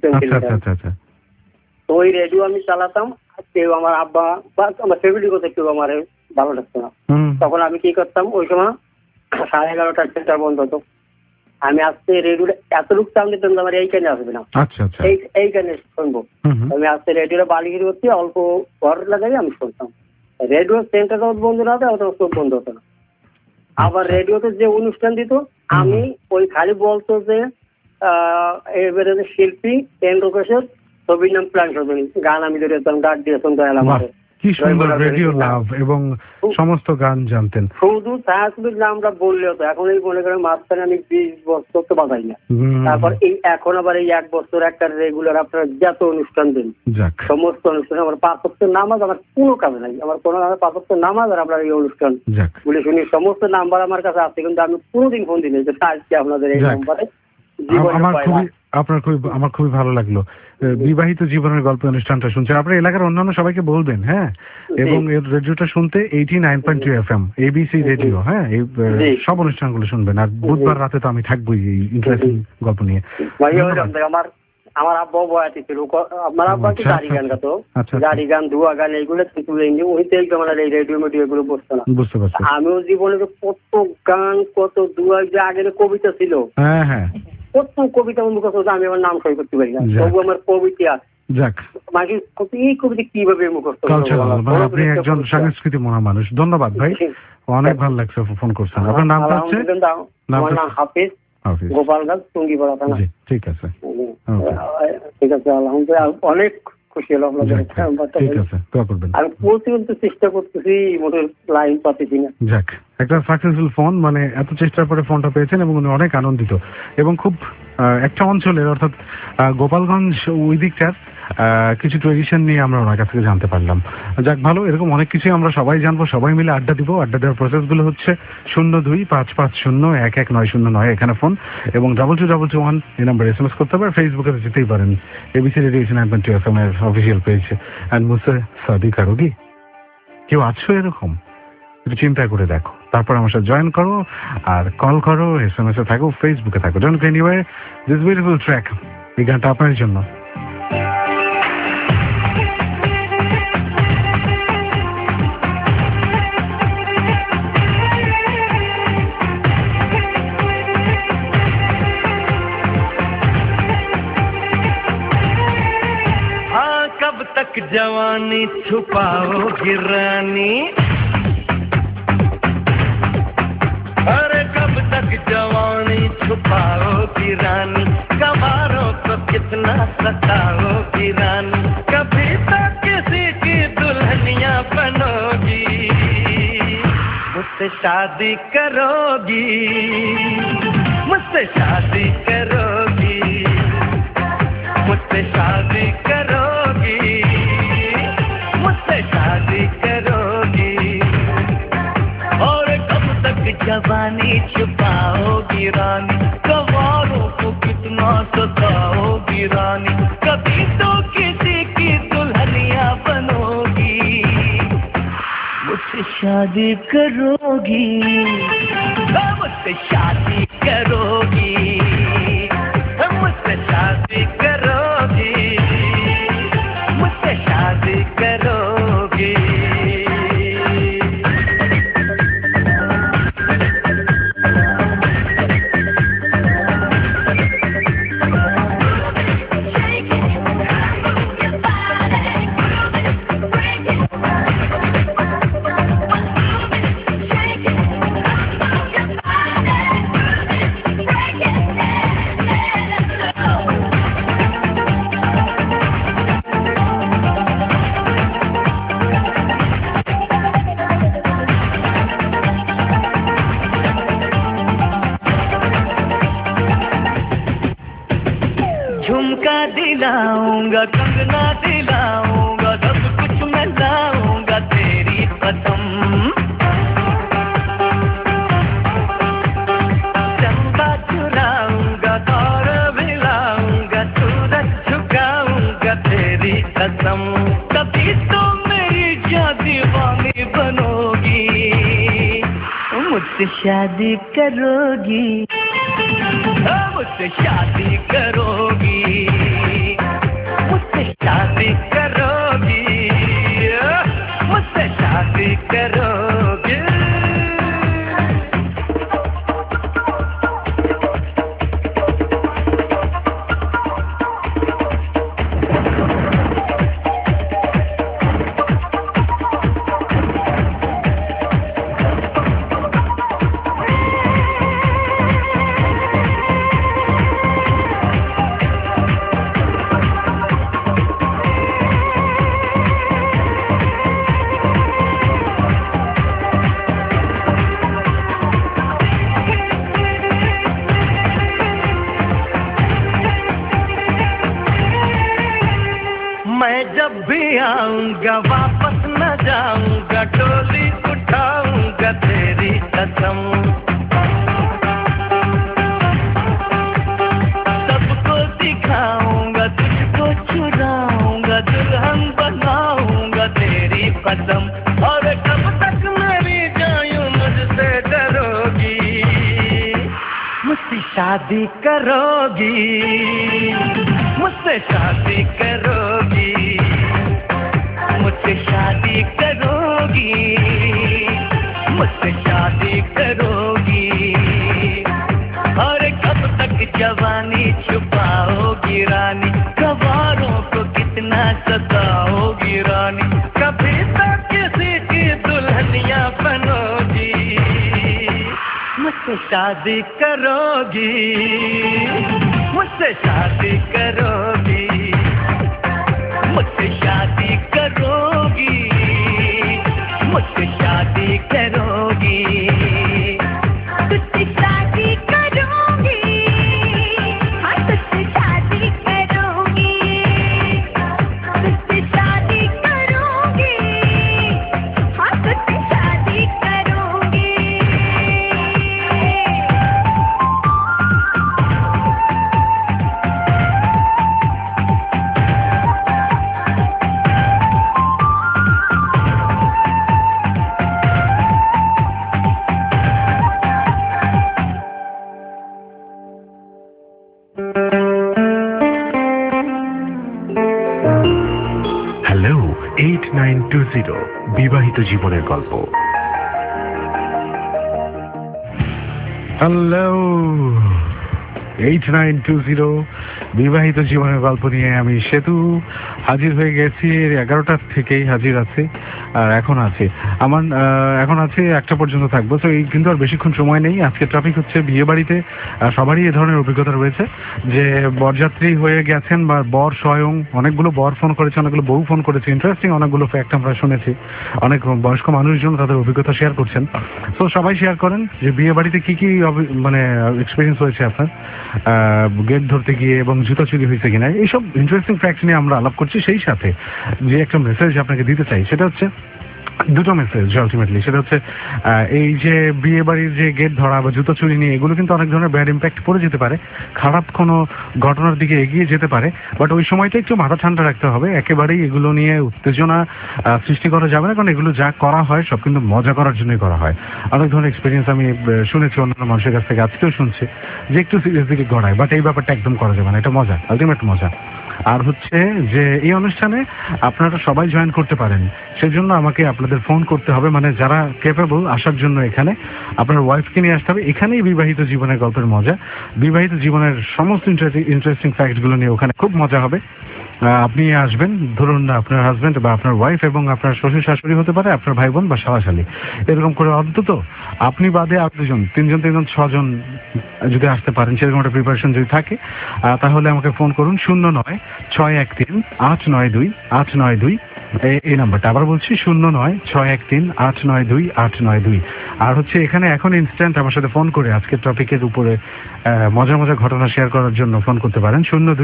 তো ওই রেডিও আমি চালাতাম, কেউ আমার আব্বা বা আমার ফ্যামিলি কথা কেউ আমার ভালো লাগতো না। তখন আমি কি করতাম, ওই সময় 11:30 সেন্টার বন্ধ হতো, আমি আসতে রেডিওটা এতটুকু চাল দিতাম আমার এইখানে আসবে না, এইখানে শুনবো। আমি আসতে রেডিওটা বালিগিরি করতে অল্প ঘর লাগাই আমি শুনতাম। রেডিও সেন্টারটা বন্ধ না হতো, ওটা সব বন্ধ হতো না। আবার রেডিওতে যে অনুষ্ঠান দিত, আমি ওই খালি বলতো যে এবারে শিল্পী এন্ড্রোকেশের ছবির নাম প্ল্যান সজনী, গান আমি ধরে ডাক দিয়ে শুনতে এলাম। কি সুন্দর রেডিও লাভ, এবং সমস্ত গান জানতেন। শুধু ছায়াছবির নামটা বললে হতো। এখন এই মনে করেন মাঝখানে আমি 20 বছর তো বাজাই না, তারপর এই এখন আবার এই 1 বছর একটা রেগুলার আপনার যত অনুষ্ঠান দিন, সমস্ত অনুষ্ঠান আমার 5 ওয়াক্তের নামাজ, আমার কোনো কাজ নাই, আমার কোনো 5 ওয়াক্তের নামাজ আর আপনার এই অনুষ্ঠান বলে শুনি সমস্ত নাম্বার আমার কাছে আছে, কিন্তু আমি কোনোদিন ফোন দিই যে আজকে আপনাদের এই নাম্বারে। আপনার আমার খুবই ভালো লাগলো। বিবাহিত জীবনের গল্প অনুষ্ঠানটা শুনছেন, আপনার এলাকার অন্যান্য সবাইকে বলবেন, হ্যাঁ, এবং এর রেডিওটা শুনতে 89.2 FM ABC রেডিও, হ্যাঁ, এই সব অনুষ্ঠানগুলো শুনবেন। আর বুধবার রাতে তো আমি থাকবোই এই ইন্টারেস্টিং গল্প নিয়ে। আমার আব্বা বয়াতি ছিল, আমার আব্বা কি গাড়ি গান গাতো, গাড়ি গান, ধোয়া গান, এইগুলো কিন্তু ওইতে মানে এই রেডিও মেডিও এগুলো বসতো না। বুঝতে পারছি। আমিও জীবনে কত গান, কত ধোয়া, যে আগের কবিতা ছিল, হ্যাঁ হ্যাঁ, কত কবিতা মুখস্থ, আমি আমার নাম সই করতে পারি না, তবু আমার কবিতা। যাক, এই কবিতা কিভাবে মুখস্থ? আপনি একজন সংস্কৃতি মহা মানুষ। ধন্যবাদ ভাই, অনেক ভালো লাগছে ফোন করছেন। আপনার নামটা হচ্ছে? আমার নাম হাফিজ, গোপালগঞ্জ, টুঙ্গিপাড়া থানা। ঠিক আছে, ঠিক আছে, আলহামদুলিল্লাহ, অনেক খুশি হলো আপনাদের। ঠিক আছে, দোয়া করবেন। আমি প্রতিদিন তো চেষ্টা করতেছি, মোটর লাইন পাচ্ছি না। যাক, একটা সাকসেসফুল ফোন, মানে এত চেষ্টার পরে ফোনটা পেয়েছেন এবং উনি অনেক আনন্দিত, এবং খুব একটা অঞ্চলের, অর্থাৎ গোপালগঞ্জ ওই দিকটার কিছু ট্রেডিশন নিয়ে আমরা ওনার কাছ থেকে জানতে পারলাম। যাক, ভালো, এরকম অনেক কিছুই আমরা সবাই জানবো, সবাই মিলে আড্ডা দিব। আড্ডা দেওয়ার প্রসেসগুলো হচ্ছে 02-550-1190 এখানে ফোন, এবং 2221 এই নাম্বারে SMS করতে পারেন। ফেসবুকে যেতেই পারেন, ABC রেডিও 89.2 FM এর official page. And Mujhse Shaadi Karogi, কেউ আছো এরকম? একটু চিন্তা করে দেখো, তারপর আমার সাথে জয়েন করো, আর কল করো, SMS এ থাকো, ফেসবুকে থাকো। Don't go anywhere, this beautiful track, এই গানটা আপনার জন্য। तक जवानी छुपाओगी रानी, अरे कब तक जवानी छुपाओगी रानी, कबारों को कितना सताओगी रानी, कभी तक किसी की दुल्हनिया बनोगी, मुझसे शादी करोगी, मुझसे शादी करोगी, मुझसे शादी करोगी, मुझसे शादी करोगी, और कब तक जवानी छुपाओगी रानी, कवारों को कितना सताओगी रानी, कभी तो किसी की दुल्हनिया बनोगी, मुझसे शादी करोगी, मुझसे शादी करोगी, मुझसे शादी करोगी, मुझसे शादी करोगी। झुमका दिलाऊंगा, कंगना दिलाऊंगा, सब कुछ मैं लाऊंगा तेरी कसम, चंदा चुराऊंगा, तार मिलाऊंगा, सूरज झुकाऊंगा तेरी कसम, कभी तो मेरी जान दीवानी बनोगी, मुझसे शादी करोगी, मुझसे शादी करोगी, मुझसे शादी करोगी, मुझसे शादी करोगी। मैं जब भी आऊंगा वापस न जाऊंगा, डोली उठाऊंगा तेरी कसम, सबको शादी करोगी, मुझसे शादी करोगी, मुझसे शादी करोगी, मुझसे शादी करोगी। और कब तक जवानी छुपाओगी रानी, गवारों को कितना सताओगी रानी, कभी तो किसी की दुल्हनिया बनोगी, मुझसे शादी करोगी, मुझसे शादी करोगी, मुझसे शादी करोगी, मुझसे शादी करोगी, तुझसे शादी करोगी, हाँ तुझसे शादी करोगी, तुझसे शादी करोगी, हाँ तुझसे शादी करोगी। হ্যালো 8920 বিবাহিত জীবনের গল্প। হ্যালো 8920 বিবাহিত জীবনের গল্প নিয়ে আমি সেতু হাজির হয়ে গেছি। 11টার থেকেই হাজির আছি, আর এখন আছে এখন আছে 1টা পর্যন্ত থাকবো। তো এই কিন্তু আর বেশিক্ষণ সময় নেই। আজকের টপিক হচ্ছে বিয়ে বাড়িতে সবারই এ ধরনের অভিজ্ঞতা রয়েছে যে বরযাত্রী হয়ে গেছেন বা বর স্বয়ং, অনেকগুলো বর ফোন করেছে, অনেকগুলো বউ ফোন করেছে, ইন্টারেস্টিং অনেকগুলো ফ্যাক্ট আমরা শুনেছি। অনেক বয়স্ক মানুষজন তাদের অভিজ্ঞতা শেয়ার করছেন। তো সবাই শেয়ার করেন যে বিয়ে বাড়িতে কি কি মানে এক্সপিরিয়েন্স হয়েছে আপনার, গেট ধরতে গিয়ে এবং জুতা চুরি হয়েছে কিনা, এইসব ইন্টারেস্টিং ফ্যাক্টস নিয়ে আমরা আলাপ করছি। সেই সাথে যে একটা মেসেজ আপনাকে দিতে চাই সেটা হচ্ছে দুটো মেসেজ আলটিমেটলি। সেটা হচ্ছে এই যে বিয়ে বাড়ির যে গেট ধরা বা জুতো চুরি নিয়ে এগুলো কিন্তু অনেক ধরনের ব্যাড ইম্প্যাক্ট পড়ে যেতে পারে, খারাপ কোনো ঘটনার দিকে এগিয়ে যেতে পারে। বাট ওই সময়টা একটু মাথা ঠান্ডা রাখতে হবে, একেবারেই এগুলো নিয়ে উত্তেজনা সৃষ্টি করা যাবে না, কারণ এগুলো যা করা হয় সব কিন্তু মজা করার জন্যই করা হয়। অনেক ধরনের এক্সপিরিয়েন্স আমি শুনেছি অন্যান্য মানুষের কাছ থেকে, আজকেও শুনছি যে একটু সিরিয়াস দিকে গড়ায়, বাট এই ব্যাপারটা একদম করা যাবে না, এটা মজা, আলটিমেট মজা। আর হচ্ছে যে এই অনুষ্ঠানে আপনারা সবাই জয়েন করতে পারেন, সেজন্য আমাকে আপনাদের ফোন করতে হবে, মানে যারা ক্যাপেবল আসার জন্য এখানে আপনার ওয়াইফকে নিয়ে আসতে হবে। এখানেই বিবাহিত জীবনের গল্পের মজা, বিবাহিত জীবনের সমস্ত ইন্টারেস্টিং ফ্যাক্টগুলো নিয়ে ওখানে খুব মজা হবে। আপনি আসবেন, ধরুন আপনার হাজবেন্ড বা আপনার ওয়াইফ এবং আপনার শ্বশুর শাশুড়ি হতে পারে, আপনার ভাই বোন বা শালাশালি, এরকম করে অন্তত আপনি বাদে আর দুজন, তিনজন 6জন যদি আসতে পারেন, সেরকম একটা প্রিপারেশন যদি থাকে তাহলে আমাকে ফোন করুন 09613892 এই নাম্বারটা। আবার বলছি 09613892 আর হচ্ছে এখানে এখন ইনস্ট্যান্ট আমার সাথে ফোন করে আজকের টপিকের উপরে মজার মজার ঘটনা শেয়ার করার জন্য ফোন করতে পারেন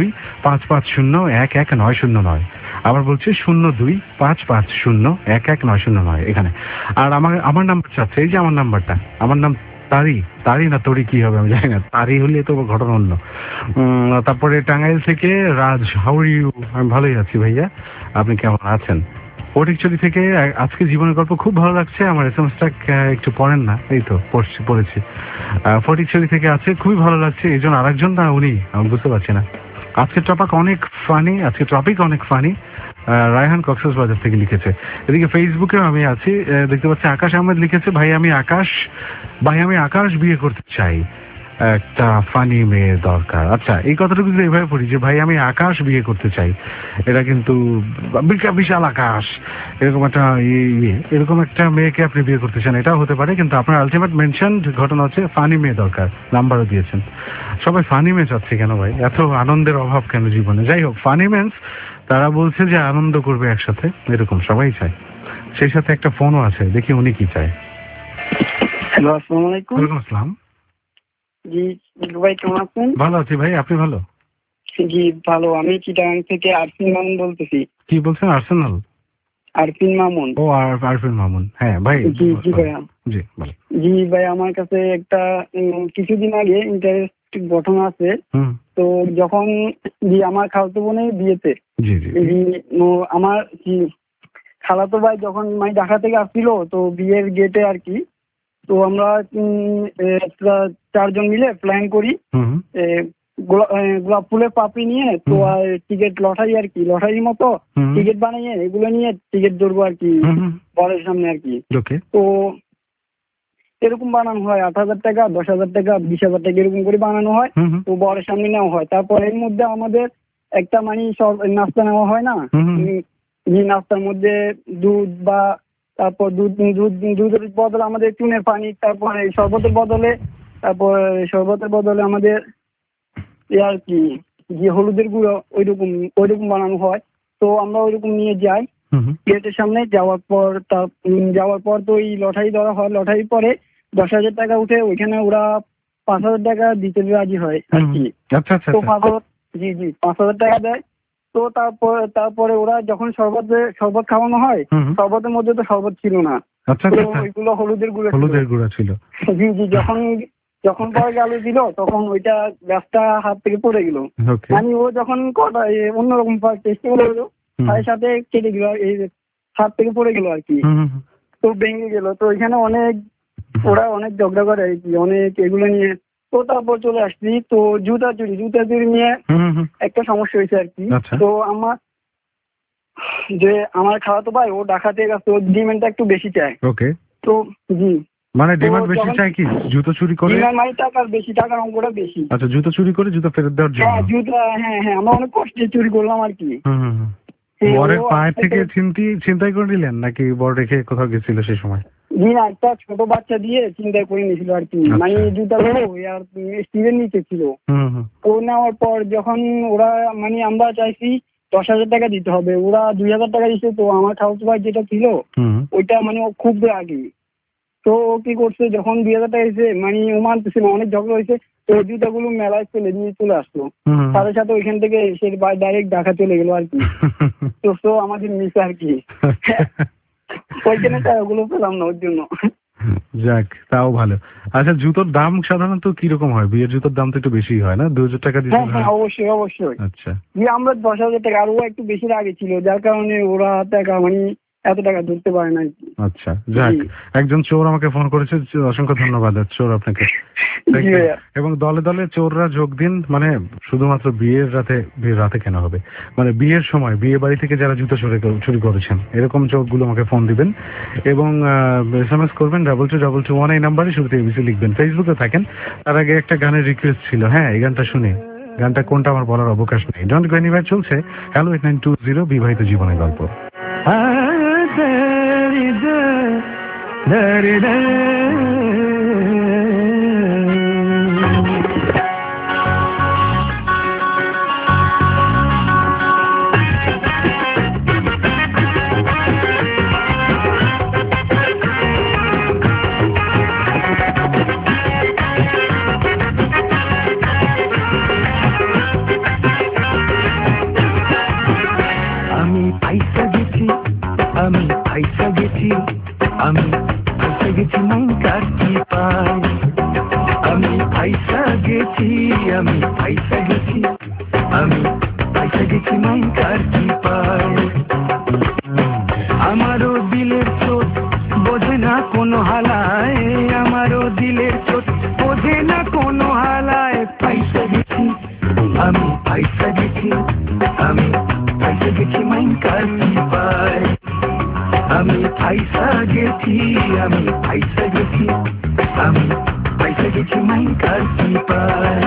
02-550-11909। আবার বলছি 02-550-11909 এখানে। আর আমার নাম্বার চাচ্ছে, এই যে আমার নাম্বারটা, আমার নাম তারি না তরি কি হবে আমি জানি না, তারি হলে তো ঘটনা অন্য। তারপরে টাঙ্গাইল থেকে রাজ, হাউ আর ইউ? আমি ভালোই আছি ভাইয়া, আপনি কেমন আছেন? ফটিকছড়ি থেকে আজকে জীবনের গল্প খুব ভালো লাগছে, আমার এসএমএসটা একটু পড়েন না, এই তো পড়েছি। ফটিকছড়ি থেকে আছে, খুবই ভালো লাগছে। এই জন্য আরেকজন না উনি, আমি বুঝতে পারছি না। আজকের টপিক অনেক ফানি। রায়হান কক্সবাজার থেকে লিখেছে। এদিকে ফেসবুকেও আমি আছি, দেখতে পাচ্ছি আকাশ আহমেদ লিখেছে, ভাই আমি আকাশ বিয়ে করতে চাই, একটা ফানি মেয়ে দরকার। আচ্ছা, এই কথাটুকু যদি এভাবে পড়ি যে ভাই আমি আকাশ বিয়ে করতে চাই, এটা কিন্তু বিশাল আকাশ, এরকম একটা মেয়েকে আপনি বিয়ে করতে চান, এটাও হতে পারে। কিন্তু আপনার আলটিমেট মেনশন ঘটনা হচ্ছে ফানি মেয়ে দরকার, নাম্বারও দিয়েছেন। সবাই ফানি মেয়ে চাচ্ছে কেন ভাই, এত আনন্দের অভাব কেন জীবনে? যাই হোক, ফানি মেন্স তারা বলছে যে আনন্দ করবে একসাথে, এরকম সবাই চায়। সেই সাথে একটা ফোনও আছে, দেখি উনি কি চায়। হ্যালো, আসসালামু আলাইকুম। ওয়ালাইকুম আসসালাম। জি ভাই, কেমন আছেন? ভালো আছি ভাই, আপনি ভালো? জি ভালো। আমি চিটাগাং থেকে আরফিন মামুন বলতেছি। কি বলছেন? আর্সেনাল? আরফিন মামুন। ও আরফিন মামুন, হ্যাঁ ভাই। জি ভাইয়া। জি ভাই, আমার কাছে একটা কিছুদিন আগে ইন্টারেস্টিং ঘটনা আছে। তো যখন আমার খালাতো বোনের বিয়েতে আমার খালাতো ভাই যখন ঢাকা থেকে আসছিল, তো বিয়ের গেটে আর কি তো আমরা 4 জন মিলে প্ল্যান করি গোলাপ ফুলের পাপড়ি নিয়ে, তো আর টিকিট লটারি আর কি, লটারির মতো টিকিট বানিয়ে এগুলো নিয়ে টিকিট ধরবো আর কি বরের সামনে আর কি। তো এরকম বানানো হয় 8,000 টাকা, 10,000 টাকা, 20,000 টাকা এরকম করে বানানো হয়। তো বরের সামনে নেওয়া হয়। তারপর এর মধ্যে আমাদের একটা মানে সব নাস্তা নেওয়া হয় না, যে নাস্তার মধ্যে দুধ বা তারপর দুধের বদলে আমাদের চুনের পানি, তারপরে শরবতের বদলে আমাদের আর কি যে হলুদের গুঁড়ো ওইরকম বানানো হয়। তো আমরা ওইরকম নিয়ে যাই গেটের সামনে। যাওয়ার পর তো ওই লটারি ধরা হয়। লটারির পরে 10,000 টাকা উঠে ওইখানে ওরা 5,000 টাকা দিতে রাজি হয় আর কি। তো 5,000 টাকা দেয়। তো তারপরে ওরা যখন শরবত খাওয়ানো হয়, শরবতের মধ্যে তো শরবত ছিল না, ওইগুলো হলুদের গুঁড়ো ছিল। জি যখন পরে গেল দিল, তখন ওইটা গ্যাসটা হাত থেকে পড়ে গেল। মানে ও যখন অন্যরকম চেষ্টা করে গেল, সাথে কেটে গেল, এই হাত থেকে পড়ে গেল আর কি। তো ভেঙে গেল। তো এখানে ওরা অনেক ঝগড়া করে আর কি, অনেক এগুলো নিয়ে। তো তারপর চলে আসছি। তো জুতা চুরি নিয়ে একটা সমস্যা হয়েছে আর কি। তো আমার খালাতো ভাই ও ডাকাতে গেছে, ওর ডিমান্ডটা একটু বেশি চায়। তো মানে ডিমান্ড বেশি চাই কি জুতো চুরি করে, মানে টাকার বেশি, টাকার অঙ্কটা বেশি। আচ্ছা, জুতো চুরি করে জুতো ফেরত দেওয়ার জন্য। হ্যাঁ আমরা অনেক কষ্টে চুরি করলাম আর কি। বরের পায়ের থেকে ছিনতাই করে নিলেন নাকি বর রেখে কোথাও গেছিল সেই সময়? না, একটা ছোট বাচ্চা দিয়ে চিন্তা করে নিয়েছিল আর কি। মানে জুতাগুলো আর স্টিলের নিচে ছিল। ও নেওয়ার পর যখন ওরা মানে আমরা চাইছি 10,000 টাকা দিতে হবে, ওরা 2,000 টাকা দিচ্ছে। তো আমার খাওয়াতো ভাই যেটা ছিল ওইটা মানে ও খুব রাগী। তো ও কি করছে, যখন 2,000 টাকা দিচ্ছে মানে ও মানতেছিল, অনেক ঝগড়া হয়েছে। তো জুতাগুলো মেলায় চলে আসলো। সাথে ওইখান থেকে সে ডাইরেক্ট ঢাকা চলে গেল আর কি। তো আমাদের মিস আর কি, ওইখানে টাকাগুলো পেলাম না ওর জন্য। যাক, তাও ভালো। আচ্ছা, জুতোর দাম সাধারণত কিরকম হয়? বিয়ের জুতোর দাম তো একটু বেশি হয় না, 2,000 টাকা দিতে? হ্যাঁ অবশ্যই। আচ্ছা, আমরা 10,000 টাকা, আর ও একটু বেশি আগে ছিল, যার কারণে ওরা টাকা মানে এত টাকা ধরতে পারে না। আচ্ছা, যাক, একজন চোর আমাকে ফোন করেছে, অসংখ্য ধন্যবাদ চোর আপনাকে। এবং দলে দলে চোররা যোগ দিন, মানে শুধুমাত্র বিয়ের রাতে কেন হবে, মানে বিয়ের সময় বিয়ে বাড়ি থেকে যারা জুতো চুরি করেছেন এরকম চোরগুলো আমাকে ফোন দিবেন এবং SMS করবেন 222221 এই নাম্বারে, শুরুতে ABC লিখবেন। ফেসবুকে থাকেন। তার আগে একটা গানের রিকোয়েস্ট ছিল। হ্যাঁ, এই গানটা শুনে, গানটা কোনটা আমার বলার অবকাশ নেই। ডোন্ট গো এনিওয়্যার চলছে হ্যালো 8920 বিবাহিত জীবনের গল্প। আমি ফাইসা গেছি মাইকার কি পাই, আমি ফাইসা গেছি মাইকার কি পাই। আমারও দিলের চোট বোঝে না কোনো হালায়, আমারও দিলের চোট বোঝে না কোনো হালায়। ফাইসা গেছি মাইকার কি পাই, আমি ফাইসা গেছি মাইকার কি পাই।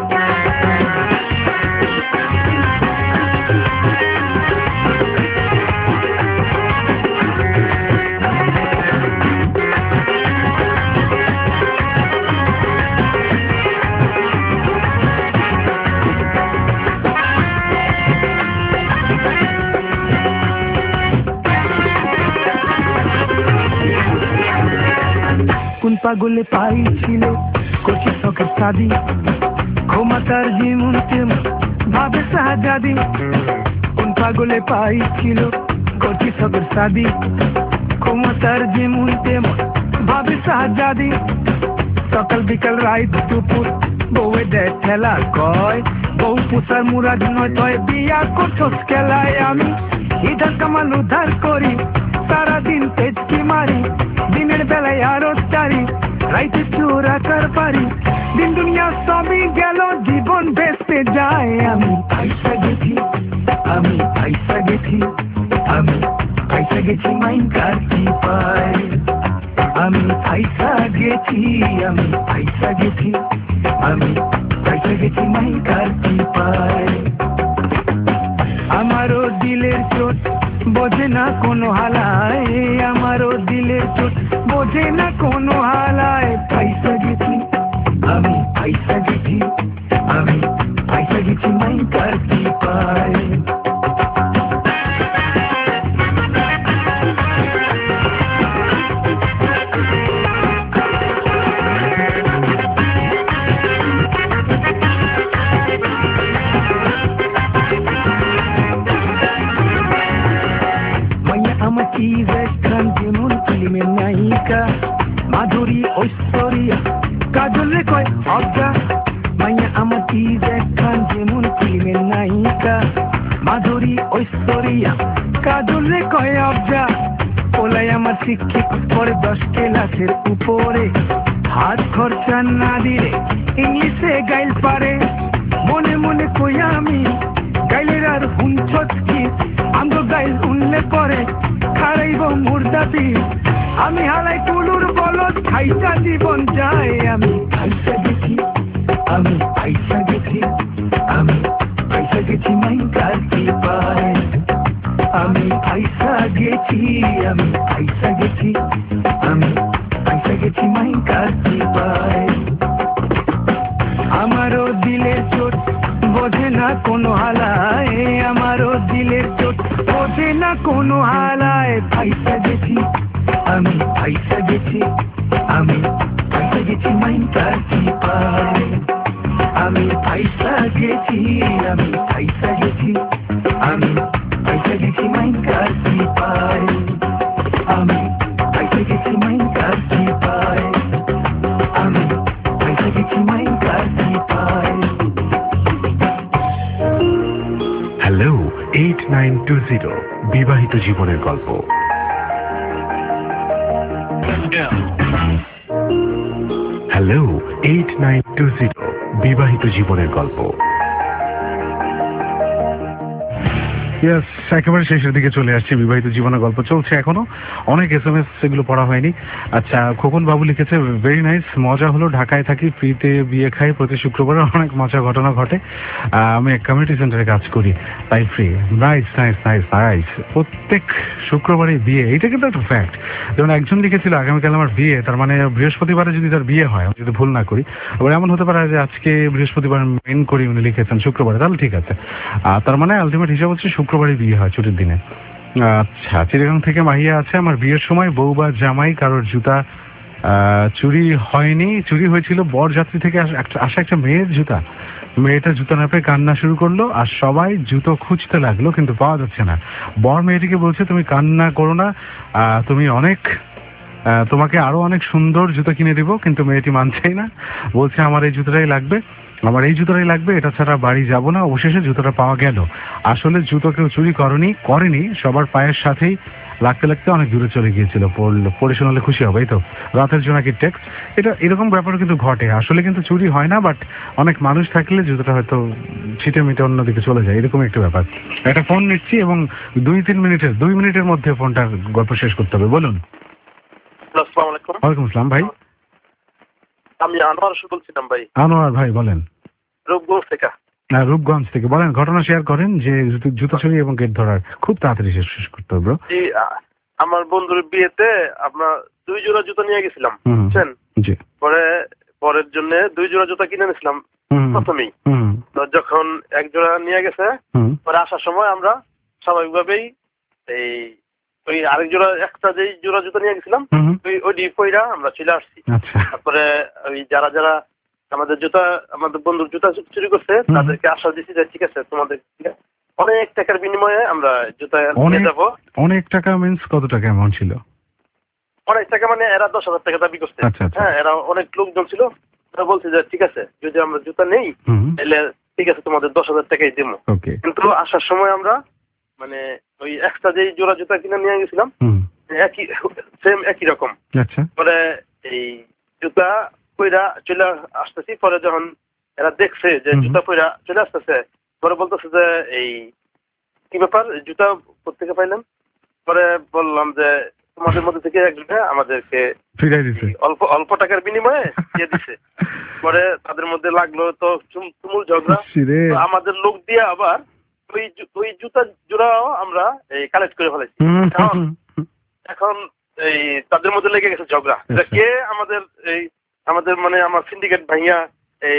কোন পাগলে পাইছিল কচি শখের শাদি, ক্ষমতার জীবনতে ভাবে শাহজাদি। কোন পাগলে পাইছিল কচি শখের শাদি, ক্ষমতার জীবনতে ভাবে শাহজাদি। সকাল বিকাল রাত দুপুর বউয়ে দেয় ঠেলা, কয় বউ পুষার মুরাদ নয়, তয় বিয়া করছস খেলায়। আমি ইধার কামাল উদ্ধার করি, সারাদিন তেজকি মারি, দিনের বেলায় আরো চারি, রাইতে চোরা কারবারি দিন দুনিয়া সবই গেল জীবন বেঁচতে যায় আমি পয়সা গেছি আমি পয়সা গেছি আমি পয়সা গেছি মাইন কাটি পায় আমি পয়সা গেছি আমি পয়সা গেছি আমি পয়সা গেছি মাইন কাটি পায় আমারও দিলের চোট বোঝে না কোনো হালায় আমারও দিলের চোট বোঝে না কোনো হালায় পয়সা গেছি আমি পয়সা গেছি আমি পয়সা গেছি মাইন কাটি পায় আমার কি দেখলাম যেমন ফিল্মের নায়িকা মাধুরী ঐশ্বরিয়া কাজলে কয় অজ্ঞা মাইয়া আমার কি দেখলাম যেমন ফিল্মের নায়িকা মাধুরী ঐশ্বরিয়া কাজলে কয় অজ্ঞা ওলাই আমার শিক্ষিত পরে 10 ক্লাসের উপরে হাত খরচা না দিলে ইংলিশে গাইল পারে মনে মনে কই আমি গাইলের আর হুঞ্ছত কি আমগো গাইল উনলে পরে খারাইব মুর্দাতি আমি হালাই কুলুর বলত খাইটা জীবন যায় আমি পয়সা গেছি আমি পয়সা গেছি আমি পয়সা গেছি মাইন কাটি পায় আমি পয়সা গেছি আমি পয়সা গেছি আমি পয়সা গেছি মাইন কাটি পায় আমারও দিলের চোট বোঝে না কোনো হালায় আমারও দিলের চোট বোঝে না কোনো হালায় পয়সা গেছি আমি পয়সা গেছি আমি পয়সা গেছি মাইন কাটি পায় আমি পয়সা গেছি আমি পয়সা গেছি আমি পয়সা গেছি মাইন কাটি পায় আমি পয়সা গেছি মাইন কাটি পায় আমি পয়সা গেছি মাইন কাটি পায় হ্যালো 8920 বিবাহিত জীবনের গল্প হ্যালো 8920 বিবাহিত জীবনের গল্প ইয়েস একেবারে শেষের দিকে চলে আসছে বিবাহিত জীবনের গল্প চলছে এখনো অনেক SMS সেগুলো পড়া হয়নি আচ্ছা খোকন বাবু লিখেছে ভেরি নাইস মজা হলো ঢাকায় থাকি ফ্রিতে বিয়ে খাই প্রতি শুক্রবারে অনেক মজা ঘটনা ঘটে আমি এক কমিউনিটি সেন্টারে কাজ করি তাই free nice nice nice nice প্রত্যেক শুক্রবারে বিয়ে এটা কিন্তু একটা ফ্যাক্ট যেমন একজন লিখেছিল আগামীকাল আমার বিয়ে তার মানে বৃহস্পতিবারে যদি তার বিয়ে হয় যদি ভুল না করি আবার এমন হতে পারে যে আজকে বৃহস্পতিবার মেন করি উনি লিখেছেন শুক্রবারে তাহলে ঠিক আছে তার মানে আলটিমেট হিসাব হচ্ছে শুক্রবারে বিয়ে হয় ছুটির দিনে আচ্ছা চিড়িয়াখানা থেকে মাহিয়া আছে আমার বিয়ের সময় বউ বা জামাই কারোর জুতা চুরি হয়নি চুরি হয়েছিল বর যাত্রী থেকে আসা একটা মেয়ের জুতা মেয়েটা জুতা না পেয়ে কান্না শুরু করলো আর সবাই জুতো খুঁজতে লাগলো কিন্তু পাওয়া যাচ্ছে না বর মেয়েটিকে বলছে তুমি কান্না করো না তুমি অনেক তোমাকে আরো অনেক সুন্দর জুতো কিনে দিব কিন্তু মেয়েটি মানছেই না বলছে আমার এই জুতোটাই লাগবে আমার এই জুতোটাই লাগবে এটা ছাড়া বাড়ি যাব না অবশেষে জুতোটা পাওয়া গেল আসলে জুতো কেউ চুরি করেনি সবার পায়ের সাথেই লাগতে লাগতে অনেক দূরে চলে গিয়েছিল পড়ে শোনালে খুশি হবে এই তো রাতের জোনাকি টেক্সট এটা এরকম ব্যাপার কিন্তু ঘটে আসলে কিন্তু চুরি হয় না বাট অনেক মানুষ থাকলে জুতোটা হয়তো ছিটে মিটে অন্যদিকে চলে যায় এরকম একটা ব্যাপার একটা ফোন নিচ্ছি এবং 2 মিনিটের মধ্যে ফোনটার গল্প শেষ করতে হবে বলুন আসসালামু আলাইকুম ওয়ালাইকুম আসসালাম ভাই আমি আনোয়ার বলছিলাম ভাই আনোয়ার ভাই বলেন রূপগঞ্জ থেকে বলেন ঘটনা শেয়ার করেন যে জুতো চুরি এবং গেট ধরার খুব তাড়াতাড়ি শেষ করতে হবে আমার বন্ধুর বিয়েতে আপনার 2 জোড়া জুতো নিয়ে গেছিলাম বুঝছেন পরের জন্য 2 জোড়া জুতো কিনে নিয়েছিলাম প্রথমেই তো যখন এক জোড়া নিয়ে গেছে পরে আসার সময় আমরা স্বাভাবিকভাবেই ওই আরেক জোড়া একটা যেই জোড়া জুতো নিয়ে গেছিলাম ওই ডিপইরা আমরা চলে আসছি তারপরে ওই যারা আমাদের বন্ধুর জুতা চুরি করছে তাদেরকে আশ্বাস দিচ্ছি যে ঠিক আছে তোমাদের অনেক টাকার বিনিময়ে আমরা জুতা নিয়ে যাবো অনেক টাকা মিন্স কত টাকা অ্যামাউন্ট ছিল অনেক টাকা মানে এরা 10,000 টাকা দাবি করছে হ্যাঁ এরা অনেক লোকজন ছিল তারা বলছে যে ঠিক আছে যদি আমরা জুতা নেই তাহলে ঠিক আছে তোমাদের 10,000 টাকাই দেবো কিন্তু আসার সময় আমরা মানে ওই একটা যেই জোড়া জুতা কিনে নিয়ে গেছিলাম একই রকম পরে এই জুতা পইরা চলে আসতেছি। পরে যখন এরা দেখছে যে জুতা পইরা চলে আসতেছে, পরে বলতেছে যে এই কি ব্যাপার, জুতা কোথেকে পাইলেন? পরে বললাম যে তোমাদের মধ্যে থেকে একজনে আমাদেরকে অল্প টাকার বিনিময়ে দিয়ে দিছে। পরে তাদের মধ্যে লাগলো তো তুমুল ঝগড়া। আমাদের লোক দিয়ে আবার ওই জুতা জোড়াও আমরা এই কালেক্ট করে ফেলেছি। এখন এই তাদের মধ্যে লেগে গেছে ঝগড়া, কে আমাদের মানে আমার সিন্ডিকেট ভাইয়া এই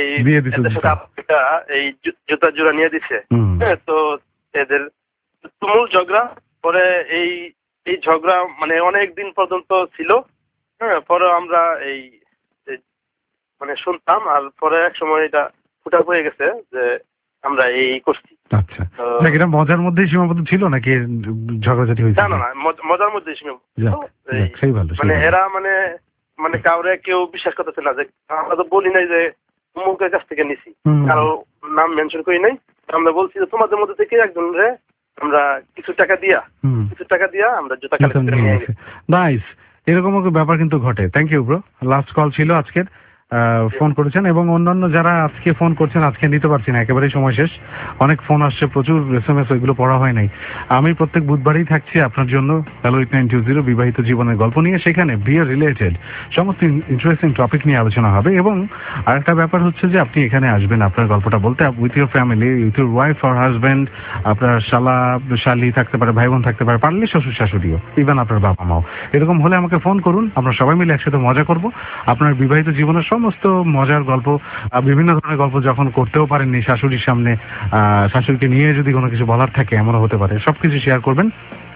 জুতা জোড়া নিয়ে দিছে। তো এদের তুমুল ঝগড়া। পরে এই ঝগড়া মানে অনেক দিন পর্যন্ত ছিল। পরে আমরা এই মানে শুনতাম, আর পরে এক সময় এটা ফুটা হয়ে গেছে যে আমরা এই করছি। আচ্ছা, এটা মজার মধ্যেই সীমাবদ্ধ ছিল নাকি ঝগড়াঝাটি হয়েছে? না, মজার মধ্যে সীমাবদ্ধ। মানে এরা মানে কাউরে কেউ বিশ্বাস করতেছে না, যে আমরা তো বলি নাই যে অমুকের কাছ থেকে নিছি, কারো নাম মেনশন করি নাই। আমরা বলছি যে তোমাদের মধ্যে থেকে একজনের আমরা কিছু টাকা দিয়া আমরা জুতা কালেক্ট করে নিয়ে গেছি। নাইস, এরকম ব্যাপার কিন্তু ঘটে। Thank you bro. Last call ছিল আজকের, ফোন করেছেন এবং অন্যান্য যারা আজকে ফোন করছেন, আজকে নিতে পারছি না, একেবারেই সময় শেষ। অনেক ফোন আসছে, প্রচুর SMS, ওইগুলো পড়া হয় নাই। আমি প্রত্যেক বুধবারই থাকছি আপনার জন্য হ্যালো 8920 বিবাহিত জীবনের গল্প নিয়ে। সেখানে বিয়ে রিলেটেড সমস্ত ইন্টারেস্টিং টপিক নিয়ে আলোচনা হবে। এবং আরেকটা ব্যাপার হচ্ছে যে আপনি এখানে আসবেন আপনার গল্পটা বলতে, with your family, with your wife or husband, আপনার শালি থাকতে পারে, ভাই বোন থাকতে পারে, পারলে শ্বশুর শাশুড়িও, ইভেন আপনার বাবা মাও। এরকম হলে আমাকে ফোন করুন, আমরা সবাই মিলে একসাথে মজা করব। আপনার বিবাহিত জীবনের সমস্ত মজার গল্প, বিভিন্ন ধরনের গল্প যখন করতেও পারেননি শাশুড়ির সামনে, শাশুড়িকে নিয়ে যদি কোনো কিছু বলার থাকে, এমনও হতে পারে, সবকিছু শেয়ার করবেন।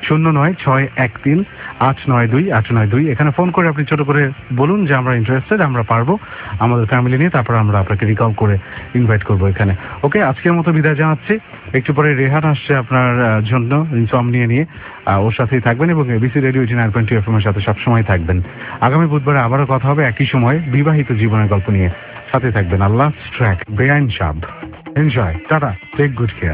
096113892892 এখানে ফোন করে আপনি ছোট করে বলুন যে আমরা ইন্টারেস্টেড, আমরা পারবো আমাদের ফ্যামিলি নিয়ে, তারপর আমরা আপনাকে রিকল করে ইনভাইট করবো এখানে। ওকে, আজকের মতো বিদায় জানাচ্ছি। একটু পরে রেহান আসছে আপনার জন্য ইনসমনিয়া নিয়ে, ওর সাথেই থাকবেন এবং ABC রেডিও 89.2 FM এর সাথে সবসময় থাকবেন। আগামী বুধবারে আবারও কথা হবে একই সময় বিবাহিত জীবনের গল্প নিয়ে। সাথে থাকবেন। আল্লাহ ট্র্যাক বেআইন সাব। Enjoy, tata, take good care.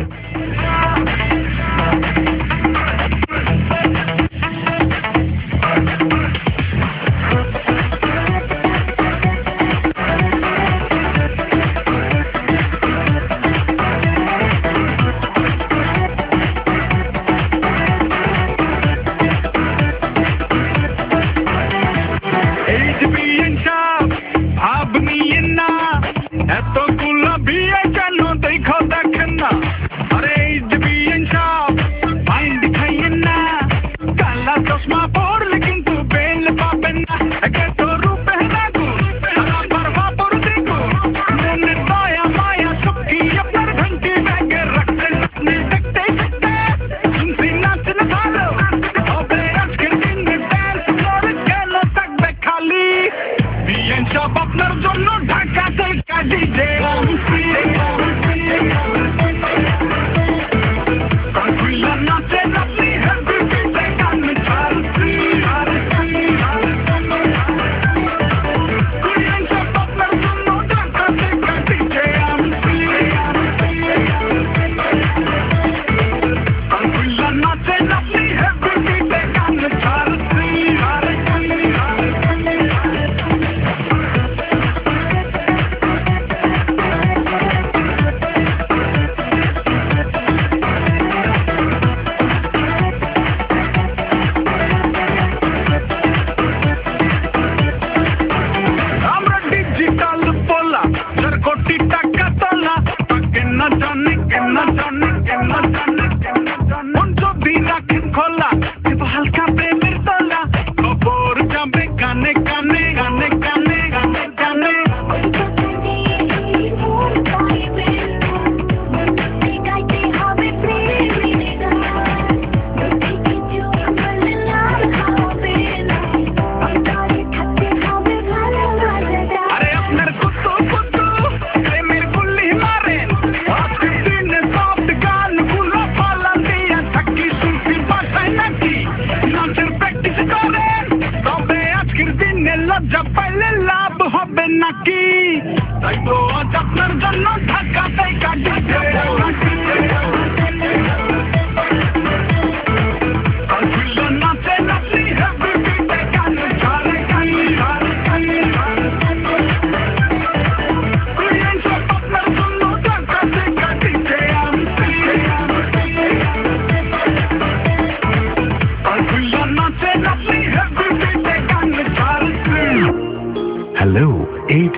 এতগুলো বিয়ে কেন দেখো দেখেন না, আরে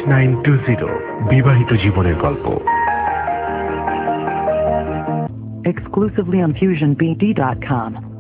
6920 বিবাহিত জীবনের গল্প। Exclusively on FusionBD.com.